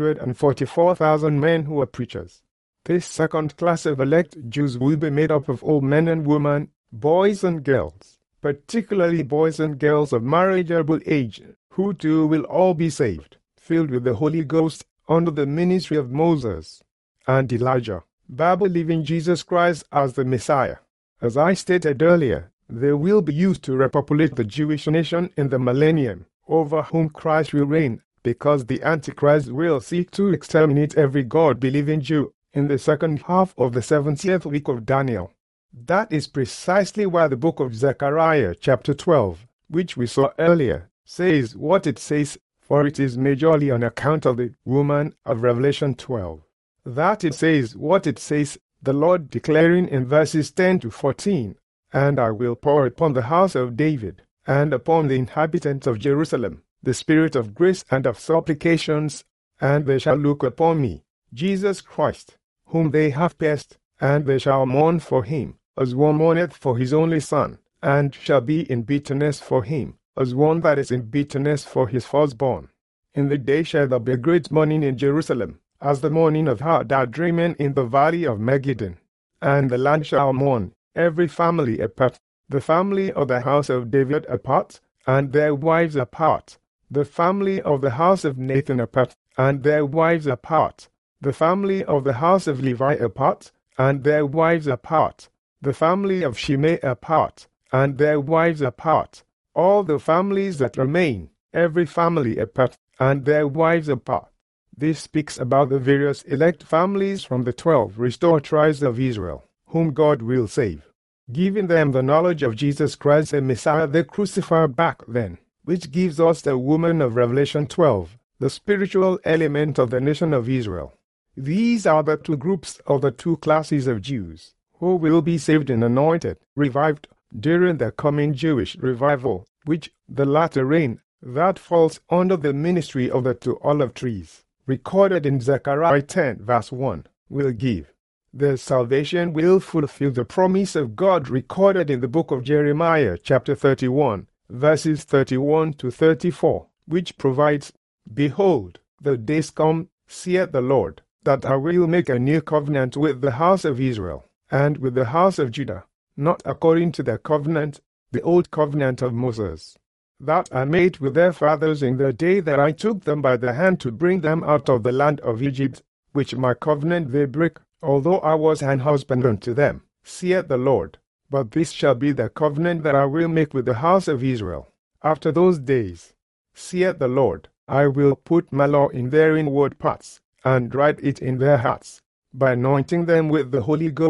144,000 men who are preachers. This second class of elect Jews will be made up of old men and women, boys and girls, particularly boys and girls of marriageable age, who too will all be saved, filled with the Holy Ghost under the ministry of Moses and Elijah, by believing Jesus Christ as the Messiah. As I stated earlier, they will be used to repopulate the Jewish nation in the millennium, over whom Christ will reign, because the Antichrist will seek to exterminate every God-believing Jew in the second half of the 70th week of Daniel. That is precisely why the book of Zechariah chapter 12, which we saw earlier, says what it says, for it is majorly on account of the woman of Revelation 12. That it says what it says, the Lord declaring in verses 10 to 14, "And I will pour upon the house of David, and upon the inhabitants of Jerusalem, the spirit of grace and of supplications, and they shall look upon me, Jesus Christ, whom they have pierced, and they shall mourn for him, as one mourneth for his only son, and shall be in bitterness for him, as one that is in bitterness for his firstborn. In the day shall there be great mourning in Jerusalem, as the mourning of her that dreaming in the valley of Megiddon. And the land shall mourn, every family apart, the family of the house of David apart, and their wives apart, the family of the house of Nathan apart, and their wives apart, the family of the house of Levi apart, and their wives apart, the family of Shimei apart, and their wives apart, all the families that remain, every family apart, and their wives apart." This speaks about the various elect families from the 12 restored tribes of Israel, whom God will save, giving them the knowledge of Jesus Christ the Messiah they crucified back then, which gives us the woman of Revelation 12, the spiritual element of the nation of Israel. These are the two groups of the two classes of Jews, who will be saved and anointed, revived, during the coming Jewish revival, which the latter rain, that falls under the ministry of the two olive trees, recorded in Zechariah 10 verse 1, will give. Their salvation will fulfill the promise of God recorded in the book of Jeremiah chapter 31, verses 31 to 34, which provides, "Behold, the days come, saith the Lord, that I will make a new covenant with the house of Israel, and with the house of Judah, not according to the covenant, the old covenant of Moses, that I made with their fathers in the day that I took them by the hand to bring them out of the land of Egypt, which my covenant they break, although I was an husband unto them, saith the Lord. But this shall be the covenant that I will make with the house of Israel. After those days, saith the Lord, I will put my law in their inward parts, and write it in their hearts, by anointing them with the Holy Ghost,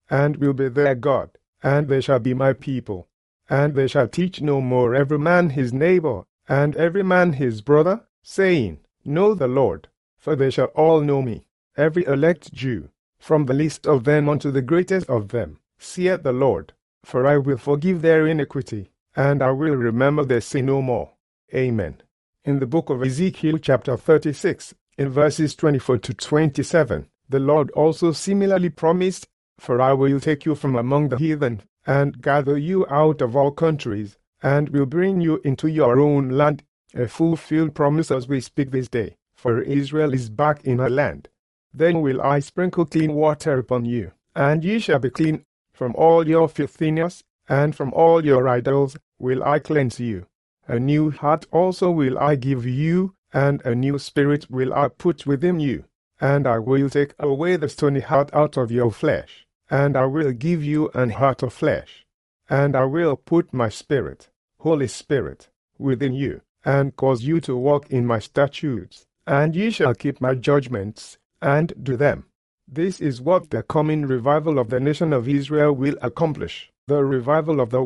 and will be their God, and they shall be my people. And they shall teach no more every man his neighbor, and every man his brother, saying, Know the Lord, for they shall all know me, every elect Jew, from the least of them unto the greatest of them, saith the Lord. For I will forgive their iniquity, and I will remember their sin no more. Amen. In the book of Ezekiel chapter 36, in verses 24 to 27, the Lord also similarly promised, For I will take you from among the heathen, and gather you out of all countries, and will bring you into your own land, a fulfilled promise as we speak this day, for Israel is back in her land. Then will I sprinkle clean water upon you, and ye shall be clean. From all your filthiness, and from all your idols, will I cleanse you. A new heart also will I give you, and a new spirit will I put within you. And I will take away the stony heart out of your flesh, and I will give you an heart of flesh. And I will put my Spirit, Holy Spirit, within you, and cause you to walk in my statutes, and ye shall keep my judgments, and do them. This is what the coming revival of the nation of Israel will accomplish, the revival of the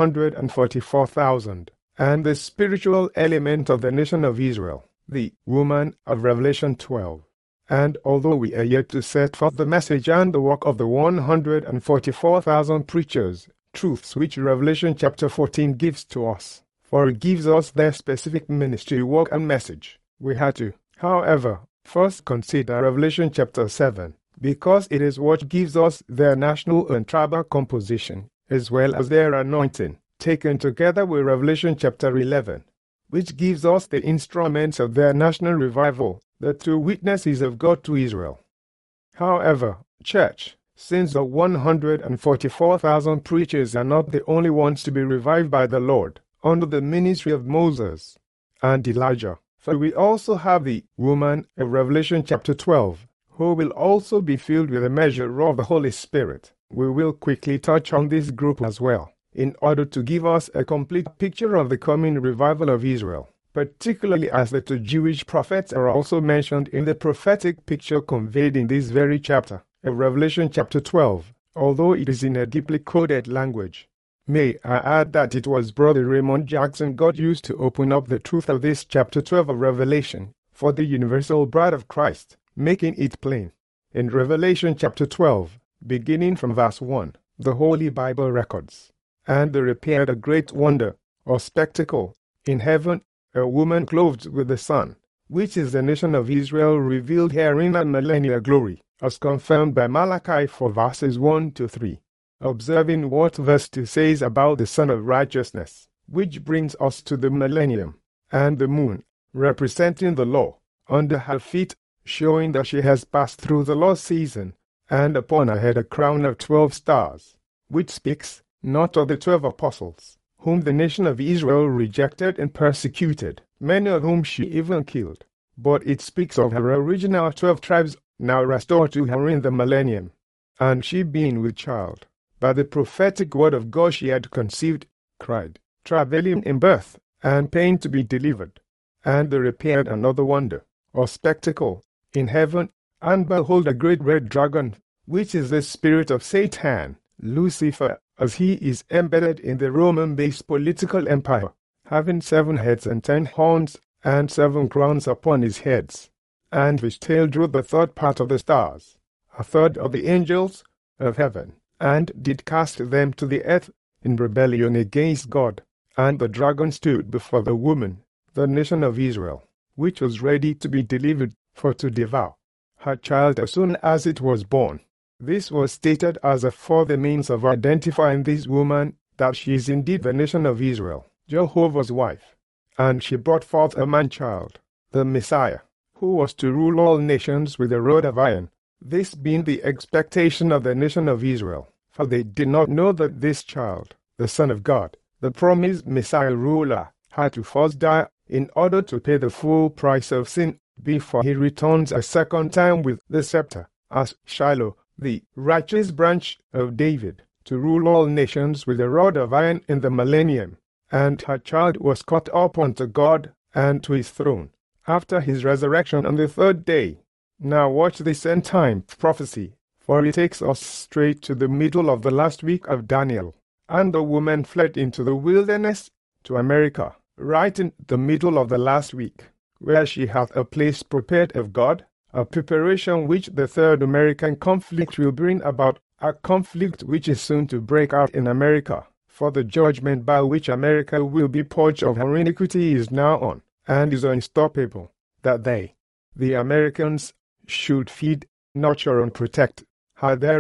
144,000, and the spiritual element of the nation of Israel, the woman of Revelation 12. And although we are yet to set forth the message and the work of the 144,000 preachers, truths which Revelation chapter 14 gives to us, for it gives us their specific ministry, work, and message, we had to, however, first consider Revelation chapter 7, because it is what gives us their national and tribal composition, as well as their anointing, taken together with Revelation chapter 11, which gives us the instruments of their national revival, the true witnesses of God to Israel. However, church, since the 144,000 preachers are not the only ones to be revived by the Lord, under the ministry of Moses and Elijah, for we also have the woman of Revelation chapter 12, who will also be filled with a measure of the Holy Spirit. We will quickly touch on this group as well, in order to give us a complete picture of the coming revival of Israel, particularly as the two Jewish prophets are also mentioned in the prophetic picture conveyed in this very chapter of Revelation chapter 12, although it is in a deeply coded language. May I add that it was Brother Raymond Jackson God used to open up the truth of this chapter 12 of Revelation for the universal bride of Christ, making it plain. In Revelation chapter 12, beginning from verse 1, the Holy Bible records, And there appeared a great wonder, or spectacle, in heaven, a woman clothed with the sun, which is the nation of Israel revealed here in a millennial glory, as confirmed by Malachi 4 verses 1 to 3. Observing what verse 2 says about the Son of Righteousness, which brings us to the millennium, and the moon, representing the law, under her feet, showing that she has passed through the law season, and upon her head a crown of 12 stars, which speaks not of the 12 apostles, whom the nation of Israel rejected and persecuted, many of whom she even killed, but it speaks of her original 12 tribes, now restored to her in the millennium. And she being with child, by the prophetic word of God she had conceived, cried, travailing in birth, and pain to be delivered. And there appeared another wonder, or spectacle, in heaven, and behold a great red dragon, which is the spirit of Satan, Lucifer, as he is embedded in the Roman-based political empire, having 7 heads and 10 horns, and 7 crowns upon his heads, and his tail drew the third part of the stars, a third of the angels of heaven, and did cast them to the earth in rebellion against God. And the dragon stood before the woman, the nation of Israel, which was ready to be delivered, for to devour her child as soon as it was born. This was stated as a further means of identifying this woman, that she is indeed the nation of Israel, Jehovah's wife. And she brought forth a man-child, the Messiah, who was to rule all nations with a rod of iron, this being the expectation of the nation of Israel, for they did not know that this child, the Son of God, the promised Messiah ruler, had to first die in order to pay the full price of sin before he returns a second time with the scepter, as Shiloh, the righteous branch of David, to rule all nations with a rod of iron in the millennium. And her child was caught up unto God and to his throne, after his resurrection on the 3rd day. Now watch this end time prophecy, for it takes us straight to the middle of the last week of Daniel. And the woman fled into the wilderness to America, right in the middle of the last week, where she hath a place prepared of God, a preparation which the third American conflict will bring about, a conflict which is soon to break out in America, for the judgment by which America will be purged of her iniquity is now on, and is unstoppable, that they, the Americans, should feed, nurture, and protect her there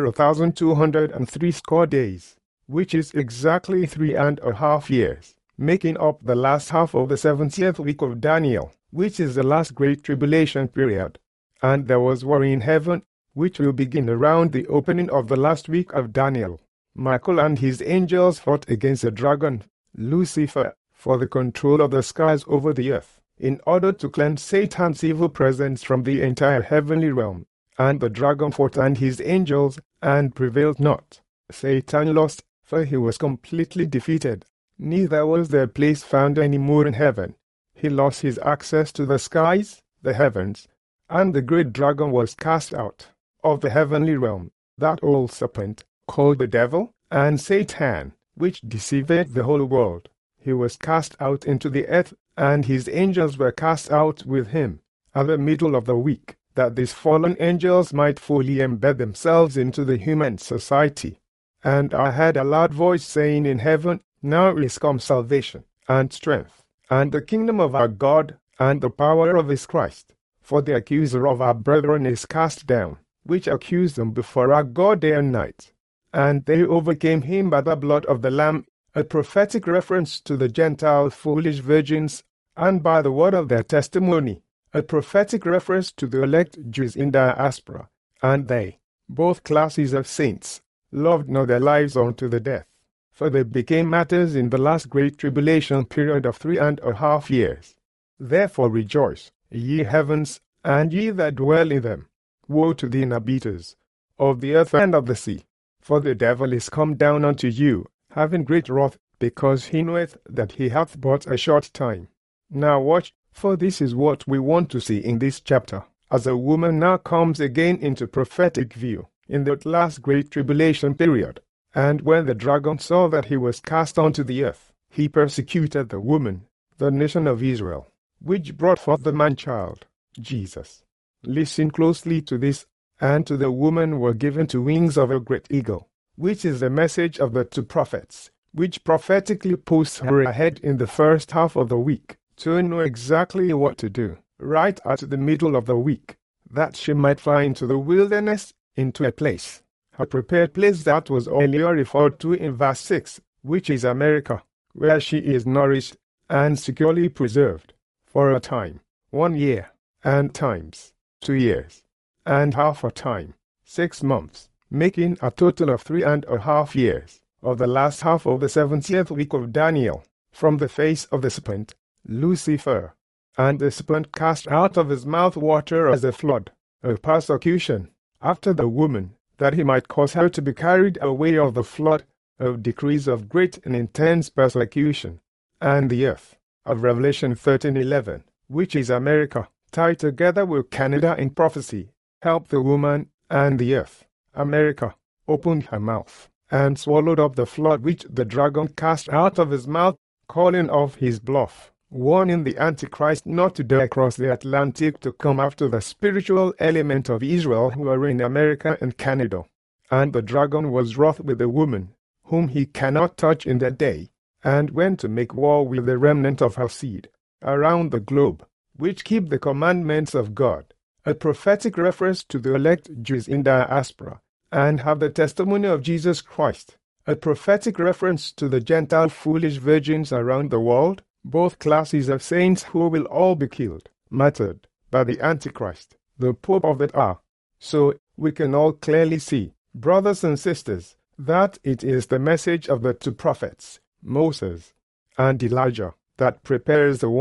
1,203 days, which is exactly 3.5 years, making up the last half of the 70th week of Daniel, which is the last great tribulation period. And there was war in heaven, which will begin around the opening of the last week of Daniel. Michael and his angels fought against the dragon, Lucifer, for the control of the skies over the earth, in order to cleanse Satan's evil presence from the entire heavenly realm. And the dragon fought and his angels, and prevailed not. Satan lost, for he was completely defeated. Neither was their place found any more in heaven. He lost his access to the skies, the heavens, and the great dragon was cast out of the heavenly realm, that old serpent, called the devil, and Satan, which deceived the whole world. He was cast out into the earth, and his angels were cast out with him, at the middle of the week, that these fallen angels might fully embed themselves into the human society. And I heard a loud voice saying in heaven, Now is come salvation, and strength, and the kingdom of our God, and the power of his Christ. For the accuser of our brethren is cast down, which accused them before our God day and night. And they overcame him by the blood of the Lamb, a prophetic reference to the Gentile foolish virgins, and by the word of their testimony, a prophetic reference to the elect Jews in diaspora. And they, both classes of saints, loved not their lives unto the death, for they became martyrs in the last great tribulation period of 3.5 years. Therefore rejoice, ye heavens, and ye that dwell in them. Woe to the inhabitants of the earth and of the sea, for the devil is come down unto you, having great wrath, because he knoweth that he hath but a short time. Now watch, for this is what we want to see in this chapter, as a woman now comes again into prophetic view, in that last great tribulation period. And when the dragon saw that he was cast unto the earth, he persecuted the woman, the nation of Israel, which brought forth the man-child, Jesus. Listen closely to this. And to the woman were given two wings of a great eagle, which is the message of the two prophets, which prophetically posts her ahead in the first half of the week, to know exactly what to do, right at the middle of the week, that she might fly into the wilderness, into a place, her prepared place that was earlier referred to in verse 6, which is America, where she is nourished and securely preserved, for a time, 1 year, and times, 2 years, and half a time, 6 months, making a total of 3.5 years, of the last half of the 70th week of Daniel, from the face of the serpent, Lucifer. And the serpent cast out of his mouth water as a flood, a persecution, after the woman, that he might cause her to be carried away of the flood, of decrees of great and intense persecution. And the earth, of Revelation 13:11, which is America, tied together with Canada in prophecy, helped the woman, and the earth, America, opened her mouth, and swallowed up the flood which the dragon cast out of his mouth, calling off his bluff, warning the Antichrist not to dare cross the Atlantic to come after the spiritual element of Israel who are in America and Canada. And the dragon was wroth with the woman, whom he cannot touch in that day, and went to make war with the remnant of her seed, around the globe, which keep the commandments of God, a prophetic reference to the elect Jews in diaspora, and have the testimony of Jesus Christ, a prophetic reference to the Gentile foolish virgins around the world, both classes of saints who will all be killed, martyred, by the Antichrist, the Pope of that hour. So we can all clearly see, brothers and sisters, that it is the message of the two prophets, Moses and Elijah, that prepares the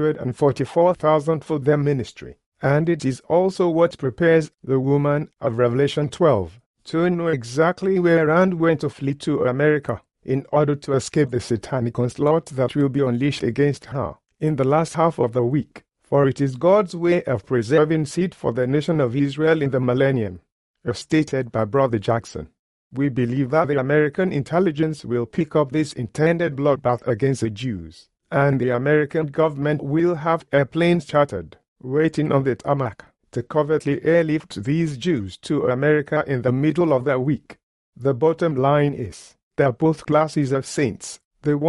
144,000 for their ministry. And it is also what prepares the woman of Revelation 12 to know exactly where and when to flee to America in order to escape the satanic onslaught that will be unleashed against her in the last half of the week. For it is God's way of preserving seed for the nation of Israel in the millennium. as stated by Brother Jackson. We believe that the American intelligence will pick up this intended bloodbath against the Jews, and the American government will have airplanes chartered, waiting on the tarmac, to covertly airlift these Jews to America in the middle of the week. The bottom line is that both classes of saints, the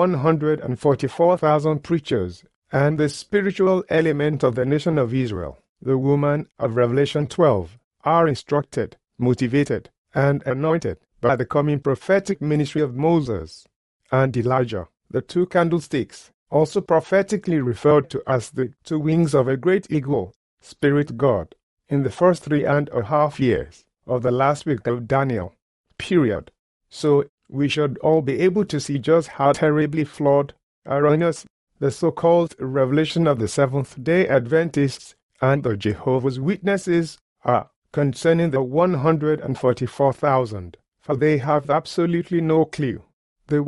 144,000 preachers, and the spiritual element of the nation of Israel, the woman of Revelation 12, are instructed, motivated, and anointed by the coming prophetic ministry of Moses and Elijah, the two candlesticks, also prophetically referred to as the two wings of a great eagle, Spirit God, in the first 3.5 years of the last week of Daniel. Period. So, we should all be able to see just how terribly flawed, erroneous, the so-called revelation of the Seventh-day Adventists and the Jehovah's Witnesses are concerning the 144,000, for they have absolutely no clue. The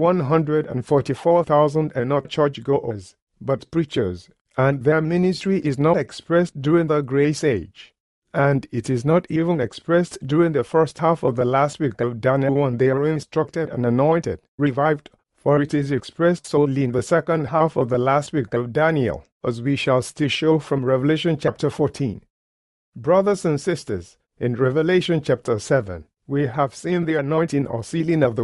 144,000 are not churchgoers, but preachers, and their ministry is not expressed during the Grace Age. And it is not even expressed during the first half of the last week of Daniel when they are instructed and anointed, revived, for it is expressed solely in the second half of the last week of Daniel, as we shall still show from Revelation chapter 14. Brothers and sisters, in Revelation chapter 7, we have seen the anointing or sealing of the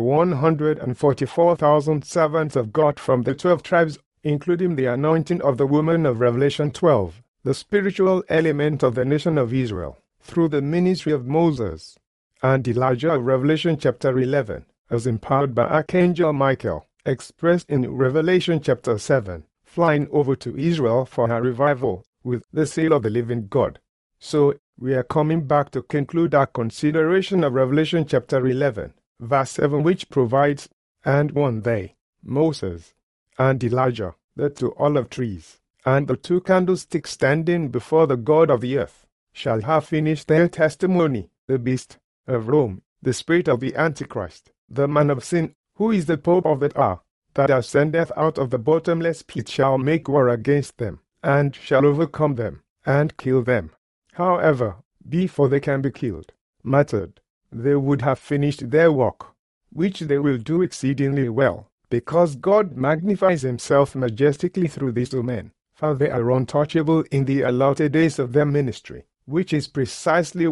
144,000 servants of God from the 12 tribes, including the anointing of the woman of Revelation 12, the spiritual element of the nation of Israel, through the ministry of Moses, and Elijah of Revelation chapter 11, as empowered by Archangel Michael, expressed in Revelation chapter 7, flying over to Israel for her revival with the seal of the living God. So, we are coming back to conclude our consideration of Revelation chapter 11, verse 7, which provides, and one they, Moses, and Elijah, the two olive trees, and the two candlesticks standing before the God of the earth, shall have finished their testimony. The beast of Rome, the spirit of the Antichrist, the man of sin, who is the Pope of that hour, that ascendeth out of the bottomless pit, shall make war against them, and shall overcome them, and kill them. However, before they can be killed, martyred, they would have finished their work, which they will do exceedingly well, because God magnifies himself majestically through these two men, for they are untouchable in the allotted days of their ministry, which is precisely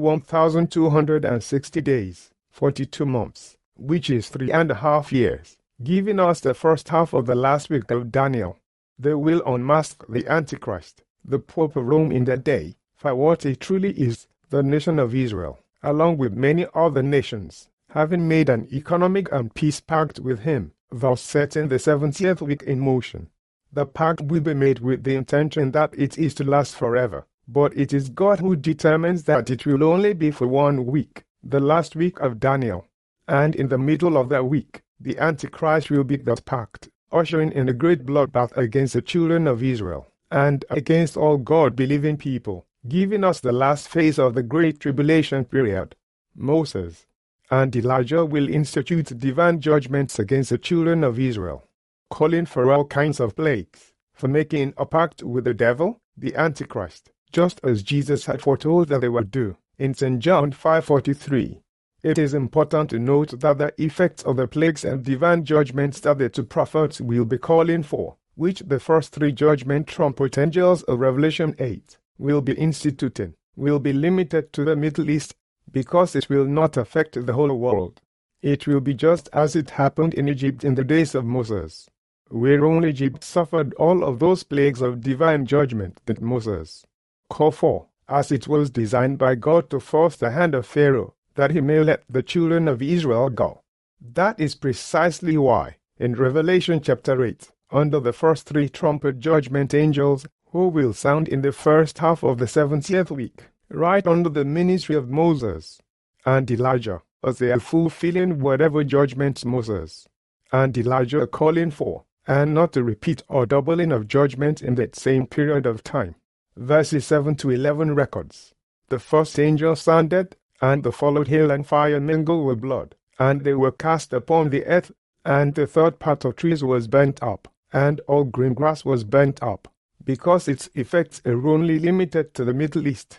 1,260 days, 42 months, which is 3.5 years, giving us the first half of the last week of Daniel. They will unmask the Antichrist, the Pope of Rome in that day, for what it truly is, the nation of Israel, along with many other nations, having made an economic and peace pact with him, thus setting the 70th week in motion. The pact will be made with the intention that it is to last forever, but it is God who determines that it will only be for 1 week, the last week of Daniel. And in the middle of that week, the Antichrist will be that pact, ushering in a great bloodbath against the children of Israel, and against all God-believing people, giving us the last phase of the Great Tribulation period. Moses and Elijah will institute divine judgments against the children of Israel, calling for all kinds of plagues, for making a pact with the devil, the Antichrist, just as Jesus had foretold that they would do, in St. John 5:43. It is important to note that the effects of the plagues and divine judgments that the two prophets will be calling for, which the first 3 judgment trumpet angels of Revelation 8 will be instituting, will be limited to the Middle East, because it will not affect the whole world. It will be just as it happened in Egypt in the days of Moses, where only Egypt suffered all of those plagues of divine judgment that Moses called for, as it was designed by God to force the hand of Pharaoh, that he may let the children of Israel go. That is precisely why, in Revelation chapter 8, under the first 3 trumpet judgment angels, who will sound in the first half of the 70th week, right under the ministry of Moses and Elijah, as they are fulfilling whatever judgments Moses and Elijah are calling for, and not a repeat or doubling of judgment in that same period of time. Verses 7 to 11 records. The first angel sounded, and the followed hail and fire mingled with blood, and they were cast upon the earth, and the third part of trees was burnt up, and all green grass was burnt up, because its effects are only limited to the Middle East.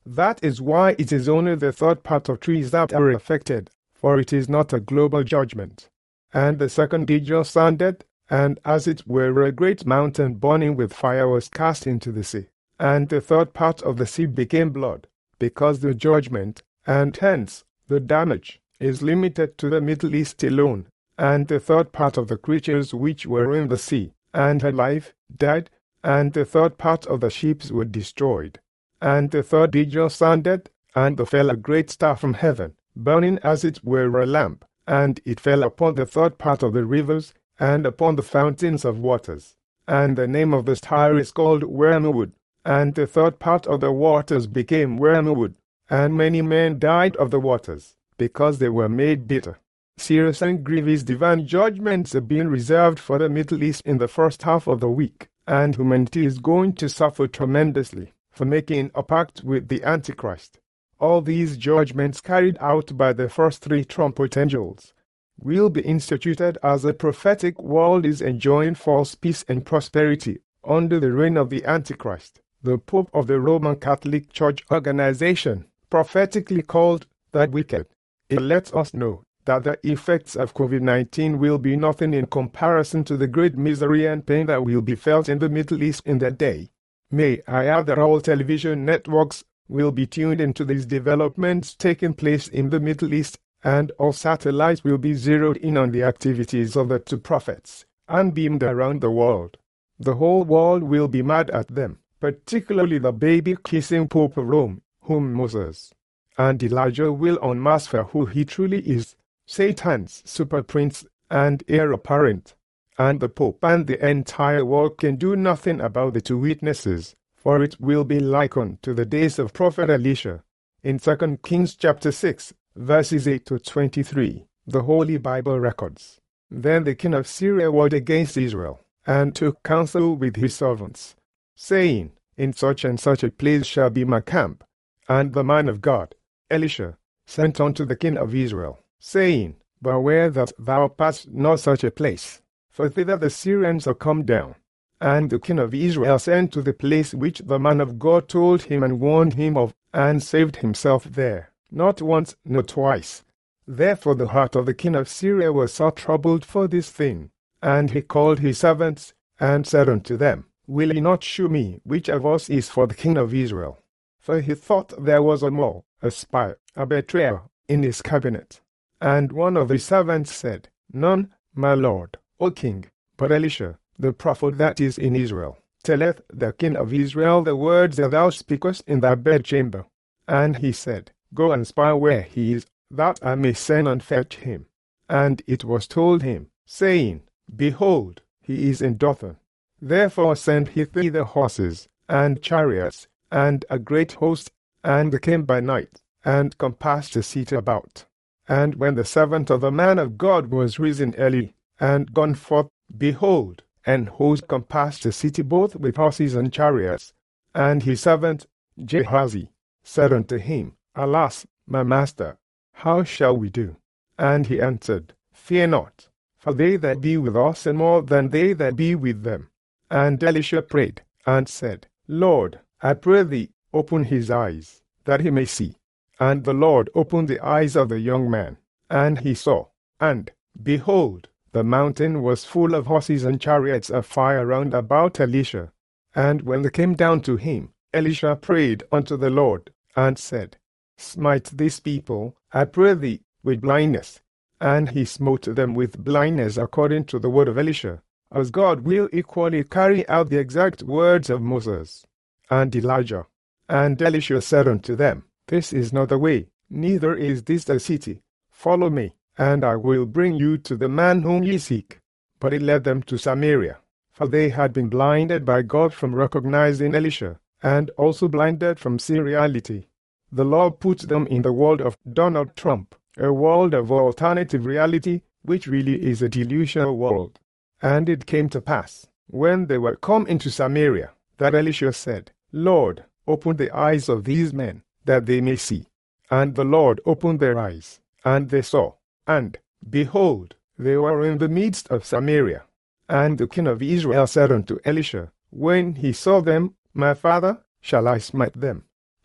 That is why it is only the third part of trees that are affected, for it is not a global judgment. And the second angel sounded, and as it were a great mountain burning with fire was cast into the sea. And the third part of the sea became blood, because the judgment, and hence the damage, is limited to the Middle East alone. And the third part of the creatures which were in the sea, and had life, died, and the third part of the ships were destroyed. And the third angel sounded, and there fell a great star from heaven, burning as it were a lamp, and it fell upon the third part of the rivers, and upon the fountains of waters. And the name of the star is called Wormwood. And the third part of the waters became wormwood, and many men died of the waters, because they were made bitter. Serious and grievous divine judgments are being reserved for the Middle East in the first half of the week, and humanity is going to suffer tremendously for making a pact with the Antichrist. All these judgments carried out by the first three trumpet angels will be instituted as the prophetic world is enjoying false peace and prosperity under the reign of the Antichrist, the Pope of the Roman Catholic Church organization, prophetically called the Wicked. It lets us know that the effects of COVID-19 will be nothing in comparison to the great misery and pain that will be felt in the Middle East in that day. May I add that all television networks will be tuned into these developments taking place in the Middle East, and all satellites will be zeroed in on the activities of the two prophets, and beamed around the world. The whole world will be mad at them, particularly the baby-kissing Pope of Rome, whom Moses and Elijah will unmask for who he truly is, Satan's super prince and heir apparent. And the Pope and the entire world can do nothing about the two witnesses, for it will be likened to the days of Prophet Elisha. In 2 Kings chapter 6, verses 8 to 23, the Holy Bible records. Then the king of Syria warred against Israel, and took counsel with his servants, saying, In such and such a place shall be my camp. And the man of God, Elisha, sent unto the king of Israel, saying, Beware that thou pass not such a place, for thither the Syrians are come down. And the king of Israel sent to the place which the man of God told him and warned him of, and saved himself there, not once nor twice. Therefore the heart of the king of Syria was so troubled for this thing. And he called his servants, and said unto them, Will ye not shew me which of us is for the king of Israel? For he thought there was a mole, a spy, a betrayer, in his cabinet. And one of his servants said, None, my lord, O king, but Elisha, the prophet that is in Israel, telleth the king of Israel the words that thou speakest in thy bedchamber. And he said, Go and spy where he is, that I may send and fetch him. And it was told him, saying, Behold, he is in Dothan. Therefore sent he thither horses, and chariots, and a great host, and came by night, and compassed the city about. And when the servant of the man of God was risen early, and gone forth, behold, an host compassed the city both with horses and chariots. And his servant Gehazi said unto him, Alas, my master, how shall we do? And he answered, Fear not, for they that be with us are more than they that be with them. And Elisha prayed, and said, Lord, I pray thee, open his eyes, that he may see. And the Lord opened the eyes of the young man, and he saw, and, behold, the mountain was full of horses and chariots of fire round about Elisha. And when they came down to him, Elisha prayed unto the Lord, and said, Smite this people, I pray thee, with blindness. And he smote them with blindness according to the word of Elisha, as God will equally carry out the exact words of Moses and Elijah. And Elisha said unto them, This is not the way, neither is this the city. Follow me, and I will bring you to the man whom ye seek. But he led them to Samaria, for they had been blinded by God from recognizing Elisha, and also blinded from seeing reality. The Lord put them in the world of Donald Trump, a world of alternative reality, which really is a delusional world. And it came to pass, when they were come into Samaria, that Elisha said, Lord, open the eyes of these men, that they may see. And the Lord opened their eyes, and they saw. And, behold, they were in the midst of Samaria. And the king of Israel said unto Elisha, when he saw them, My father, shall I smite them?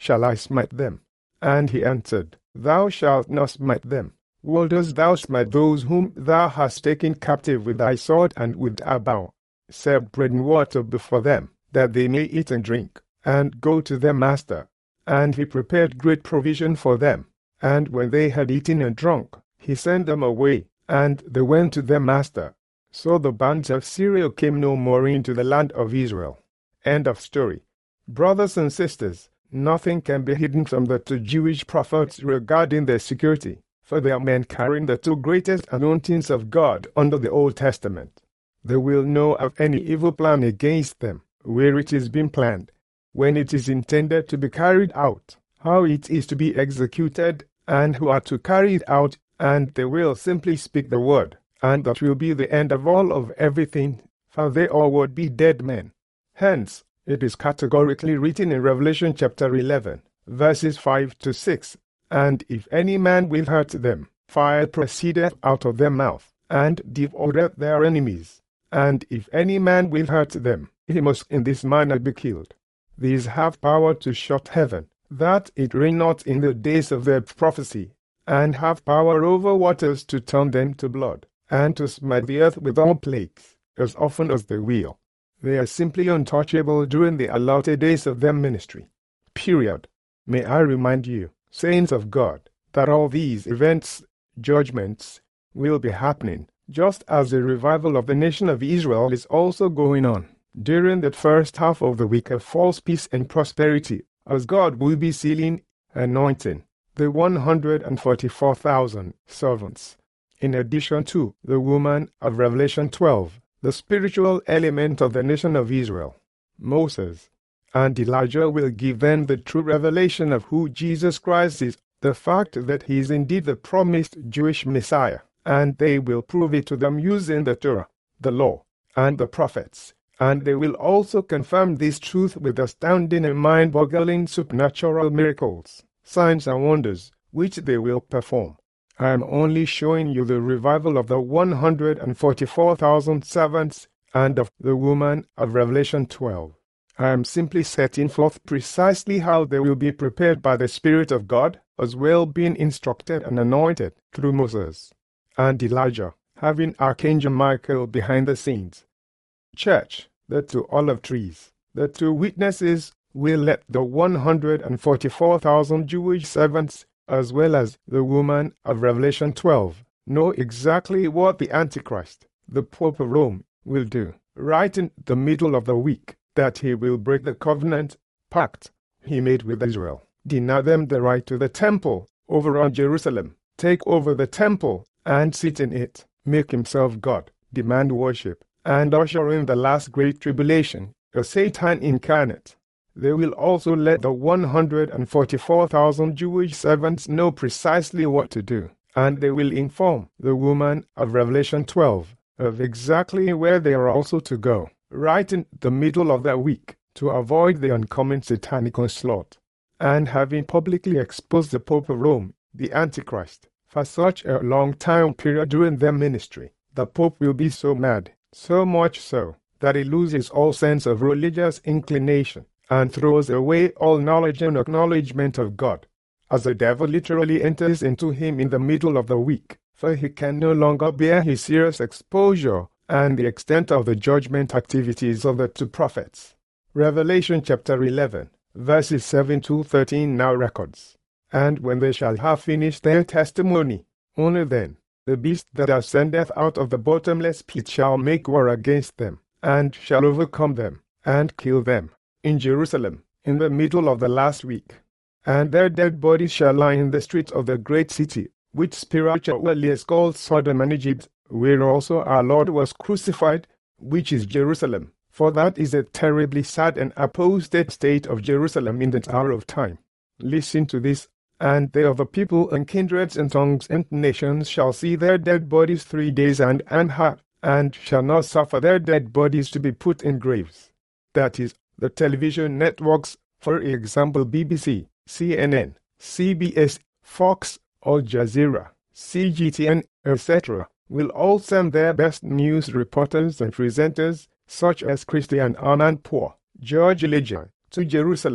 shall I smite them? And he answered, Thou shalt not smite them. Woe dost thou smite those whom thou hast taken captive with thy sword and with a bow. Set bread and water before them, that they may eat and drink, and go to their master. And he prepared great provision for them. And when they had eaten and drunk, he sent them away, and they went to their master. So the bands of Syria came no more into the land of Israel. End of story. Brothers and sisters, nothing can be hidden from the two Jewish prophets regarding their security, for they are men carrying the two greatest anointings of God under the Old Testament. They will know of any evil plan against them, where it is being planned, when it is intended to be carried out, how it is to be executed, and who are to carry it out, and they will simply speak the word, and that will be the end of all of everything, for they all would be dead men. Hence, it is categorically written in Revelation chapter 11, verses 5 to 6, And if any man will hurt them, fire proceedeth out of their mouth, and devoureth their enemies. And if any man will hurt them, he must in this manner be killed. These have power to shut heaven, that it rain not in the days of their prophecy, and have power over waters to turn them to blood, and to smite the earth with all plagues, as often as they will. They are simply untouchable during the allotted days of their ministry. Period. May I remind you, saints of God, that all these events, judgments, will be happening, just as the revival of the nation of Israel is also going on, during the first half of the week of false peace and prosperity, as God will be sealing, anointing, the 144,000 servants. In addition to the woman of Revelation 12, the spiritual element of the nation of Israel, Moses, and Elijah will give them the true revelation of who Jesus Christ is, the fact that he is indeed the promised Jewish Messiah, and they will prove it to them using the Torah, the law, and the prophets, and they will also confirm this truth with astounding and mind-boggling supernatural miracles, signs and wonders, which they will perform. I am only showing you the revival of the 144,000 servants and of the woman of Revelation 12. I am simply setting forth precisely how they will be prepared by the Spirit of God, as well being instructed and anointed through Moses and Elijah, having Archangel Michael behind the scenes. Church, the two olive trees, the two witnesses will let the 144,000 Jewish servants, as well as the woman of Revelation 12, know exactly what the Antichrist, the Pope of Rome, will do, right in the middle of the week, that he will break the covenant, pact, he made with Israel, deny them the right to the temple over on Jerusalem, take over the temple and sit in it, make himself God, demand worship, and usher in the last great tribulation, a Satan incarnate. They will also let the 144,000 Jewish servants know precisely what to do, and they will inform the woman of Revelation 12 of exactly where they are also to go, right in the middle of that week, to avoid the oncoming satanic onslaught. And having publicly exposed the Pope of Rome, the Antichrist, for such a long time period during their ministry, the Pope will be so mad, so much so, that he loses all sense of religious inclination, and throws away all knowledge and acknowledgement of God, as the devil literally enters into him in the middle of the week, for he can no longer bear his serious exposure and the extent of the judgment activities of the two prophets. Revelation chapter 11, verses 7 to 13 now records, And when they shall have finished their testimony, only then the beast that ascendeth out of the bottomless pit shall make war against them, and shall overcome them, and kill them, in Jerusalem, in the middle of the last week. And their dead bodies shall lie in the streets of the great city, which spiritually is called Sodom and Egypt, where also our Lord was crucified, which is Jerusalem. For that is a terribly sad and apostate state of Jerusalem in that hour of time. Listen to this. And they of the people and kindreds and tongues and nations shall see their dead bodies 3 days and half, and shall not suffer their dead bodies to be put in graves. That is, the television networks, for example BBC, CNN, CBS, Fox, Al Jazeera, CGTN, etc., will all send their best news reporters and presenters, such as Christiane Amanpour, George Elijah, to Jerusalem,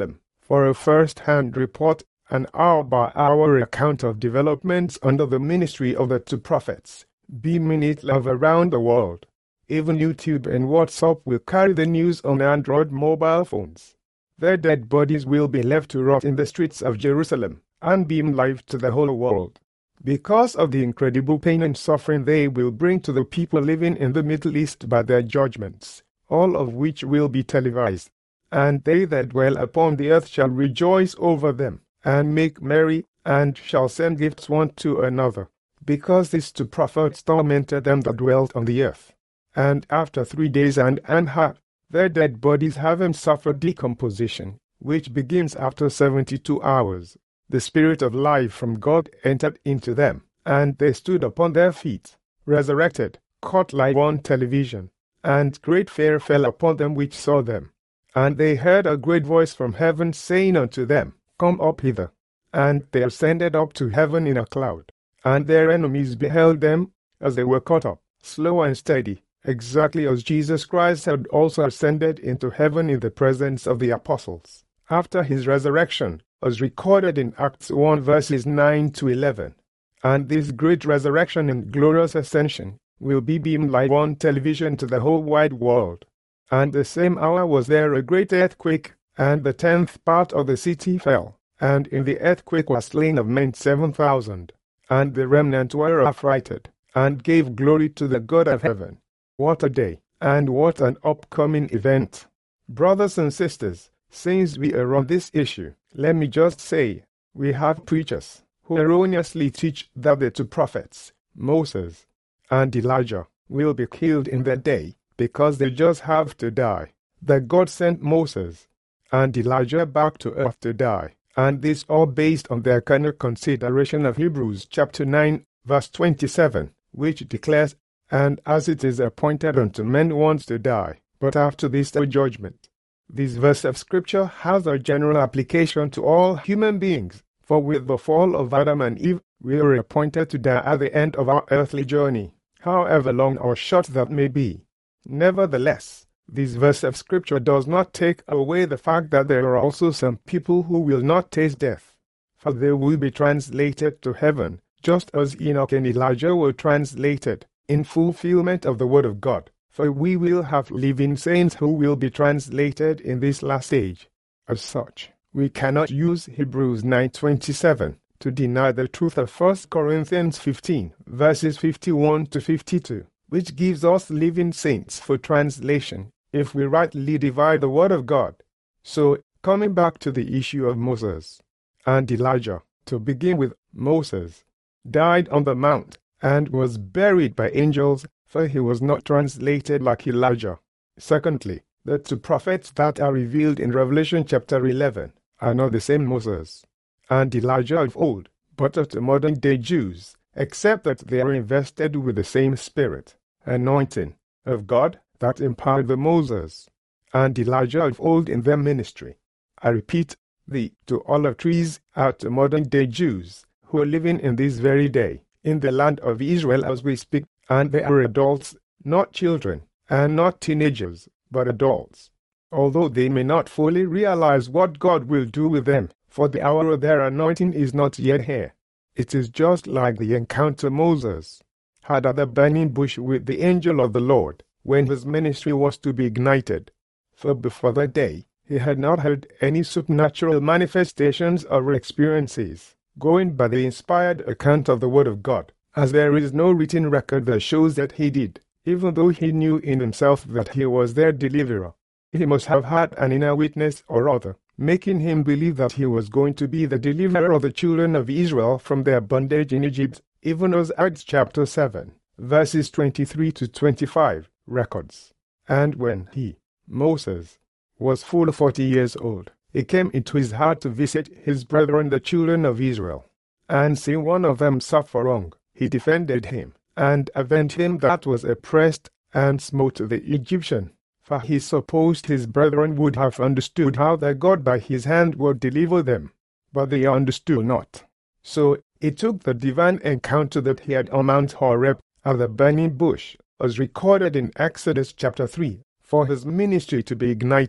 for a first-hand report, an hour-by-hour account of developments under the ministry of the two prophets, beaming it live around the world. Even YouTube and WhatsApp will carry the news on Android mobile phones. Their dead bodies will be left to rot in the streets of Jerusalem and beam live to the whole world. Because of the incredible pain and suffering they will bring to the people living in the Middle East by their judgments, all of which will be televised. And they that dwell upon the earth shall rejoice over them, and make merry, and shall send gifts one to another, because these two prophets tormented them that dwelt on the earth. And after 3 days and a half, their dead bodies having suffered decomposition, which begins after 72 hours, the Spirit of life from God entered into them, and they stood upon their feet, resurrected, caught live on television, and great fear fell upon them which saw them. And they heard a great voice from heaven saying unto them, Come up hither. And they ascended up to heaven in a cloud. And their enemies beheld them, as they were caught up, slow and steady, exactly as Jesus Christ had also ascended into heaven in the presence of the apostles, after his resurrection, as recorded in Acts 1 verses 9 to 11. And this great resurrection and glorious ascension will be beamed live on television to the whole wide world. And the same hour was there a great earthquake, and the 10th part of the city fell, and in the earthquake was slain of men 7,000. And the remnant were affrighted, and gave glory to the God of heaven. What a day, and what an upcoming event! Brothers and sisters, since we are on this issue, let me just say, we have preachers who erroneously teach that the two prophets, Moses and Elijah, will be killed in that day, because they just have to die. That God sent Moses and Elijah back to earth to die, and this all based on their carnal consideration of Hebrews chapter 9 verse 27, which declares, And as it is appointed unto men once to die, but after this the judgment. This verse of scripture has a general application to all human beings, for with the fall of Adam and Eve, we are appointed to die at the end of our earthly journey, however long or short that may be. Nevertheless, this verse of scripture does not take away the fact that there are also some people who will not taste death, for they will be translated to heaven, just as Enoch and Elijah were translated, in fulfillment of the word of God, for we will have living saints who will be translated in this last age. As such, we cannot use Hebrews 9:27 to deny the truth of 1 Corinthians 15, verses 51 to 52. Which gives us living saints for translation, if we rightly divide the word of God. So, coming back to the issue of Moses and Elijah, to begin with, Moses died on the mount and was buried by angels, for he was not translated like Elijah. Secondly, the two prophets that are revealed in Revelation chapter 11 are not the same Moses and Elijah of old, but of the modern-day Jews, except that they are invested with the same spirit, anointing of God that empowered the Moses and Elijah of old in their ministry. I repeat, the two olive trees are the modern-day Jews who are living in this very day in the land of Israel as we speak, and they are adults, not children, and not teenagers, but adults. Although they may not fully realize what God will do with them, for the hour of their anointing is not yet here. It is just like the encounter Moses had at the burning bush with the angel of the Lord, when his ministry was to be ignited. For before that day, he had not had any supernatural manifestations or experiences, going by the inspired account of the Word of God, as there is no written record that shows that he did, even though he knew in himself that he was their deliverer. He must have had an inner witness or other, making him believe that he was going to be the deliverer of the children of Israel from their bondage in Egypt, even as Acts chapter 7, verses 23 to 25, records. And when he, Moses, was full 40 years old, it came into his heart to visit his brethren the children of Israel. And seeing one of them suffer wrong, he defended him, and avenged him that was oppressed, and smote the Egyptian. For he supposed his brethren would have understood how their God by his hand would deliver them. But they understood not. So it took the divine encounter that he had on Mount Horeb at the burning bush, as recorded in Exodus chapter 3, for his ministry to be ignited,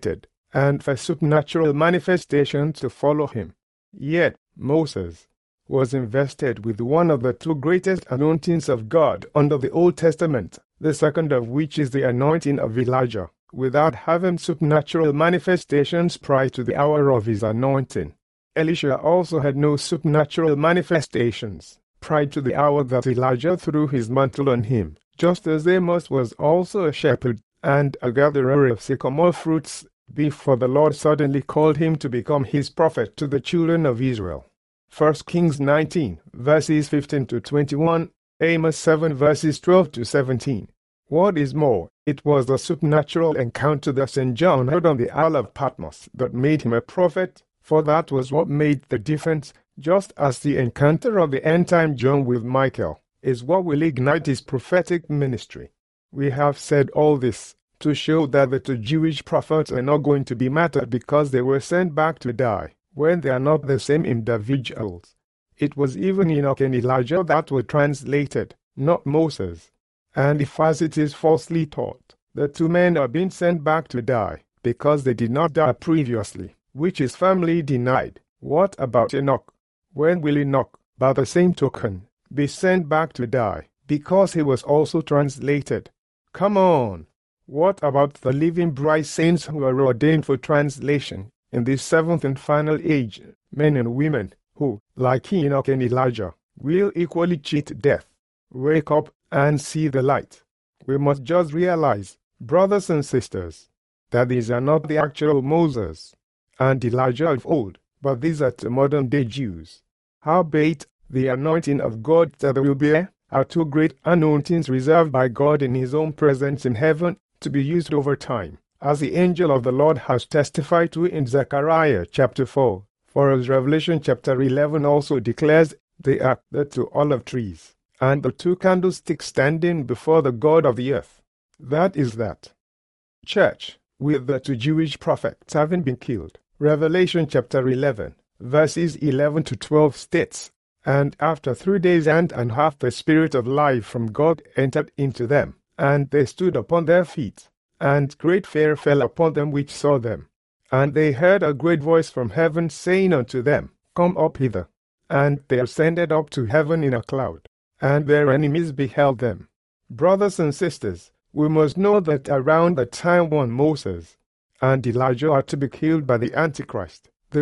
and for supernatural manifestations to follow him. Yet Moses was invested with one of the two greatest anointings of God under the Old Testament, the second of which is the anointing of Elijah, without having supernatural manifestations prior to the hour of his anointing. Elisha also had no supernatural manifestations prior to the hour that Elijah threw his mantle on him, just as Amos was also a shepherd and a gatherer of sycamore fruits before the Lord suddenly called him to become his prophet to the children of Israel. 1 Kings 19, verses 15 to 21, Amos 7, verses 12 to 17. What is more, it was the supernatural encounter that St. John had on the Isle of Patmos that made him a prophet, for that was what made the difference, just as the encounter of the end-time John with Michael is what will ignite his prophetic ministry. We have said all this to show that the two Jewish prophets are not going to be martyred because they were sent back to die, when they are not the same individuals. It was even Enoch and Elijah that were translated, not Moses. And if, as it is falsely taught, the two men are being sent back to die because they did not die previously, which is firmly denied, what about Enoch? When will Enoch, by the same token, be sent back to die because he was also translated? Come on! What about the living bright saints who are ordained for translation in this seventh and final age, men and women who, like Enoch and Elijah, will equally cheat death? Wake up and see the light. We must just realize, brothers and sisters, that these are not the actual Moses and Elijah of old, but these are the modern-day Jews. Howbeit, the anointing of God that will bear are two great anointings reserved by God in his own presence in heaven to be used over time, as the angel of the Lord has testified to in Zechariah chapter 4, for as Revelation chapter 11 also declares, they are the two olive trees, and the two candlesticks standing before the God of the earth. That is that. Church, with the two Jewish prophets having been killed, Revelation chapter 11, verses 11 to 12 states, and after 3 days and a half the Spirit of life from God entered into them, and they stood upon their feet, and great fear fell upon them which saw them. And they heard a great voice from heaven saying unto them, Come up hither. And they ascended up to heaven in a cloud, and their enemies beheld them. Brothers and sisters, we must know that around the time when Moses and Elijah are to be killed by the Antichrist, the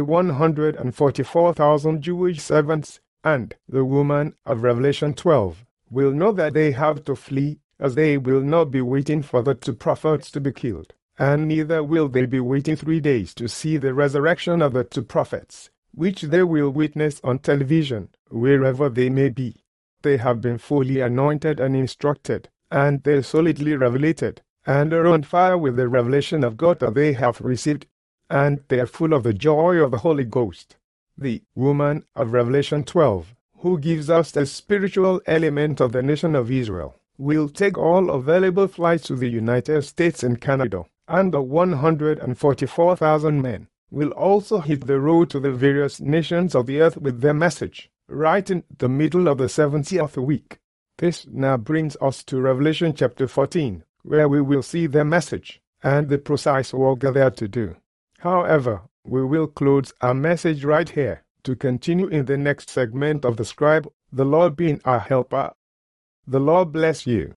144,000 Jewish servants and the woman of Revelation 12 will know that they have to flee, as they will not be waiting for the two prophets to be killed, and neither will they be waiting 3 days to see the resurrection of the two prophets, which they will witness on television, wherever they may be. They have been fully anointed and instructed, and they are solidly revelated, and are on fire with the revelation of God that they have received, and they are full of the joy of the Holy Ghost. The woman of Revelation 12, who gives us the spiritual element of the nation of Israel, will take all available flights to the United States and Canada, and the 144,000 men will also hit the road to the various nations of the earth with their message, right in the middle of the 70th week. This now brings us to Revelation chapter 14, where we will see their message and the precise work they are to do. However, we will close our message right here to continue in the next segment of the Scribe, the Lord being our helper. The Lord bless you.